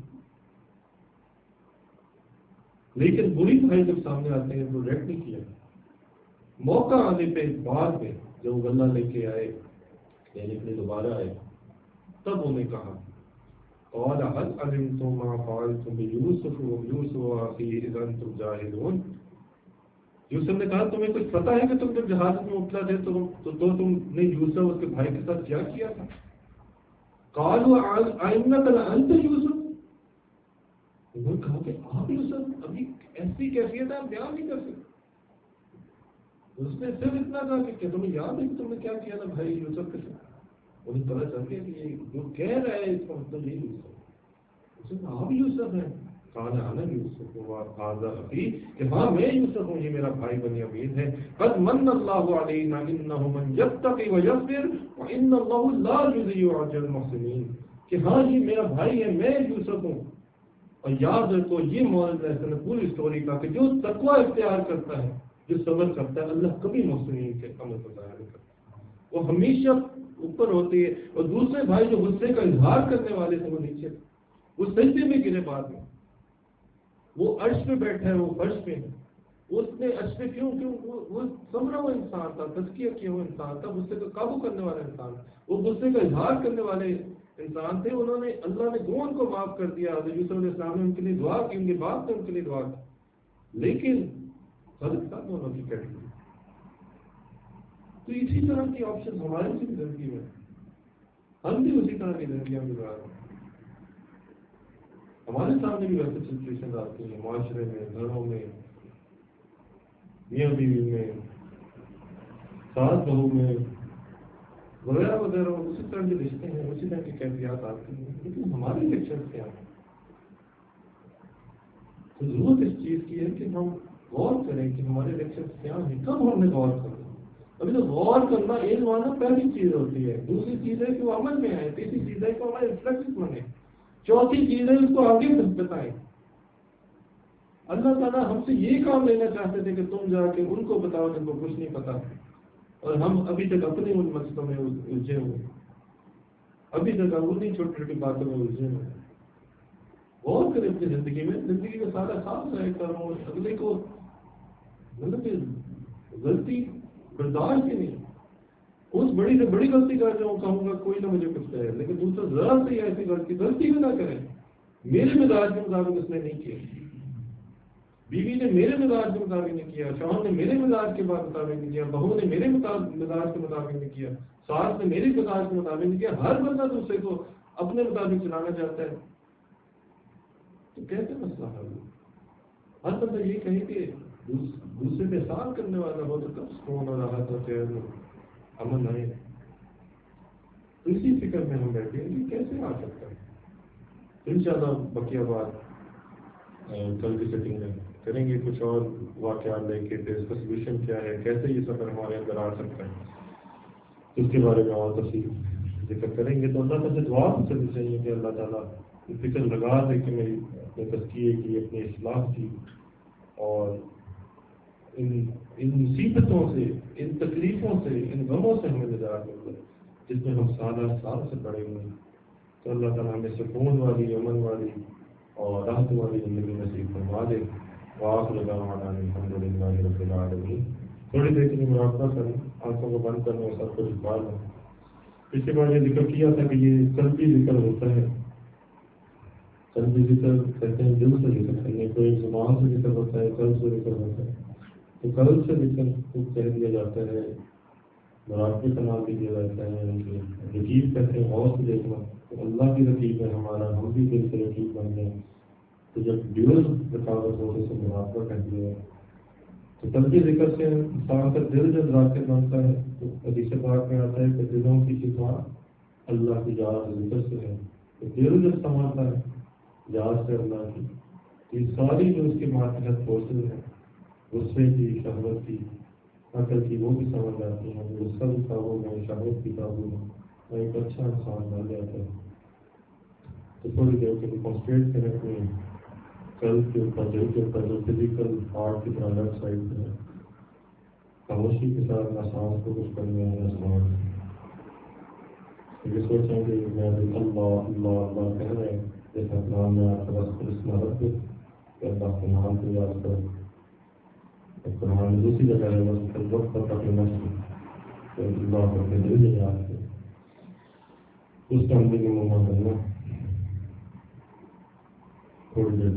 لیکن بری بھائی جب سامنے آتے ہیں تو ریٹ نہیں کیا. موقع آنے پہ بعد میں جب وہ غلہ لے کے آئے, لینے کے لیے دوبارہ آئے, تب انہیں کہا قال هل علمتم ما فعلتم بيوسف ويوسف واخيه اذا انتم جاهلون. یوسف نے کہا تمہیں کچھ پتا ہے کہ تم جب جہاد میں اترا تھے تو تم نے یوسف اس کے بھائی کے ساتھ کیا کیا تھا. قالوا انك لانت یوسف, انہوں نے کہا کہ آپ یوسف, ابھی ایسی کیفیت آپ بیان نہیں کر سکتے. اس نے صرف اتنا کہا کہ کیا تمہیں یاد ہے کہ تم نے کیا کیا تھا بھائی یوسف کے ساتھ. انہیں پتا چل گیا کہ یہ جو کہہ رہا ہے اس کا مطلب یہی یوسف. اس نے آپ یوسف ہیں, قال انا یوسف وهذا اخی, کہ ہاں میں یوسف ہوں, یہ میرا بھائی بنیامین ہے. قد من اللہ علینا انه من یتقی ویصبر وان اللہ لا یضیع اجر المحسنین, کہ ہاں یہ میرا بھائی ہے, میں یوسف ہوں. اور یاد رکھو یہ مولانا نے پوری اسٹوری کا کہ جو تقوی اختیار کرتا ہے, جو صبر کرتا ہے, اللہ کبھی محسنین کے عمل کو ضائع نہیں کرتا. وہ ہمیشہ اوپر ہوتی ہے, اور دوسرے بھائی جو غصے کا اظہار کرنے والے تھے وہ نیچے, وہ سجدے میں گرے. بعد میں وہ عرش پہ بیٹھا ہے, وہ فرش پہ ہے. اس نے عرش پہ کیوں وہ سمرا ہوا انسان تھا, تزکیہ کیا ہوا انسان تھا, غصے کو قابو کرنے والا انسان, وہ غصے کا اظہار کرنے والے انسان تھے. انہوں نے اللہ نے گون کو معاف کر دیا. حضرت یوسف علیہ السلام نے ان کے لیے دعا کی, ان کے باپ نے ان کے لیے دعا کی, لیکن غلط تھا دونوں کی کیٹیگری. تو اسی طرح کی آپشن ہماری بھی زندگی میں, ہم بھی اسی طرح کی زندگیاں گزار رہے ہیں. ہمارے سامنے بھی ویسے سچویشن آتی ہیں معاشرے میں، گھروں میں، میاں بیوی میں، ساس بہو میں وغیرہ وغیرہ، اسی طرح کے رشتے ہیں، اسی طرح کی کیفیات آتی ہیں، لیکن ہمارے لیکچر کیا ہے؟ تو ضرورت اس چیز کی ہے کہ ہم غور کریں کہ ہمارے لیکچر کیا ہیں، کب ہم نے غور کرنا۔ ابھی تو غور کرنا علم آنا پہلی چیز ہوتی ہے، دوسری چیز ہے کہ وہ عمل میں آئے، تیسری چیز ہے کہ ہمارے ریفلیکس بنے، چوتھی چیز ہے اس کو آگے بتائیں۔ اللہ تعالیٰ ہم سے یہ کام لینا چاہتے تھے کہ تم جا کے ان کو بتاؤ جن کو کچھ نہیں پتا، اور ہم ابھی تک اپنے ان مسئلوں میں الجھے ہوئے، ابھی تک ہم انہیں چھوٹی چھوٹی باتوں میں الجھے ہوئے۔ غور کریں اپنی زندگی میں، زندگی کا سارا خاص ہے کروں اگلے کو مطلب کہ غلطی برداشت ہی نہیں، اس بڑی سے بڑی غلطی کر جاؤں کہوں گا کوئی نہ مجھے کچھ کہے، لیکن دوسرا ذرا سے ایسی غلطی بھی نہ کرے میرے مزاج کے مطابق اس نے نہیں کیا، بیوی نے میرے مزاج کے مطابق نہیں کیا، شوہر نے میرے مزاج کے مطابق نہیں کیا، بہو نے میرے مزاج کے مطابق نہیں کیا، ساس نے میرے مزاج کے مطابق نہیں کیا۔ ہر بندہ دوسرے کو اپنے مطابق چلانا چاہتا ہے، تو کیسے مسئلہ حل ہو؟ ہر بندہ یہ کہے کہ دوسرے پہ احسان کرنے والا ہو تو کب سکون اور راحت اور خیر امن آئے۔ تو اسی فکر میں ہم بیٹھے ہیں کہ کیسے آ سکتا ہے۔ انشاءاللہ بقیہ بات کل کی سیٹنگ میں کریں گے، کچھ اور واقعات لے کے اس کا سولوشن کیا ہے، کیسے یہ سفر ہمارے اندر آ سکتا ہے، اس کے بارے میں اور تفصیل ذکر کریں گے۔ تو اللہ تعالیٰ سے دعا کرنی چاہیے کہ اللہ تعالیٰ فکر لگا دے کہ میری اپنے تزکیے کی، اپنی اصلاح کی، اور ان مصیبتوں سے، ان تکلیفوں سے، ان غموں سے ہمیں نجات مل جائے جس میں ہم سال سے پڑے ہوئے ہیں۔ تو اللہ تعالیٰ ہمیں سکون والی، امن والی اور راحت والی زندگی نصیب فرما دے۔ وآخر دعوانا الحمدللہ رب العالمین۔ تھوڑی دیر کے لیے مراقبہ کریں، آنکھوں کو بند کریں اور سب کو جھکا لیں۔ پچھلی بار یہ ذکر کیا تھا کہ یہ قلبی ذکر ہوتا ہے، قلبی ذکر کہتے ہیں دل سے ذکر کرنے کو، ایک زبان سے ذکر ہوتا ہے، قلب سے ذکر ہوتا ہے۔ تو قلب سے ذکر خوب کہہ دیا جاتا ہے، مراقبے کا نام بھی دیا جاتا ہے، رقیب کہتے ہیں غور سے دیکھنا، تو اللہ کی رقیب ہے ہمارا، ہم بھی دل سے رقیب بن گئے۔ تو جب ڈیول رکاوٹ ہو تو مراقبہ کہہ دیا ہے۔ تو قلبی ذکر سے انسان کا دل جب ذاکر بنتا ہے تو حدیث پاک میں آتا ہے کہ دلوں کی شفا اللہ کی یاد ذکر سے ہے۔ تو دل جب سنبھالتا ہے یاد سے اللہ کی، یہ ساری جو اس کے ماتحت فورسز ہیں، غصے کی، شہوت کی، عقل کی، وہ بھی سمجھ جاتی ہیں، غصہ بھی قابو میں، شہوت بھی قابو میں، اور ایک اچھا انسان بن جاتا ہے۔ تو تھوڑی دیر کے لیے کنسنٹریٹ کریں اپنے قلب کے اوپر، دل کے اوپر، جو فزیکل پارٹ کی طرح لیفٹ سائڈ میں ہے، خاموشی کے ساتھ نہ سانس کو کچھ کرنا ہے نہ سانس، یہ سوچیں کہ میں اللہ اللہ اللہ کہہ رہے ہیں، جیسا نام میں آپ کا بس اس میں رکھ دو کہ اللہ کے نام کو یاد کرو۔ قرآن دوسری جگہ ہے بس وقت پر اپنے نفس تو اللہ کو اپنے دل میں یاد کرو، اس کا اندر کی منہ کرنا تھوڑی دیر۔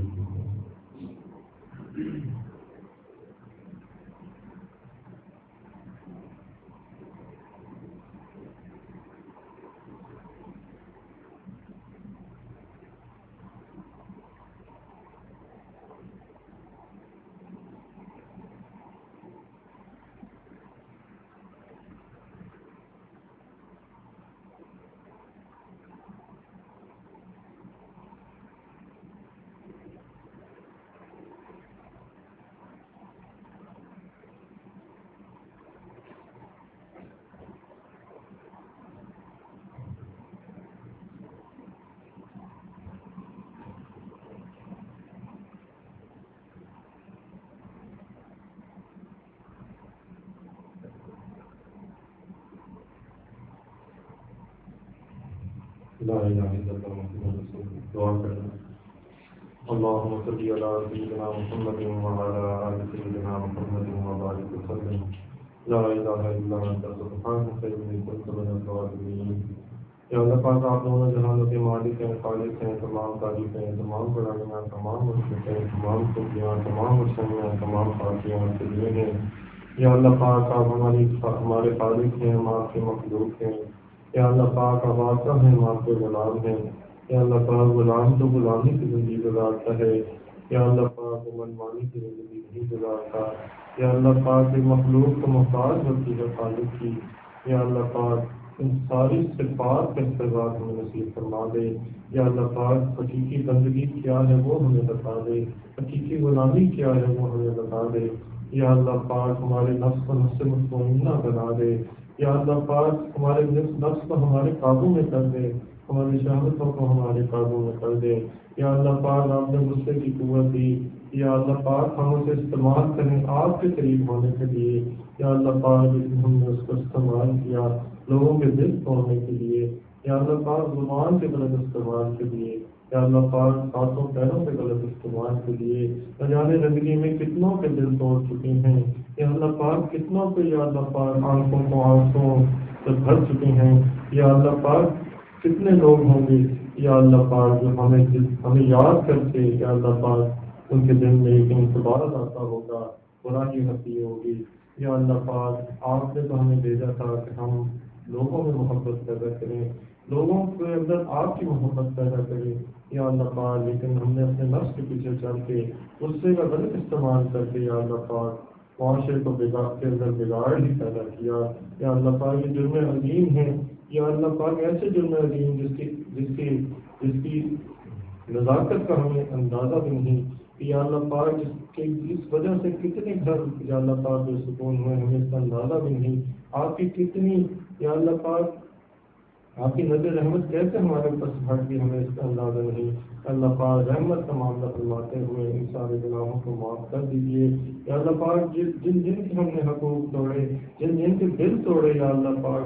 لا الہ الا اللہ محمد رسول اللہ۔ دعا کرنا، اللہم صلی علی سیدنا محمد وعلی آل سیدنا محمد وبارک وسلم۔ لا الہ الا انت سبحانک انی کنت من الظالمین۔ یا اللہ پاک، آپ دونوں جہانوں کے مالک ہیں، خالق ہیں، تمام تعریفیں ہیں، تمام بڑائیاں، تمام مشرقیں، تمام خوبیاں، تمام اچھائیاں، تمام خاصیاں آپ کے لیے ہیں۔ یا اللہ پاک، آپ ہمارے خالق ہیں، ہم آپ کے مخلوق ہیں۔ یا اللہ پاک، آپ آقا ہیں، ہم آپ کے غلام ہیں۔ یا اللہ پاک غلام تو غلامی کی زندگی گزارتا ہے، یا اللہ پاک وہ منمانی کی زندگی نہیں گزارتا، یا اللہ پاک یہ مخلوق کو محتاج ہوتی ہے خالق کی، یا اللہ پاک ان ساری صفات کا استعمال ہمیں نصیب فرما دے، یا اللہ پاک حقیقی بندگی کیا ہے وہ ہمیں بتا دے، حقیقی غلامی کیا ہے وہ ہمیں بتا دے، یا اللہ پاک ہمارے نفس کو نفس مطمئنہ بنا دے، یا اللہ پاک ہمارے نفس کو ہمارے قابو میں کر دے، ہماری شہوتوں کو ہمارے قابو میں کر دے، یا اللہ پاک آپ نے غصے کی قوت دی، یا اللہ پاک ہم اسے استعمال کریں آپ کے قریب ہونے کے لیے، یا اللہ پاک ہم نے اس کو استعمال کیا لوگوں کے دل توڑنے کے لیے، یا اللہ پاک زبان کے غلط استعمال کے لیے، یا اللہ پاک ہاتھوں پیروں کے غلط استعمال کے لیے نہ جانے زندگی میں کتنوں کے دل توڑ چکے ہیں، یا اللہ پاک کتنوں کے یا اللہ پاک آنکھوں کو آنکھوں سے بھر چکے ہیں، یا اللہ پاک کتنے لوگ ہوں گے یا اللہ پاک جو ہمیں یاد کرتے یا اللہ پاک ان کے دل میں ایک انتباہ آتا ہوگا، برائی ہوتی ہوگی، یا اللہ پاک آپ نے تو ہمیں بھیجا تھا کہ ہم لوگوں میں محبت پیدا کریں، لوگوں کے اندر آپ کی محبت پیدا کریں، یا اللہ پاک لیکن ہم نے اپنے نفس کے پیچھے چل کے غصے کا غلط استعمال کر کے یا اللہ پاک معاشرے کو کے اندر بگاڑ ہی پیدا کیا، یا اللہ پاک یہ جرم عظیم ہے، یا اللہ پاک ایسے جرم عظیم جس کی نزاکت کا ہمیں اندازہ بھی نہیں، یا اللہ پاک جس وجہ سے کتنے گھر یا اللہ پاک بے سکون ہوئے ہمیں اس کا اندازہ بھی نہیں، آپ کی کتنی یا اللہ پاک آپ کی نظر رحمت کیسے ہمارے اوپر ہٹ گئی ہمیں اس کا اندازہ نہیں، اللہ پاک رحمت کا معاملہ فرماتے ہوئے ان سارے گناہوں کو معاف کر دیجیے، یا اللہ پاک جن کے ہم نے حقوق توڑے، جن کے دل توڑے یا اللہ پاک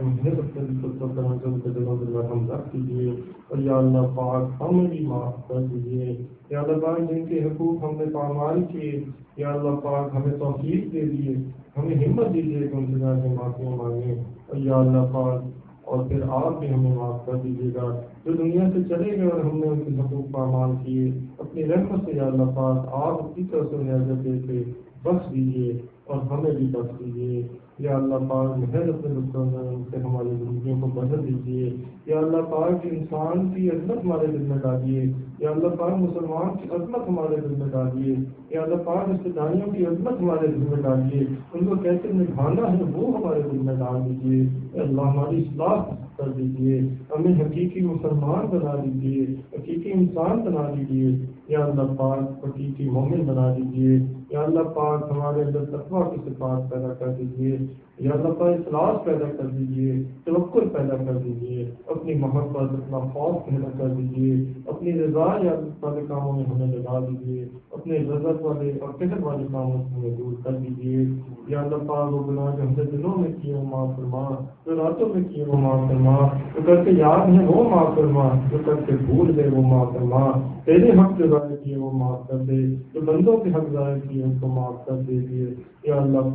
ان کے دلوں میں رحم رکھ دیجیے، اور یا اللہ پاک ہمیں بھی معاف کر دیجیے، یا اللہ پاک جن کے حقوق ہم نے پامال کیے یا اللہ پاک ہمیں توفیق دے دیے، ہمیں ہمت دیجیے کہ ان سے جا کے معافیاں مانگیں، اور یا اللہ پاک اور پھر آپ بھی ہمیں معاف کر دیجیے گا جو دنیا سے چلے گئے اور ہم نے ان کے حقوق پامال کیے، اپنی رحمت سے یا اللہ پاک آپ اپنی طرف سے نظر دے کے بخش دیجیے اور ہمیں بھی بخش دیجیے، یا اللہ پاک محض اپنے ان سے ہماری زندگیوں کو بدل دیجیے، یا اللہ پاک انسان کی عظمت ہمارے دل میں ڈالیے، یا اللہ پاک مسلمان کی عظمت ہمارے دل میں ڈالیے، یا اللہ پاک رشتہ داریوں کی عظمت ہمارے دل میں ڈالیے، ان کو کیسے نبھانا ہے وہ ہمارے دل میں ڈال دیجیے، اللہ ہماری اصلاح کر دیجیے، ہمیں حقیقی مسلمان بنا دیجیے، حقیقی انسان بنا دیجیے، یا اللہ پاک حقیقی مومن بنا دیجیے، یا اللہ پاک ہمارے اندر تقویٰ کی صفات پیدا کر دیجیے، یا اللہ پاک اخلاص پیدا کر دیجیے، توکل پیدا کر دیجیے، اپنی محبت اپنا خوف پیدا کر دیجیے، اپنی رضا یا والے کاموں میں ہمیں لگا دیجیے، اپنے غضب والے اور قہر والے کاموں سے ہمیں دور کر دیجیے، یا اللہ پاک وہ گناہ جو ہم نے دلوں میں کیے وہ معاف فرما، جو راتوں میں کیے وہ معاف فرما، جو کر کے یاد ہے وہ معاف فرما، جو کر کے بھول گئے وہ معاف فرما، تیرے حق جو ضائع کیے وہ معاف کر دے، جو بندوں کے حق ضائع کیے ان کو معاف کر دیجیے، یا اللہ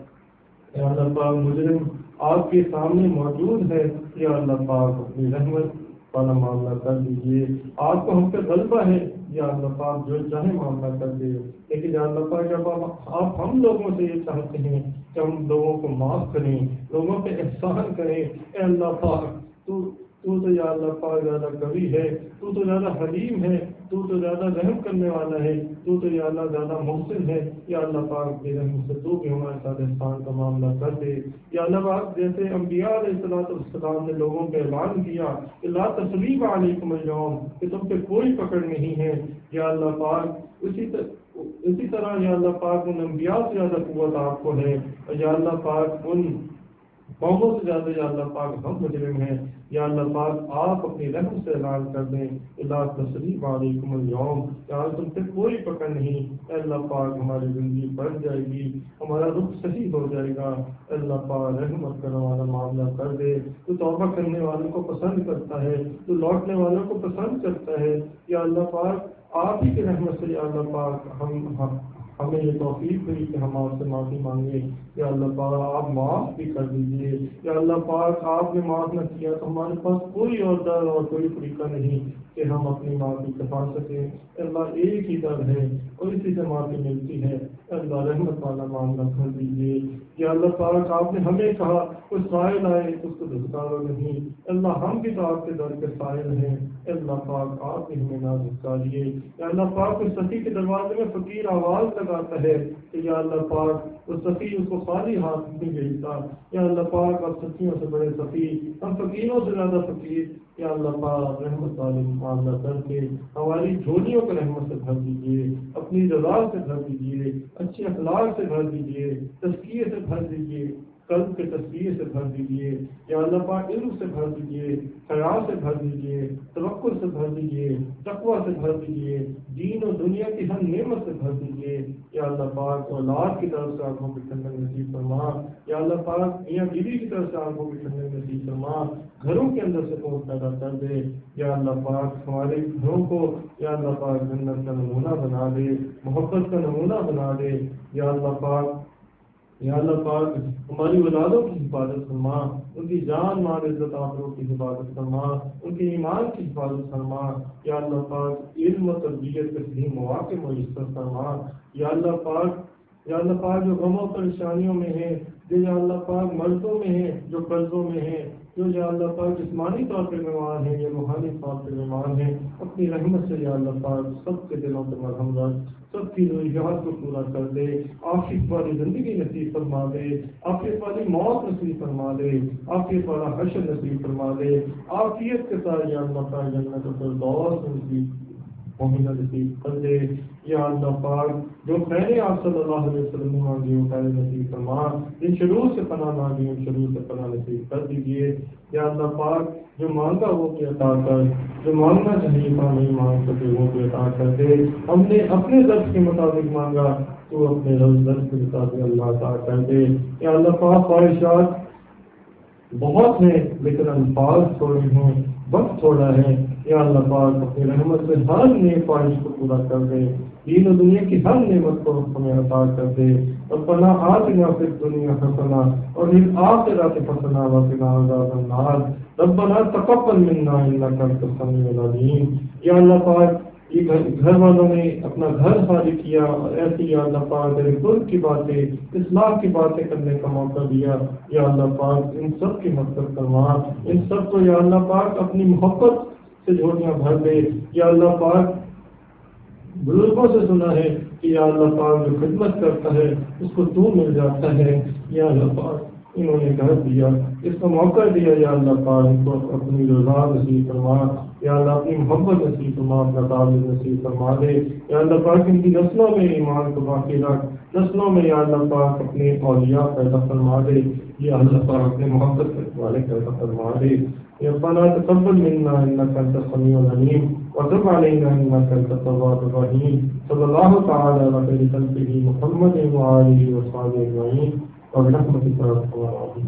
پاک مجرم آپ کے سامنے موجود ہے، یا اللہ پاک اپنی رحمت والا معاملہ کر دیجیے، آپ کو ہم پہ غلبہ ہے، یا اللہ پاک جو چاہے معاملہ کر دے، لیکن یا اللہ پاک جب آپ ہم لوگوں سے یہ چاہتے ہیں کہ ہم لوگوں کو معاف کریں، لوگوں پہ احسان کریں، اے اللہ پاک تو یا اللہ پاک زیادہ کبھی ہے، تو زیادہ حلیم ہے، تو زیادہ رحم کرنے والا ہے، تو یا اللہ زیادہ محسن ہے، یا اللہ پاک میرے رحم سے تو بھی ہمارے ساتھ احسان کا معاملہ کر دے، یا اللہ پاک جیسے انبیاء علیہ السلام نے لوگوں پہ اعلان کیا کہ لا تثریب علیکم اليوم، کہ تم پہ کوئی پکڑ نہیں ہے، یا اللہ پاک اسی طرح یا اللہ پاک ان انبیاء سے زیادہ قوت آپ کو ہے، اور یا اللہ پاک ان قوموں سے زیادہ یا اللہ پاک ہم مجرم ہیں، یا اللہ پاک آپ اپنی رحم سے اعلان کر دیں لا تثریب علیکم اليوم، کہ آج تم سے کوئی پکڑ نہیں، اے اللہ پاک ہماری زندگی بڑھ جائے گی، ہمارا رخ صحیح ہو جائے گا، اے اللہ پاک رحمت کرنے والا معاملہ کر دے، تو توبہ کرنے والوں کو پسند کرتا ہے، تو لوٹنے والوں کو پسند کرتا ہے، یا اللہ پاک آپ ہی کی رحمت سے یا اللہ پاک ہمیں یہ توفیق ہوئی کہ ہم آپ سے معافی مانگے، یا اللہ پاک آپ معاف بھی کر دیجیے، یا اللہ پاک آپ نے معاف نہ کیا تو ہمارے پاس کوئی اور در اور کوئی طریقہ نہیں کہ ہم اپنی معافی چھپا سکیں. اللہ ایک ہی در ہے اور اسی سے معافی ملتی ہے. اللہ رحمت والا معاملہ کر دیجیے. یا اللہ پاک آپ نے ہمیں کہا کوئی سائل آئے اس کو دھتکارو نہیں. اللہ ہم بھی تو آپ کے در کے سائل ہیں. اللہ پاک آپ بھی ہمیں نہ دھتکاریے. یا اللہ پاک اس سخی کے دروازے میں فقیر آواز لگاتا ہے کہ یا اللہ پاک اس سخی اس کو خالی ہاتھ نہیں بھیجتا. یا اللہ پاک آپ سخیوں سے بڑے سخی, ہم فقیروں سے زیادہ فقیر. یا اللہ پاک رحمت والے معاملہ کر کے ہماری جھولیوں کو رحمت سے بھر دیجیے, اپنی رضا سے بھر دیجیے, اچھے اخلاق سے بھر دیجیے, تزکیے سے بھر دیجیے, قلب کے تزکیے سے بھر دیجیے. یا اللہ پاک علم سے بھر دیجیے, خیال سے بھر دیجیے, توکل سے بھر دیجیے, تقوی سے بھر دیجیے, دین و دنیا کی ہر نعمت سے بھر دیجیے. یا اللہ پاک اولاد کی طرف سے آنکھوں کی ٹھنڈک نصیب فرما. یا اللہ پاک میاں بیوی کی طرف سے آنکھوں کی ٹھنڈک نصیب فرما. گھروں کے اندر سے سکون پیدا کر دے. یا اللہ پاک ہمارے گھروں کو یا اللہ پاک جنت کا نمونہ بنا دے, محبت کا نمونہ بنا دے. یا اللہ پاک ہماری اولادوں کی حفاظت فرما, ان کی جان مال عزت آبرو کی حفاظت فرما, ان کے ایمان کی حفاظت فرما. یا اللہ پاک علم و تربیت کے صحیح مواقع میسر فرما. یا اللہ پاک جو غم و پریشانیوں میں ہیں, جو یا اللہ پاک مرضوں میں ہیں, جو قرضوں میں ہیں, جو یا اللہ پاک جسمانی طور پر بیمار ہیں یا روحانی طور پر بیمار ہیں, اپنی رحمت سے یا اللہ پاک سب کے دلوں پر مرہم رکھ, سب کی ضروریات کو پورا کر دے. عافیت والی زندگی نصیب فرما دے, عافیت والی موت نصیب فرما دے, عافیت والا حشر نصیب فرما دے. عافیت کے ساتھ یا اللہ پاک جنت الفردوس نصیب نصیب کر دے. یا اللہ پاک جو خیر آپ صلی اللہ علیہ وسلم نے مانگی وہ خیر نصیب فرما. جن شرور سے پناہ مانگی ان شرور سے پناہ نصیب کر دیجیے. یا اللہ پاک جو مانگا وہ بھی عطا کر, جو مانگنا چاہیے تھا نہیں مانگ سکے وہ بھی عطا کر دے. ہم نے اپنے ضرب کے مطابق مانگا تو اپنے ضرب کے مطابق اللہ عطا کر دے. یا اللہ پاک خواہشات بہت ہیں لیکن الفاظ تھوڑے ہیں, وقت تھوڑا ہے. یا اللہ پاک اپنی رحمت سے ہر نیک خواہش کو پورا کر دے, دین و دنیا کی ہر نعمت کو ہمیں عطا کر دے. اور پناہ آتنا فی الدنیا حسنہ اور للآخرۃ حسنہ وقنا عذاب النار. ربنا تقبل منا انک انت السمیع العلیم. یا اللہ پاک یہ گھر والوں نے اپنا گھر خالی کیا اور ایسی یا اللہ پاک میرے قرب کی باتیں, اسلام کی باتیں کرنے کا موقع دیا. یا اللہ پاک ان سب کی مدد فرما, ان سب کو یا اللہ پاک اپنی محبت سے جھولیاں بھر دے. یا اللہ پاک بزرگوں سے سنا ہے کہ یا اللہ پاک جو خدمت کرتا ہے اس کو تو مل جاتا ہے. یا اللہ پاک انہوں نے گھر دیا, اس کو موقع دیا. یا اللہ پاک ان کو اپنی رضا نصیب فرما. یا اللہ اپنی محبت نصیب فرما, اپنا تعلق نصیب فرما دے. یا اللہ پاک ان کی نسلوں میں ایمان کو باقی رکھ, نسلوں میں یا اللہ پاک اپنے اولیاء پیدا فرما دے. یا اللہ پاک اپنے محبت والے پیدا فرما دے. ربنا تقبل منا انك انت السميع العليم وتب علينا انك انت التواب الرحيم. صلى الله تعالى على خير خلقه محمد وآله وصحبه اجمعين وبرحمتك يا ارحم الراحمين.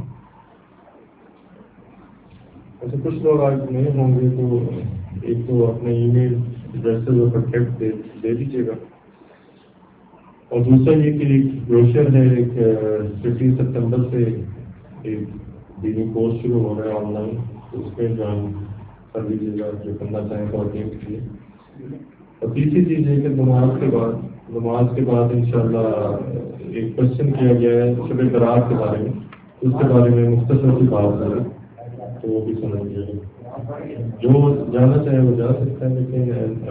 ایسے کچھ لوگ آج نہیں ہوں گے تو ایک تو اپنے ای میل ایڈریس پر ٹیکسٹ دے دیجیے گا. اور دوسرا یہ کہ ایک بروشر ہے, ایک 15 سپتمبر سے ایک دینی کورس شروع ہو رہا ہے آن لائن, اس میں جوائن کر دیجیے گا جو کرنا چاہیں تو کے لیے. اور تیسری چیز ہے کہ نماز کے بعد انشاءاللہ ایک کوشچن کیا گیا ہے شب برات کے بارے میں, اس کے بارے میں مختصر سی بات ہے تو وہ بھی سمجھ لیجیے. جو جانا چاہے وہ جا سکتا ہے, لیکن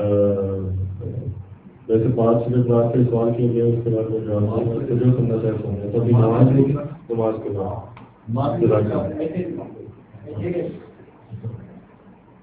ویسے 5 شب برات کے سوال کیا گیا اس کے بعد میں جو سننا چاہے سننا. تو ابھی نماز ہے, نماز کے بعد